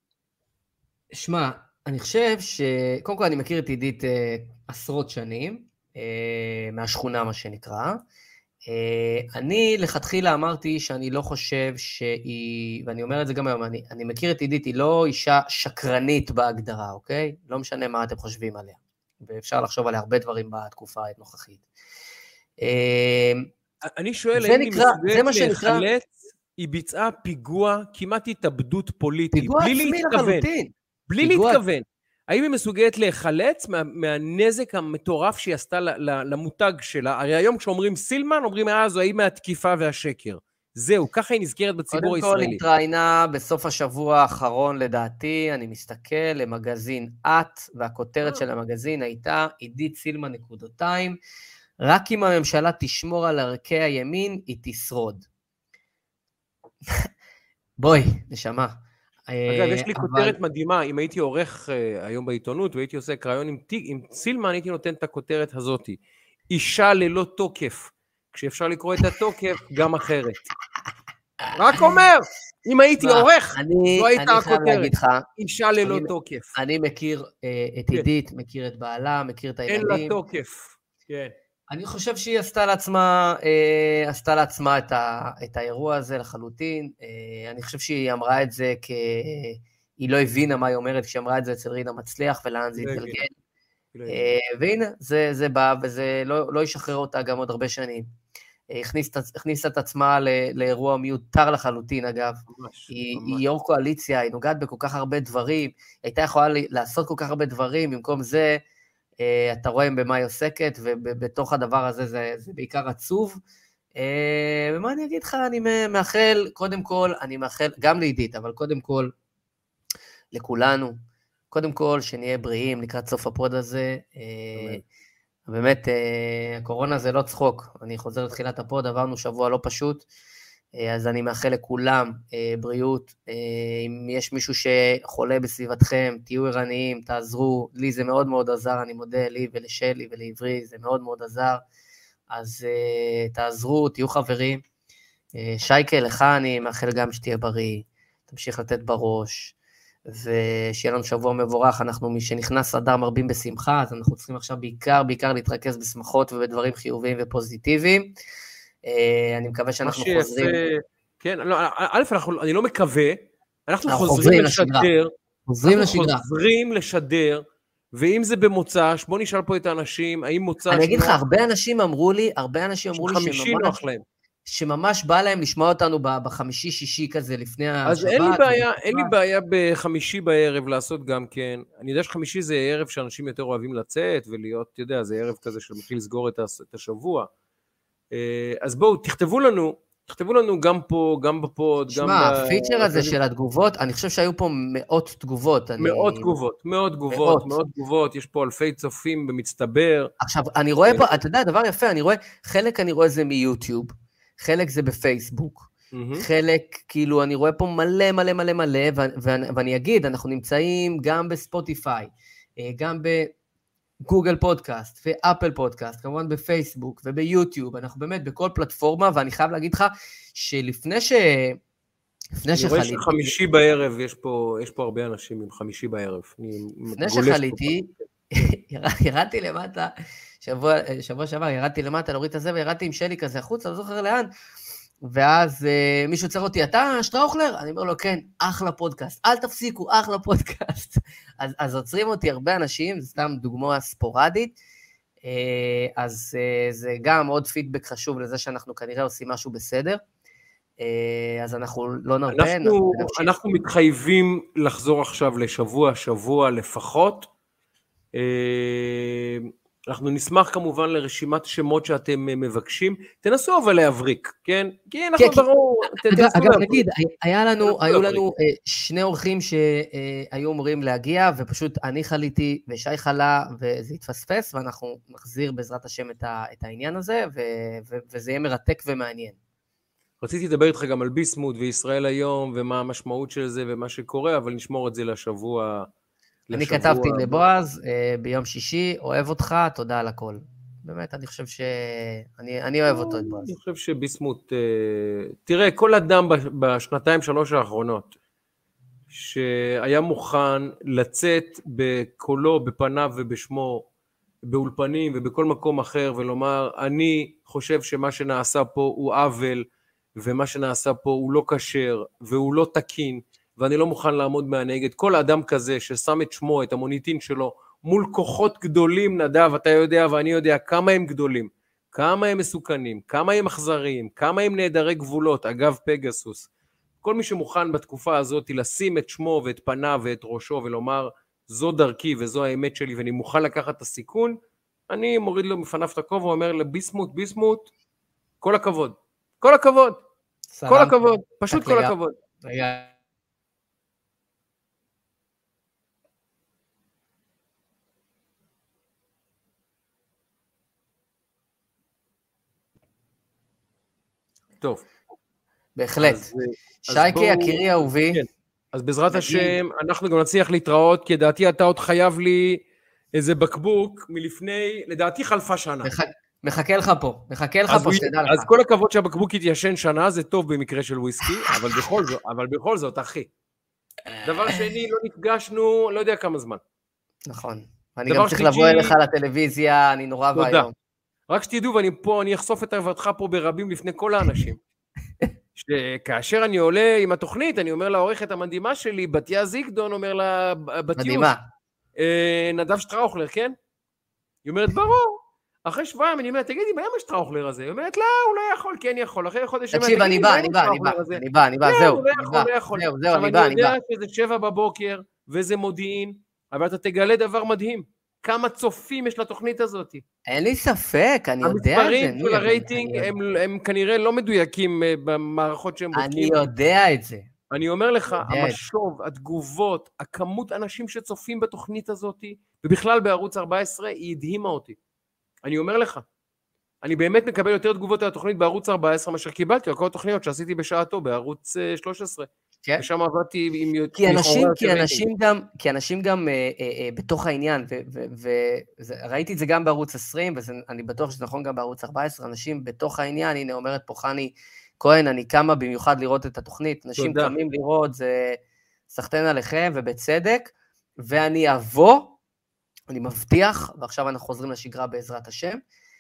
שמע, אני חושב ש... קודם כל אני מכיר את עידית אה, עשרות שנים, אה, מהשכונה מה שנקרא. אה, אני לכתחילה אמרתי שאני לא חושב שהיא, ואני אומר את זה גם היום, אני, אני מכיר את עידית, היא לא אישה שקרנית בהגדרה, אוקיי? לא משנה מה אתם חושבים עליה. ואפשר לחשוב עליה הרבה דברים בתקופה הנוכחית. אה, אני שואל, האם היא מסוגלת להחלץ, היא ביצעה פיגוע, כמעט התאבדות פוליטית, פיגוע עצמי לחלוטין. בלי להתכוון. האם היא מסוגלת להיחלץ מה, מהנזק המטורף שהיא עשתה למותג שלה? הרי היום כשאומרים סילמן, אומרים, אה, זו האם מהתקיפה והשקר. זהו, ככה היא נזכרת בציבור הישראלי. קודם כל התראיינה בסוף השבוע האחרון, לדעתי, אני מסתכל למגזין את, והכותרת של המגזין הייתה, עידית סילמן נקודותיים, רק אם הממשלה תשמור על ערכי הימין, היא תשרוד. בואי, נשמה. אגב, יש לי כותרת מדהימה, אם הייתי עורך היום בעיתונות, והייתי עושה קריון עם סילמן, הייתי נותן את הכותרת הזאת, אישה ללא תוקף, כשאפשר לקרוא את התוקף, גם אחרת. רק אומר, אם הייתי עורך, זו הייתה הכותרת, אישה ללא תוקף. אני מכיר את עידית, מכיר את בעלה, מכיר את הילדים. אין לה תוקף, כן. אני חושב שהיא עשתה לעצמה, אה, עשתה לעצמה את, ה, את האירוע הזה לחלוטין. אה, אני חושב שהיא אמרה את זה כ... היא לא הבינה מה היא אומרת, כשהיא אמרה את זה אצל רינה מצליח ולאן זה התגלגל. אה, והנה, זה, זה בא, וזה לא, לא ישחרר אותה גם עוד הרבה שנים. אה, הכניס, הכניסה את עצמה ל, לאירוע מיותר לחלוטין, אגב. ממש, היא, ממש. היא יו"ר קואליציה, היא נוגעת בכל כך הרבה דברים, היא הייתה יכולה לעשות כל כך הרבה דברים, במקום זה... אתה רואה במה היא עוסקת, ובתוך הדבר הזה זה, זה בעיקר עצוב. ומה אני אגיד לך, אני מאחל, קודם כל, אני מאחל גם לעידית, אבל קודם כל, לכולנו, קודם כל, שנהיה בריאים לקראת סוף הפוד הזה. באמת, הקורונה זה לא צחוק, אני חוזר לתחילת הפוד, עברנו שבוע לא פשוט, אז אני מאחל לכולם בריאות, אם יש מישהו שחולה בסביבתכם, תהיו ערניים, תעזרו, לי זה מאוד מאוד עזר, אני מודה לי ולשלי ולעברי, זה מאוד מאוד עזר, אז תעזרו, תהיו חברים, שייקה, לך אני מאחל גם שתהיה בריא, תמשיך לתת בראש, ושיהיה לנו שבוע מבורך, אנחנו משנכנס אדר מרבים בשמחה, אז אנחנו צריכים עכשיו בעיקר, בעיקר להתרכז בשמחות ובדברים חיוביים ופוזיטיביים, אני מקווה שאנחנו חוזרים. כן, א', אני לא מקווה, אנחנו חוזרים לשדר, חוזרים לשגרה. חוזרים לשדר, ואם זה במוצ"ש, בוא נשאל פה את האנשים, האם מוצ"ש... אני אגיד לך, הרבה אנשים אמרו לי, הרבה אנשים אמרו לי שממש בא להם לשמוע אותנו בחמישי-שישי כזה לפני השבת. אז אין לי בעיה, אין לי בעיה בחמישי בערב לעשות גם כן. אני יודע שחמישי זה ערב שאנשים יותר אוהבים לצאת, ולהיות, אתה יודע, זה ערב כזה שמתחיל לסגור את השבוע. אז בואו, תכתבו לנו, תכתבו לנו גם פה, גם בפוד, גם... שמה, הפיצ'ר הזה של התגובות, אני חושב שהיו פה מאות תגובות. מאות תגובות, מאות תגובות, מאות תגובות, יש פה אלפי צופים במצטבר. עכשיו, אני רואה פה, אתה יודע, דבר יפה, אני רואה, חלק אני רואה זה מיוטיוב, חלק זה בפייסבוק, חלק, כאילו, אני רואה פה מלא מלא מלא מלא, ואני אגיד, אנחנו נמצאים גם בספוטיפיי, גם ב... גוגל פודקאסט ואפל פודקאסט, כמובן בפייסבוק וביוטיוב, אנחנו באמת בכל פלטפורמה, ואני חייב להגיד לך שלפני ש... לפני שחליתי... אני רואה שחמישי בערב, יש פה, יש פה הרבה אנשים עם חמישי בערב. לפני שחליתי, ירדתי למטה, שבוע, שבוע שעבר ירדתי למטה, להוריד את זה, וירדתי עם שלי כזה החוץ, אני לא זוכר לאן, ואז uh, מישהו צריך אותי, אתה שטראוכלר? אני אומר לו, כן, אחלה פודקאסט, אל תפסיקו, אחלה פודקאסט. אז, אז עוצרים אותי הרבה אנשים, זה סתם דוגמה ספורדית, uh, אז uh, זה גם עוד פידבק חשוב לזה שאנחנו כנראה עושים משהו בסדר, uh, אז אנחנו לא נרפה. אנחנו, אנחנו מתחייבים לחזור עכשיו לשבוע, שבוע לפחות, uh, אנחנו נשמח כמובן לרשימת שמות שאתם מבקשים, תנסו אבל להבריק, כן? כי אנחנו ברור, אגב נגיד, היה לנו, היו לנו שני אורחים שהיו אמורים להגיע, ופשוט אני חליתי ושי חלה, וזה התפספס, ואנחנו נחזיר בעזרת השם את העניין הזה, וזה יהיה מרתק ומעניין. רציתי לדבר איתך גם על ביסמוט וישראל היום, ומה המשמעות של זה ומה שקורה, אבל נשמור את זה לשבוע... אני כתבתי לבועז ביום שישי, אוהב אותך, תודה על הכל. באמת, אני חושב ש... אני, אני אוהב אותו את בועז. אני חושב שביסמוט... תראה, כל אדם בשנתיים שלוש האחרונות, שהיה מוכן לצאת בקולו, בפניו ובשמו, באולפנים ובכל מקום אחר, ולומר, אני חושב שמה שנעשה פה הוא עוול, ומה שנעשה פה הוא לא כשר, והוא לא תקין, ואני לא מוכן לעמוד מהנגד. כל אדם כזה ששם את שמו, את המוניטין שלו, מול כוחות גדולים, נדב, אתה יודע ואני יודע כמה הם גדולים, כמה הם מסוכנים, כמה הם אכזריים, כמה הם נעדרי גבולות, אגב פגסוס. כל מי שמוכן בתקופה הזאת לשים את שמו ואת פניו ואת ראשו ולומר, זו דרכי וזו האמת שלי, ואני מוכן לקחת את הסיכון, אני מוריד לו מפניו את הכובע, ואומר לביסמוט, ביסמוט, כל הכבוד, כל הכבוד, כל הכבוד, פשוט כל הכבוד. טוב. בהחלט. שייקה, יקירי אהובי. אז בעזרת השם, אנחנו גם נצליח להתראות, כי לדעתי אתה עוד חייב לי איזה בקבוק מלפני, לדעתי חלפה שנה. מחכה לך פה, מחכה לך פה, שתדע לך. אז כל הכבוד שהבקבוק יתיישן שנה, זה טוב במקרה של וויסקי, אבל בכל זאת, אבל בכל זאת, אחי. דבר שני, לא נפגשנו, לא יודע כמה זמן. נכון. אני גם צריך לבוא אליך לטלוויזיה, אני נורא והיום. רק שתדעו, ואני פה, אני אחשוף את עבודתך פה ברבים לפני כל האנשים. שכאשר אני עולה עם התוכנית, אני אומר לעורכת המדהימה שלי, בתיה זיגדון, אומר לה, בתיוש. מדהימה. נדב שטראוכלר, כן? היא אומרת, ברור. אחרי שבועיים אני אומרת, תגידי, מה עם השטראוכלר הזה? היא אומרת, לא, הוא לא יכול, כן יכול. אחרי חודש... תקשיב, אני בא, אני בא, אני בא, אני בא, אני בא, זהו. הוא לא יכול, לא יכול. זהו, זהו, אני בא, אני בא. אני יודע שזה שבע בבוקר, וזה מודיעין, אבל אתה תגלה דבר מדהים. כמה צופים יש לתוכנית הזאת. אין לי ספק, אני יודע את זה. המספרים של הרייטינג הם כנראה לא מדויקים במערכות שהם בודקים. אני יודע את זה. אני אומר לך, המשוב, התגובות, הכמות אנשים שצופים בתוכנית הזאת, ובכלל בערוץ ארבע עשרה, היא הדהימה אותי. אני אומר לך, אני באמת מקבל יותר תגובות על התוכנית בערוץ ארבע עשרה, מאשר קיבלתי על כל התוכניות שעשיתי בשעתו בערוץ שלוש עשרה. כן. ושם עבדתי עם... כי אנשים, כי אנשים גם, כי אנשים גם אה, אה, בתוך העניין, וראיתי את זה גם בערוץ עשרים, ואני בטוח שזה נכון גם בערוץ ארבע עשרה, אנשים בתוך העניין, הנה אומרת פה חני כהן, אני קמה במיוחד לראות את התוכנית, אנשים תודה. קמים לראות, זה סחטן עליכם, ובצדק, ואני אבוא, אני מבטיח, ועכשיו אנחנו חוזרים לשגרה בעזרת השם,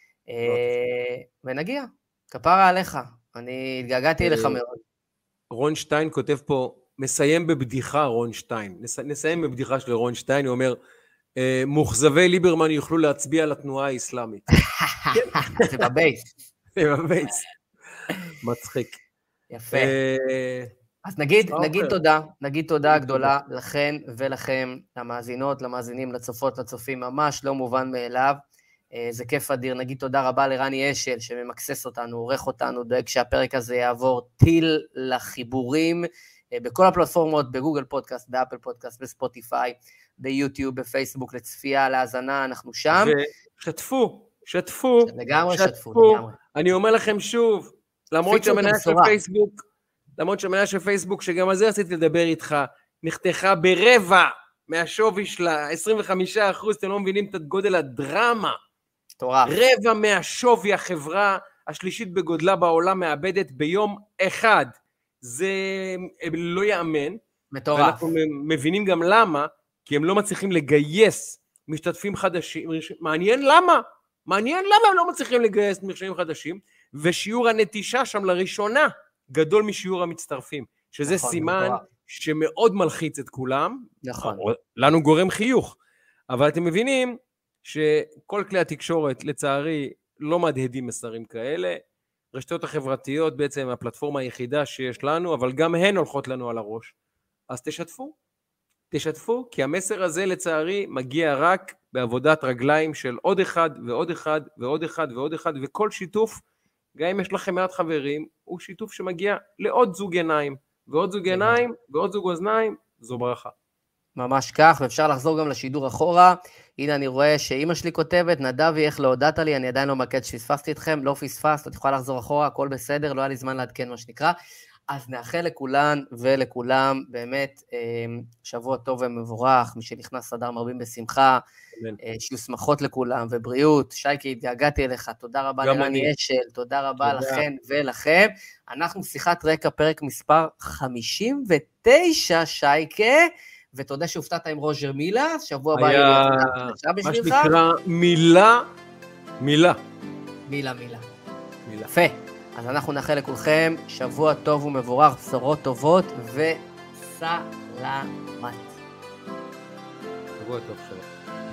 אה, ונגיע, כפרה עליך, אני התגעגעתי אליך מאוד. רון שטיין כותב פה, מסיים בבדיחה רון שטיין, נסיים בבדיחה של רון שטיין, הוא אומר, מוחזבי ליברמן יוכלו להצביע לתנועה האסלאמית. זה בבייס. זה בבייס. מצחיק. יפה. אז נגיד, נגיד תודה, נגיד תודה גדולה לכן ולכם, למאזינות, למאזינים, לצופות, לצופים, ממש לא מובן מאליו. זה כיף אדיר, נגיד תודה רבה לרני אשל שממקסס אותנו, עורך אותנו, דואג שהפרק הזה יעבור טיל לחיבורים, בכל הפלטפורמות, בגוגל פודקאסט, באפל פודקאסט, בספוטיפיי, ביוטיוב, בפייסבוק, לצפייה, להאזנה, אנחנו שם. ושתפו, שתפו, לגמרי שתפו, לגמרי. אני אומר לכם שוב, למרות שהמניה של פייסבוק, למרות שהמניה של פייסבוק, שגם על זה רציתי לדבר איתך, נחתכה ברבע מהשווי שלה, עשרים וחמישה אחוז, אתם לא מבינים את גודל הדרמה, תורף. רבע מהשווי החברה השלישית בגודלה בעולם מאבדת ביום אחד. זה לא יאמן. מטורף. ואנחנו מבינים גם למה, כי הם לא מצליחים לגייס משתתפים חדשים. מעניין למה? מעניין למה הם לא מצליחים לגייס משתתפים חדשים, ושיעור הנטישה שם לראשונה גדול משיעור המצטרפים, שזה נכון, סימן מטורף. שמאוד מלחיץ את כולם. נכון. לנו גורם חיוך. אבל אתם מבינים, שכל כלי התקשורת, לצערי, לא מדהדים מסרים כאלה. רשתות החברתיות בעצם הפלטפורמה היחידה שיש לנו, אבל גם הן הולכות לנו על הראש. אז תשתפו, תשתפו, כי המסר הזה לצערי מגיע רק בעבודת רגליים של עוד אחד ועוד אחד ועוד אחד ועוד אחד, וכל שיתוף, גם אם יש לכם מעט חברים, הוא שיתוף שמגיע לעוד זוג עיניים, ועוד זוג עיניים ועוד זוג אוזניים, זו ברכה. ממש כך, ואפשר לחזור גם לשידור אחורה. הנה אני רואה שאמא שלי כותבת, נדבי, איך לא הודעת לי, אני עדיין לא מקד שפספסתי אתכם, לא פספסת, את יכולה לחזור אחורה, הכל בסדר, לא היה לי זמן לעדכן מה שנקרא. אז נאחל לכולן ולכולם, באמת, שבוע טוב ומבורך, מי שנכנס אדר מרבים בשמחה, שיהיו שמחות לכולם ובריאות. שייקה, התגעגעתי אליך, תודה רבה לרני אשל, תודה רבה לכם ולכם. אנחנו שיחת רקע, פרק מספר חמישים ותשע, שייקה, ותודה שהופתעת עם רוג'ר מילה, שבוע הבא היה מה שנקרא מילה, מילה. מילה, מילה. מילה. יפה. אז אנחנו נאחל לכולכם שבוע טוב ומבורך, בשורות טובות וסלמת. שבוע טוב, שלום.